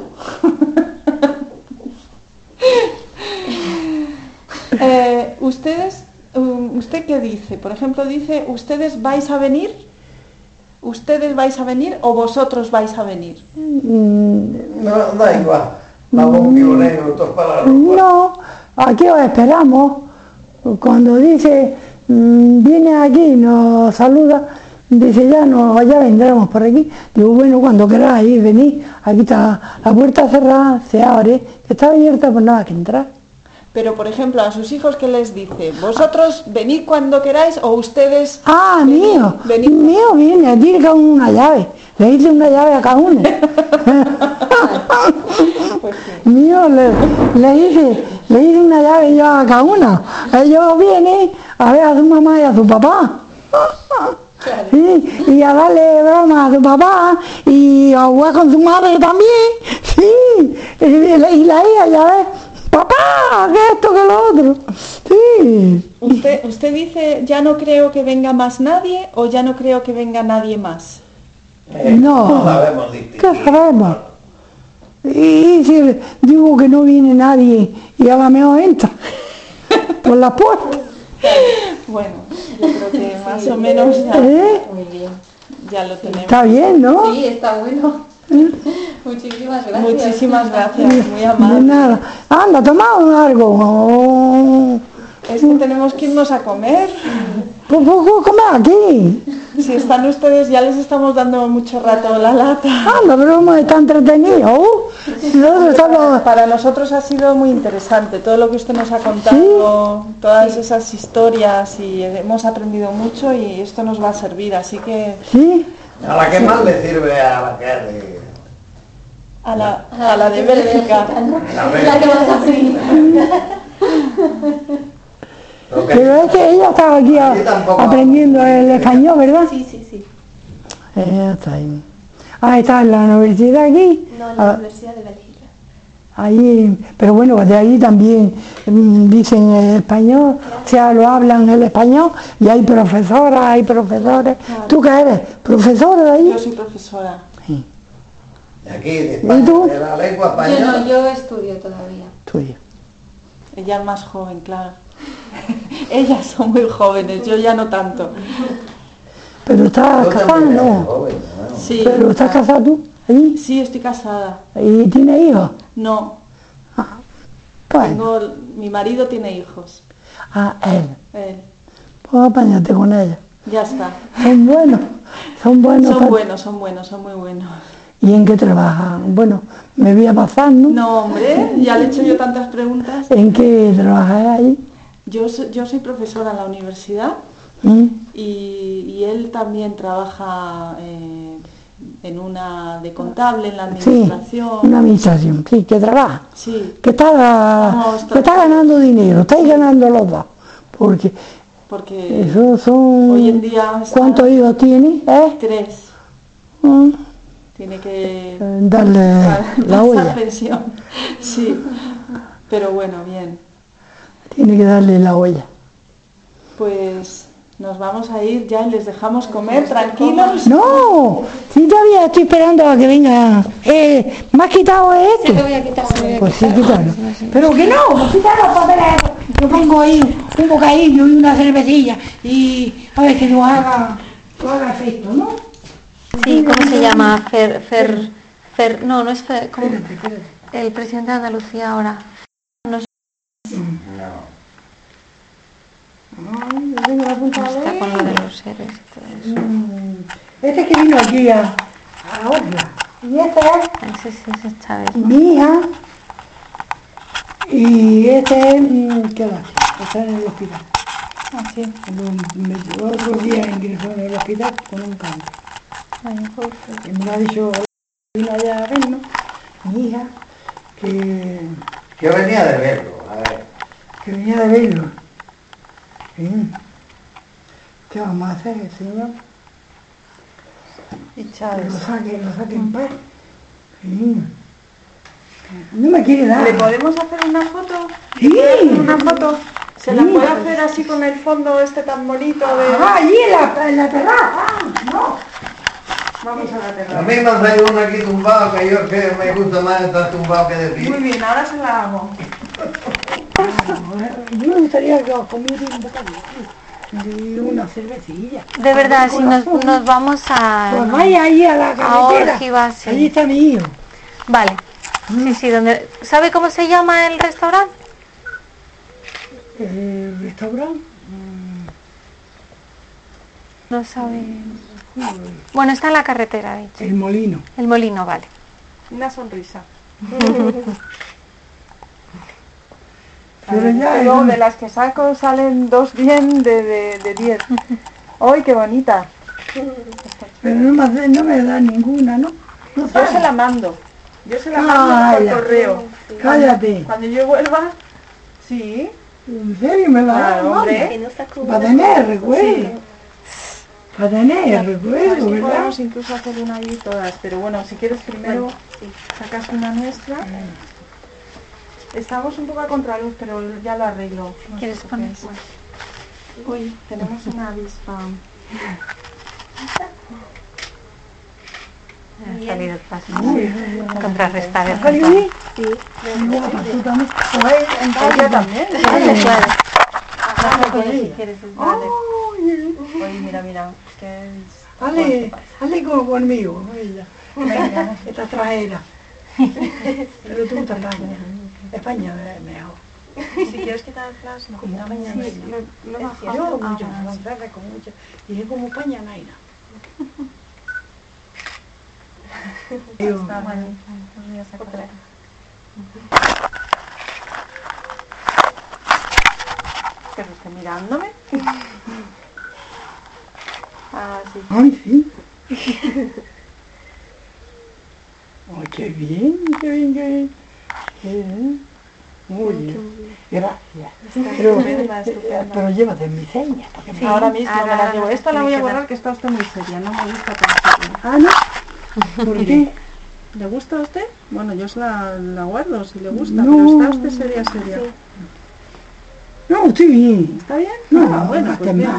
Eh, ¿Ustedes, um, usted qué dice? Por ejemplo, dice, ¿ustedes vais a venir? ¿Ustedes vais a venir o vosotros vais a venir? Mm, No, da igual. Vamos un kilo negro, dos palabras. No, aquí os esperamos. Cuando dice, mm, viene aquí, nos saluda, dice, ya no, ya vendremos por aquí. Digo, bueno, cuando queráis venir, aquí está la puerta cerrada, se abre, que está abierta, pues nada que entrar. Pero, por ejemplo, a sus hijos, ¿qué les dice? ¿Vosotros venid cuando queráis o ustedes... Ah, venid- mío, venid- mío viene, tiene cada uno una llave, le hice una llave a cada uno. Pues sí. Mío, le, le hice, le hice una llave yo a cada uno. Ellos vienen a ver a su mamá y a su papá. Sí, y a darle broma a su papá y a jugar con su madre también. Sí, y la, y la hija ya ves, papá, que esto, que lo otro. Sí. ¿Usted, usted dice, ya no creo que venga más nadie o ya no creo que venga nadie más? Eh, No. sabemos distinguir. ¿Qué sabemos? Y si digo que no viene nadie y a la mejor entra por la puerta. Bueno, yo creo que más o menos ya, ¿Eh? Muy bien. ya lo tenemos. Está bien, ¿no? Sí, está bueno. Muchísimas gracias. Muchísimas gracias, muy De amable. nada. Anda, toma algo. Oh. Es que tenemos que irnos a comer. Pues, pues, pues, come aquí. Si están ustedes, ya les estamos dando mucho rato la lata. Anda, pero hemos estado entretenidos. Uh, si nosotros estamos... Para nosotros ha sido muy interesante todo lo que usted nos ha contado, todas esas historias, y hemos aprendido mucho y esto nos va a servir, así que Sí, A la que más le sirve a la que es de... a la, a la de Bélgica. ¿no? La La que más aprende. Lo que- pero es que ella estaba aquí a- Aquí tampoco- aprendiendo el español, ¿verdad? Sí, sí, sí. Ella está ahí. Ah, está en la universidad aquí. No, en la Ah, Universidad de Bélgica. Allí, pero bueno, de allí también mm, dicen el español, o sea, lo hablan el español y hay profesoras, hay profesores. ¿Tú qué eres? ¿Profesora de allí? Yo soy profesora. Sí, de aquí, de España, tú? de la lengua Yo española. no, yo estudio todavía. tuya. Ella es más joven, claro. Ellas son muy jóvenes, yo ya no tanto. Pero estás Yo casada, también era ¿no? joven, ¿no? Sí, Pero estás casada tú, allí, sí, estoy casada. y tienes hijos. No, Pues, tengo, mi marido tiene hijos. ah, él, Él, pues apáñate con ella. ya está. Son buenos, son buenos. Son pa- buenos, son buenos, son muy buenos. ¿Y en qué trabajan? Bueno, me voy a pasar, ¿no? No, hombre, ya le he hecho yo tantas preguntas. ¿En qué trabajas ahí? Yo, so- yo soy profesora en la universidad ¿Mm? y, y él también trabaja eh, en una de contable, en la Sí, administración. una administración, sí, que trabaja. Sí, Que está, No, está- que está ganando dinero, estáis ganando los dos. Porque porque eso son... hoy en día está- ¿Cuántos hijos tiene? ¿Eh? tres, Mm, tiene que Darle la pasar olla. pensión. Sí, pero bueno, bien. Tiene que darle la olla. Pues nos vamos a ir ya y les dejamos comer tranquilos. ¡No! Si todavía estoy esperando a que venga. Eh, ¿me has quitado esto? Se lo voy a quitar, se lo voy a Pues sí, quitar. quítalo. Pero que no, pues quita los papeles. Yo pongo ahí un bocadillo y una cervecilla y a ver que no haga, no haga efecto, ¿no? Sí, ¿cómo se llama? Fer, Fer, Fer, no, no es Fer, ¿cómo? El presidente de Andalucía ahora. No sé. Ay, yo tengo la punta de Está con lo de los seres y todo eso. Mm, Este que vino aquí a, a la olla. Y este es Ese sí, ese es Chávez. mi hija. Y este es, mm, ¿qué va? Está en el hospital. Así. Lo- me- El otro día ingresó en el hospital con un cáncer. Y me lo ha dicho, vino allá a vernos, mi hija, que, Yo venía de verlo, a ver. que venía de verlo. Sí. ¿Qué vamos a hacer, señor? Y Que Chávez. lo saque, lo saque en paz. Sí. No me quiere dar. ¿Le podemos hacer una foto? Sí. ¿Una foto? ¿Se la Sí. puede hacer así con el fondo este tan bonito de...? Ah, allí en la, en la terraza. Ah, no. Vamos a la A terraza. mí me ha traído uno aquí tumbado, que yo que me gusta más estar tumbado que de Muy pie. bien, ahora se la hago. Yo me gustaría que os comiera un bocadillo y una cervecilla. De verdad, si nos, nos vamos a... Pues vaya ahí a la a carretera. Órgiva, sí. Allí está mi hijo. Vale. Sí, sí, donde... ¿Sabe cómo se llama el restaurante? El restaurante. No sabe... Bueno, está en la carretera, de hecho. El molino. El molino, vale. Una sonrisa. Pero ya Luego es- de las que saco salen dos bien de, de, de diez. ¡Ay, qué bonita! Pero no me, hace- no me da ninguna, ¿no? No Yo se la mando. Yo se la mando por Calla. correo. Cállate. Cuando yo vuelva... Sí. ¿En serio me va a dar? Claro, hombre. Para tener recuerdo. Para tener Pues recuerdo, que ¿verdad? podemos incluso hacer una allí todas, pero bueno, si quieres primero sacas una nuestra. Estamos un poco a contraluz, pero ya lo arreglo. No ¿Quieres sé poner? qué es. Uy, tenemos una avispa. Ha salido el paso. Contrarrestar el ¿Has salido paso. bien? Sí. Guapa, tú también. Pues, Ella también. Vale, puede. Ah, Hazlo con sí. ella si quieres. Vale. Oye, mira, mira. Que es... Hazle, hazle como conmigo, ella. Venga, esta trajera. Pero tú te España. España es mejor. Si quieres quitar el flash, lo Como quitamos. España no hay Sí, nada. lo, lo bajamos. Yo Ah, mucho, bueno, sí. francesa con mucho. Y es como España no hay nada. Digo, Está bueno. Pues voy a sacar. Que no esté mirándome. Ah, sí. ay, sí. Ay, qué bien, qué bien, qué bien. Qué bien. Muy bien. Gracias. Pero, estupenda, estupenda. pero llévate mi seña. Porque me- Ahora mismo ahora, me la ahora llevo. no Esta la tiene voy a que dar. borrar, que está usted muy seria. No me gusta tan seria. Ah, ¿no? ¿Por qué? ¿Le gusta a usted? Bueno, yo se la, la guardo si le gusta, No. pero está usted seria, seria. No, estoy bien. ¿Está bien? No, Ah, no, bueno, no pues bien. más.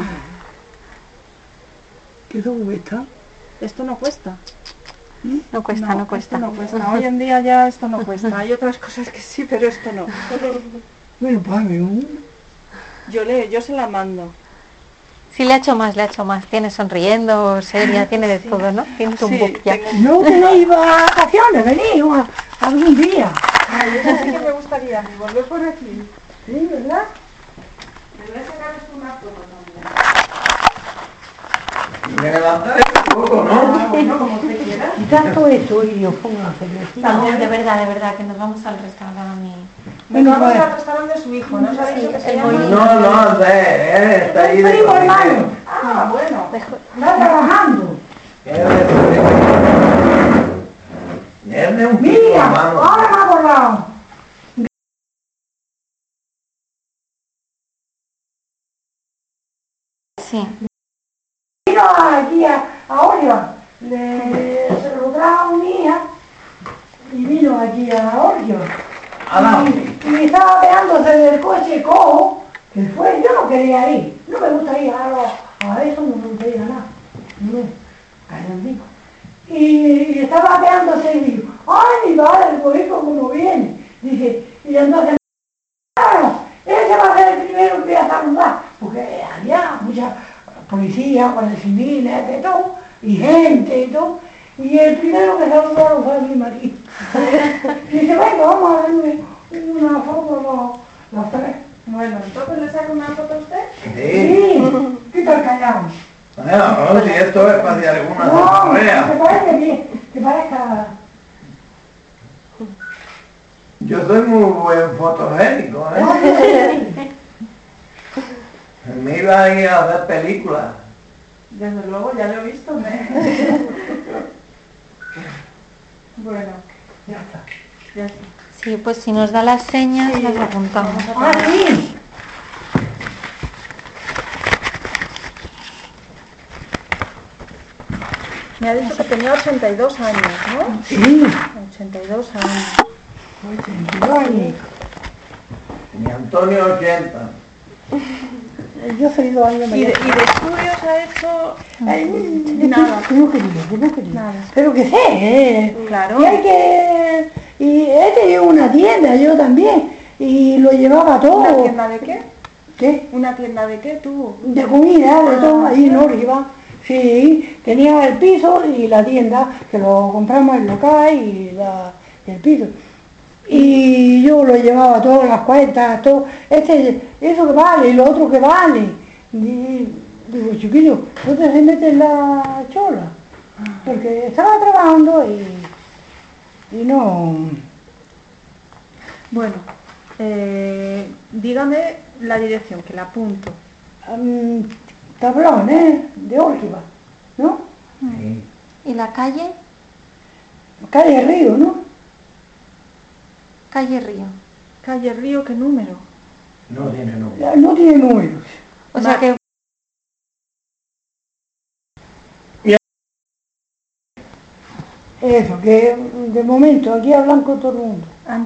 ¿Qué cuesta? Esto no cuesta. No cuesta, no, cuesta. Esto no cuesta. Hoy en día ya esto no cuesta. Hay otras cosas que sí, pero esto no. Bueno, págame uno. Yo le, yo se la mando. Si le ha hecho más, le ha hecho más. Tiene sonriendo, seria, tiene de todo, ¿no? Tiene un Sí, book ya. tengo- No tenéis vacaciones, venid a- algún día. Ay, eso sí que me gustaría, mi volver por aquí. Sí, ¿verdad? Me voy a sacar una foto también. Me levantaré un poco, ¿no? Ah, bueno, como usted quiera. Quitar todo esto y os pongo la cervecita. No, de verdad, de verdad, que nos vamos al restaurante. Bueno, Vamos pues, al restaurante de su hijo, ¿no? ¿Sabéis lo que se el llama? molino. No, no, sé, él está ahí de primo hermano. comida. Ah, bueno. Está trabajando. Él es Él es un primo Mira, hermano. ahora me he acordado. Sí. Vino aquí a, a Orión, le, se lo trajo mi hija y vino aquí a Orión. y, y estaba pegándose del coche cojo, que fue, yo no quería ir, no me gusta ir a, lo, a eso, no me gusta ir a nada, no, callandico. Y, y estaba pegándose y digo, ay, mi padre, el cohijo como viene, dice, y entonces, claro, ese va a ser el primero que voy a saludar, porque había mucha policía, guardias civiles, de todo, y gente y todo, y el primero que saludaron fue mi marido. Y dice, venga, vamos a ver una foto los, los tres. Bueno, entonces le saco una foto a usted. Sí. Sí, ¿qué tal callado? Bueno, no, si esto es para de alguna No, que correa. parezca bien, que parezca... Yo soy muy buen fotogénico, ¿eh? Me iba a ir a ver películas. Desde luego, ya lo he visto. ¿eh? Bueno, Ya está. ya está. Sí, pues si nos da las señas, Sí, las apuntamos. Ah, sí. Me ha dicho que tenía ochenta y dos años, ¿no? Sí, ochenta y dos años. ochenta y dos años. Mi Antonio ochenta. Yo soy dos años ¿Y de, mayor. y de estudios ha hecho Ay, nada? que no quería, que no quería. Nada. Pero que sé, eh. Claro. Y hay que... Y he tenido una tienda, yo también. Y lo llevaba todo. ¿Una tienda de qué? ¿Qué? ¿Una tienda de qué tú? De comida, de Ah, todo, ahí en sí. Órgiva. Sí, tenía el piso y la tienda, que lo compramos el local y la, el piso. Y yo lo llevaba todas las cuentas, todo, este, eso que vale y lo otro que vale. Y digo, chiquillo, ¿dónde se mete la chola? Porque estaba trabajando y, y no... Bueno, eh, dígame la dirección, que la apunto. Um, tablón, ¿eh? De Órgiva, ¿no? Sí. ¿Y la calle? Calle Río, ¿no? Calle Río. Calle Río, ¿qué número? No tiene nombre. Ya no tiene números. O sea que Eso, que de momento aquí hablan con todo el mundo.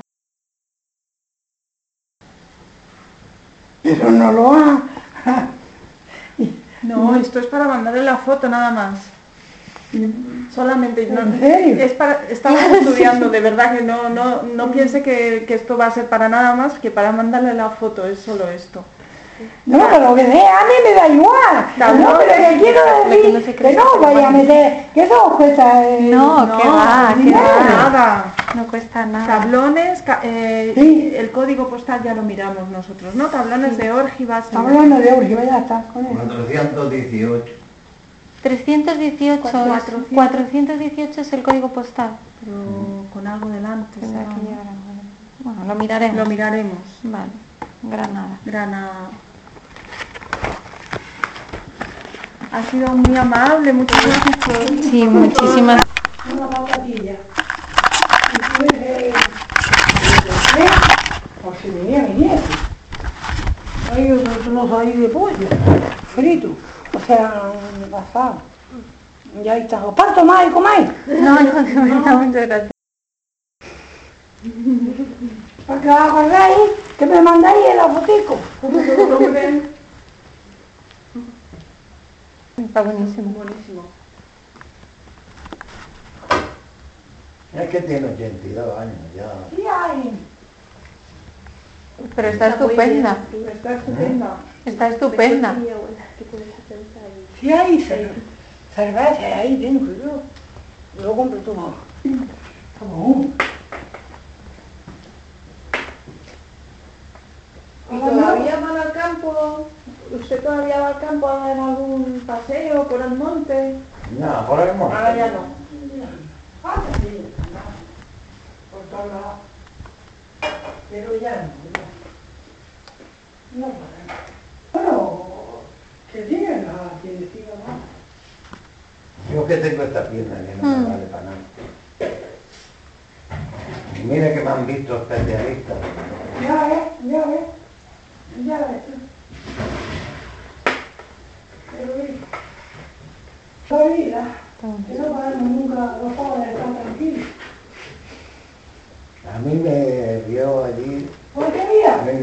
Pero no lo ha... No, esto es para mandarle la foto nada más. Solamente, no, ¿En serio? es para, estamos estudiando, de verdad que no, no, no piense que, que esto va a ser para nada más que para mandarle la foto, es solo esto. No, pero que sea, a mí me da igual. Claro, No, pero que quiero lo que no decir se cree que es no que vaya a vale. meter, que eso os cuesta... eh, no, que va, que dinero. va. Nada. No cuesta nada. Tablones, ca- eh, Sí. el código postal ya lo miramos nosotros, ¿no? Tablones de Órgiva. Estamos hablando de Órgiva, ya está, con eso. cuatrocientos dieciocho. trescientos dieciocho, es- Cuatrocientos. cuatrocientos dieciocho es el código postal. Pero con algo delante. Tendrá será. que llegar algo. Bueno, lo miraremos. Lo miraremos. Vale, Granada. Granada. Ha sido muy amable, muchas gracias por... Sí, muchísimas. Una patilla. Y tuve que... ¿eh? Por si venía mi nieto. Hay unos ahí de pollo, frito. O sea, asado. Ya está. ¿Os parto más y comáis? No, no, de verdad, muchas gracias. Para que os acordáis que me mandáis el fotico. Está buenísimo. Buenísimo. Es que tiene ochenta y dos años ya. Sí hay. Pero está estupenda. Está estupenda. Está estupenda. Sí hay cer- cerveza, ahí tengo yo. Yo lo compro todo. Como ¿Y todavía van al campo? ¿Usted todavía va al campo a dar algún paseo por el monte? No, por el monte. Ahora ya no. Antes sí, por todos lados. Pero ya no. No para. Bueno, que digan la tiendecita más. Yo que tengo esta pierna que no me vale para nada. Y mire que me han visto especialistas. Ya ves, ya ves, ya ves. Pero ve, la vida, que no podemos nunca los padres estar tranquilos. A mí me vio allí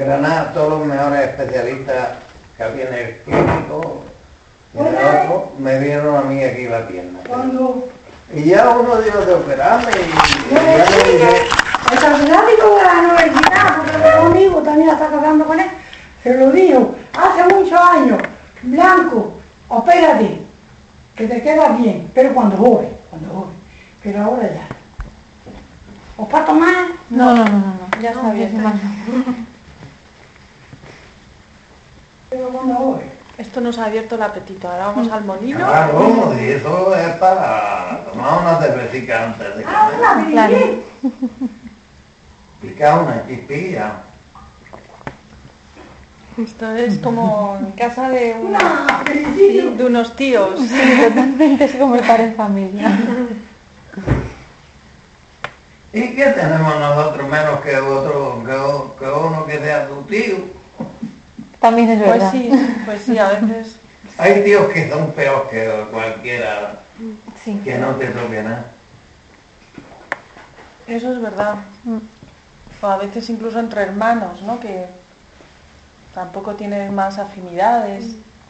Granada todos los mejores especialistas que había en el clínico y en el otro me vieron a mí aquí la pierna. Cuando Y ya uno dio de operarme y, y yo le ya me dije, dije, el catedrático de la universidad, porque conmigo también está casando con él, se lo dijo hace muchos años, Blanco, opérate, que te queda bien, pero cuando joven, cuando joven, pero ahora ya. ¿Os para tomar? No, no, no, no, no. Ya está bien. Pero cuando joven. Esto nos ha abierto el apetito. Ahora vamos al molino. claro, y eso es para tomar una cervecita antes de Ah, comer. una Claro. bien. Picar una chispilla. Esto es como en casa de, una, Una felicito. de unos tíos. Sí, totalmente es como estar en familia. ¿Y qué tenemos nosotros menos que otro, que, o- que uno que sea tu tío? También es Pues verdad. sí, pues sí, a veces. Hay tíos que son peores que cualquiera, Sí. que no te toque nada. Eso es verdad. Mm. O a veces incluso entre hermanos, ¿no? Que tampoco tienen más afinidades.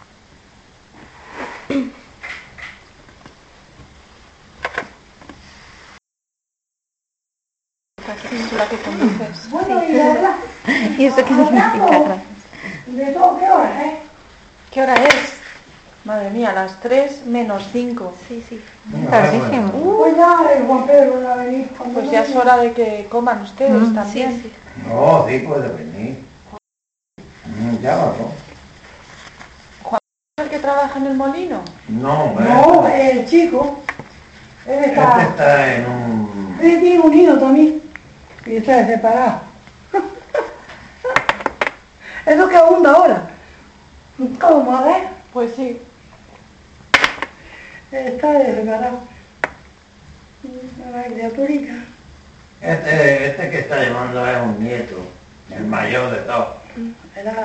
Es la que conduces. Bueno, y ahora, ¿Y eso qué significa? Gracias. ¿de todo qué hora, eh? ¿Qué hora es? Madre mía, las tres menos cinco. Sí, sí. Venga, Tardísimo. bueno. Pues ya el Juan Pedro va a venir. cuando Pues ya es venga. hora de que coman ustedes Mm, también. Sí, sí. No, sí puede venir. Mm, Ya va, ¿no? ¿Es el que trabaja en el molino? No, hombre. No, el chico, él Este está, está en un... él tiene un hijo también, y está separado. Es lo que abunda ahora. ¿Cómo? A ver, Pues sí. está separado. Una criaturica. Este, este que está llevando es un nieto, el mayor de todos. Era,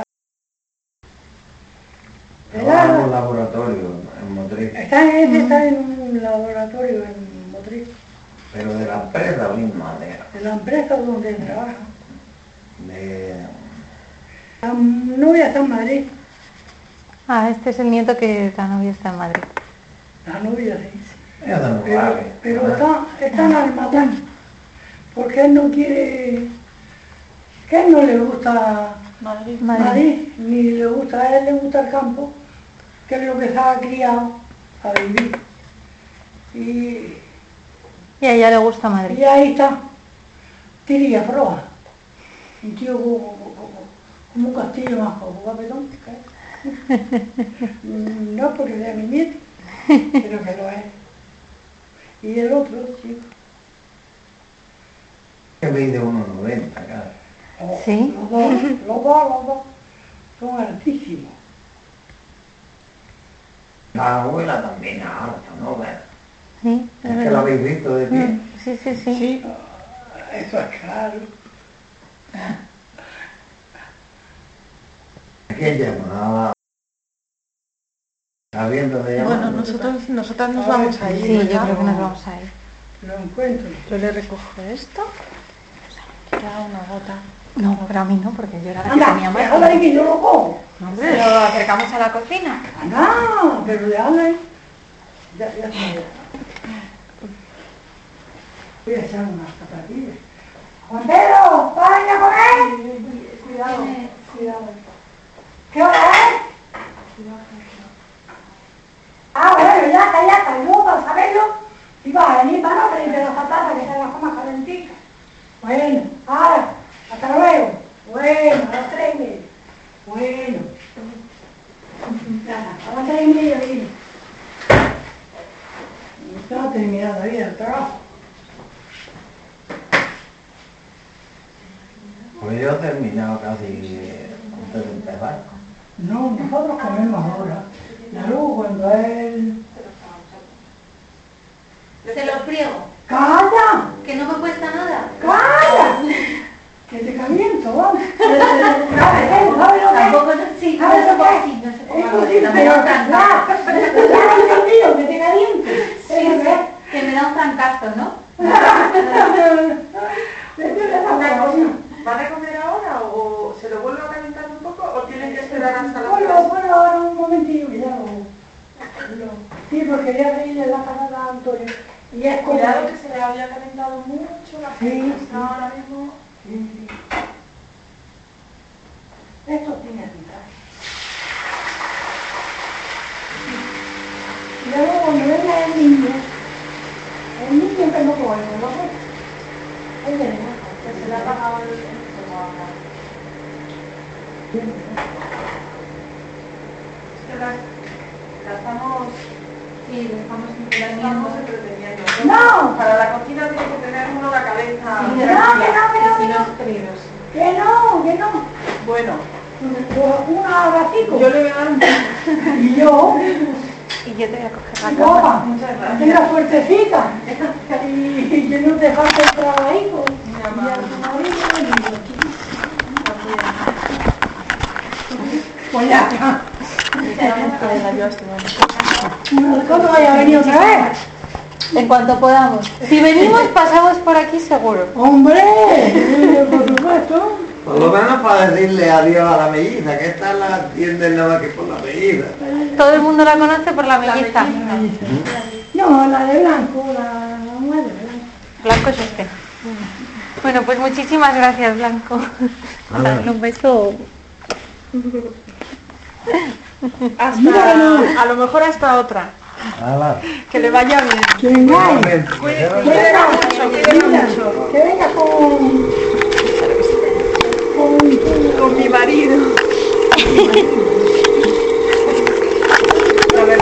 Trabaja en un era, laboratorio en Motriz, está, él está en un laboratorio en Motril, pero de la empresa misma, de, de la empresa donde él trabaja. de La novia está en Madrid, Ah, este es el nieto que la novia está en Madrid. la novia se dice. ella no Pero, vale. pero está, está en Almatán, porque él no quiere, que a él no le gusta Madrid. Madrid. Madrid, ni le gusta, a él le gusta el campo, que es lo que se ha criado a vivir. Y, Y a ella le gusta Madrid. y ahí está, Tiria Froa, un tío como, como- como un castillo más guapetón. ¿eh? Mm, No porque sea mi nieto, pero que lo es. Y el otro chico. Que mide uno noventa, claro. Oh, Sí. Los dos, los dos, los dos son altísimos. La abuela también es alta, ¿no? ¿Ves? Sí, es Es que la verdad. habéis visto de pie. Mm, Sí, sí, sí. Sí. Eso es claro. ¿Quién llamaba? Sabiendo de llamar. Bueno, nosotros, nosotras nos vamos a ir. Sí, yo ¿verdad? creo que nos vamos a ir. Lo encuentro. Yo le recojo esto. Ya una gota. No, pero a mí no, porque yo era la que Anda, tenía más. déjala ahí que yo lo cojo. Hombre, lo acercamos a la cocina. Anda, pero déjala ahí. Ya, ya está. ya. Voy a echar unas zapatillas. Juan Pedro, ¿vas a comer? Cuidado, cuidado. ¿Qué hora es? Ah, bueno, ya está, ya está. Y luego para saberlo, y vas a venir para no pedirte las patatas que te las comas calentitas. Bueno, ahora, hasta luego. Bueno, a las tres y media. Bueno. Nada, a las tres y media vine. No ha terminado todavía el trabajo. Pues yo he terminado casi antes de empezar. No, nosotros comemos ahora. Y luego cuando él... Se lo friego, ¡Calla! que no me cuesta nada. ¡Calla! Que te caliento, vamos. ¿Sabes lo que es? Tampoco no, sí, no ¿Sabes sé lo cómo que es? así, no sé Es cómo posible, no me pero da un trancazo. Dios mío, que te caliente. Sí, sí, que me da un trancazo, ¿no? Una cosa. ¿Van a comer ahora o se lo vuelvo a mucho la Sí, gente. sí. Ahora mismo. Sí. Esto tiene vida. Y luego cuando venga el niño, el niño que no puede, ¿no? Él le da. Que se le ha apagado el fuego ahora. Es que las, las estamos. Sí, le estamos entreteniendo. entreteniendo. ¡No! Para la cocina tiene que tener uno la cabeza. Sí, que no, que no, que no, Si que no no. es peligroso. Que no, que no. Bueno, Una ratico. yo le voy a dar un. Y yo, Y yo te voy a coger la cámara. guapa, Muchas gracias. tenga fuertecita. Y que no te falte el trabajo. Mi Y a amor. tu marido, pues ya. ¿Cuándo vaya a venir otra vez? En cuanto podamos. Si venimos, pasamos por aquí seguro. ¡Hombre! Por supuesto. Por lo menos para decirle adiós a la melliza, que esta la atienden nada más que por la melliza. Todo el mundo la conoce por la melliza. No, la de blanco, la mujer de blanco. Blanco es este. Bueno, pues muchísimas gracias, Blanco. Dale un beso. Hasta, Mira que no. a lo mejor hasta otra. Hala. Que le vaya bien. Que vengáis. Igualmente. Que venga mucho, que venga mucho. Que venga con...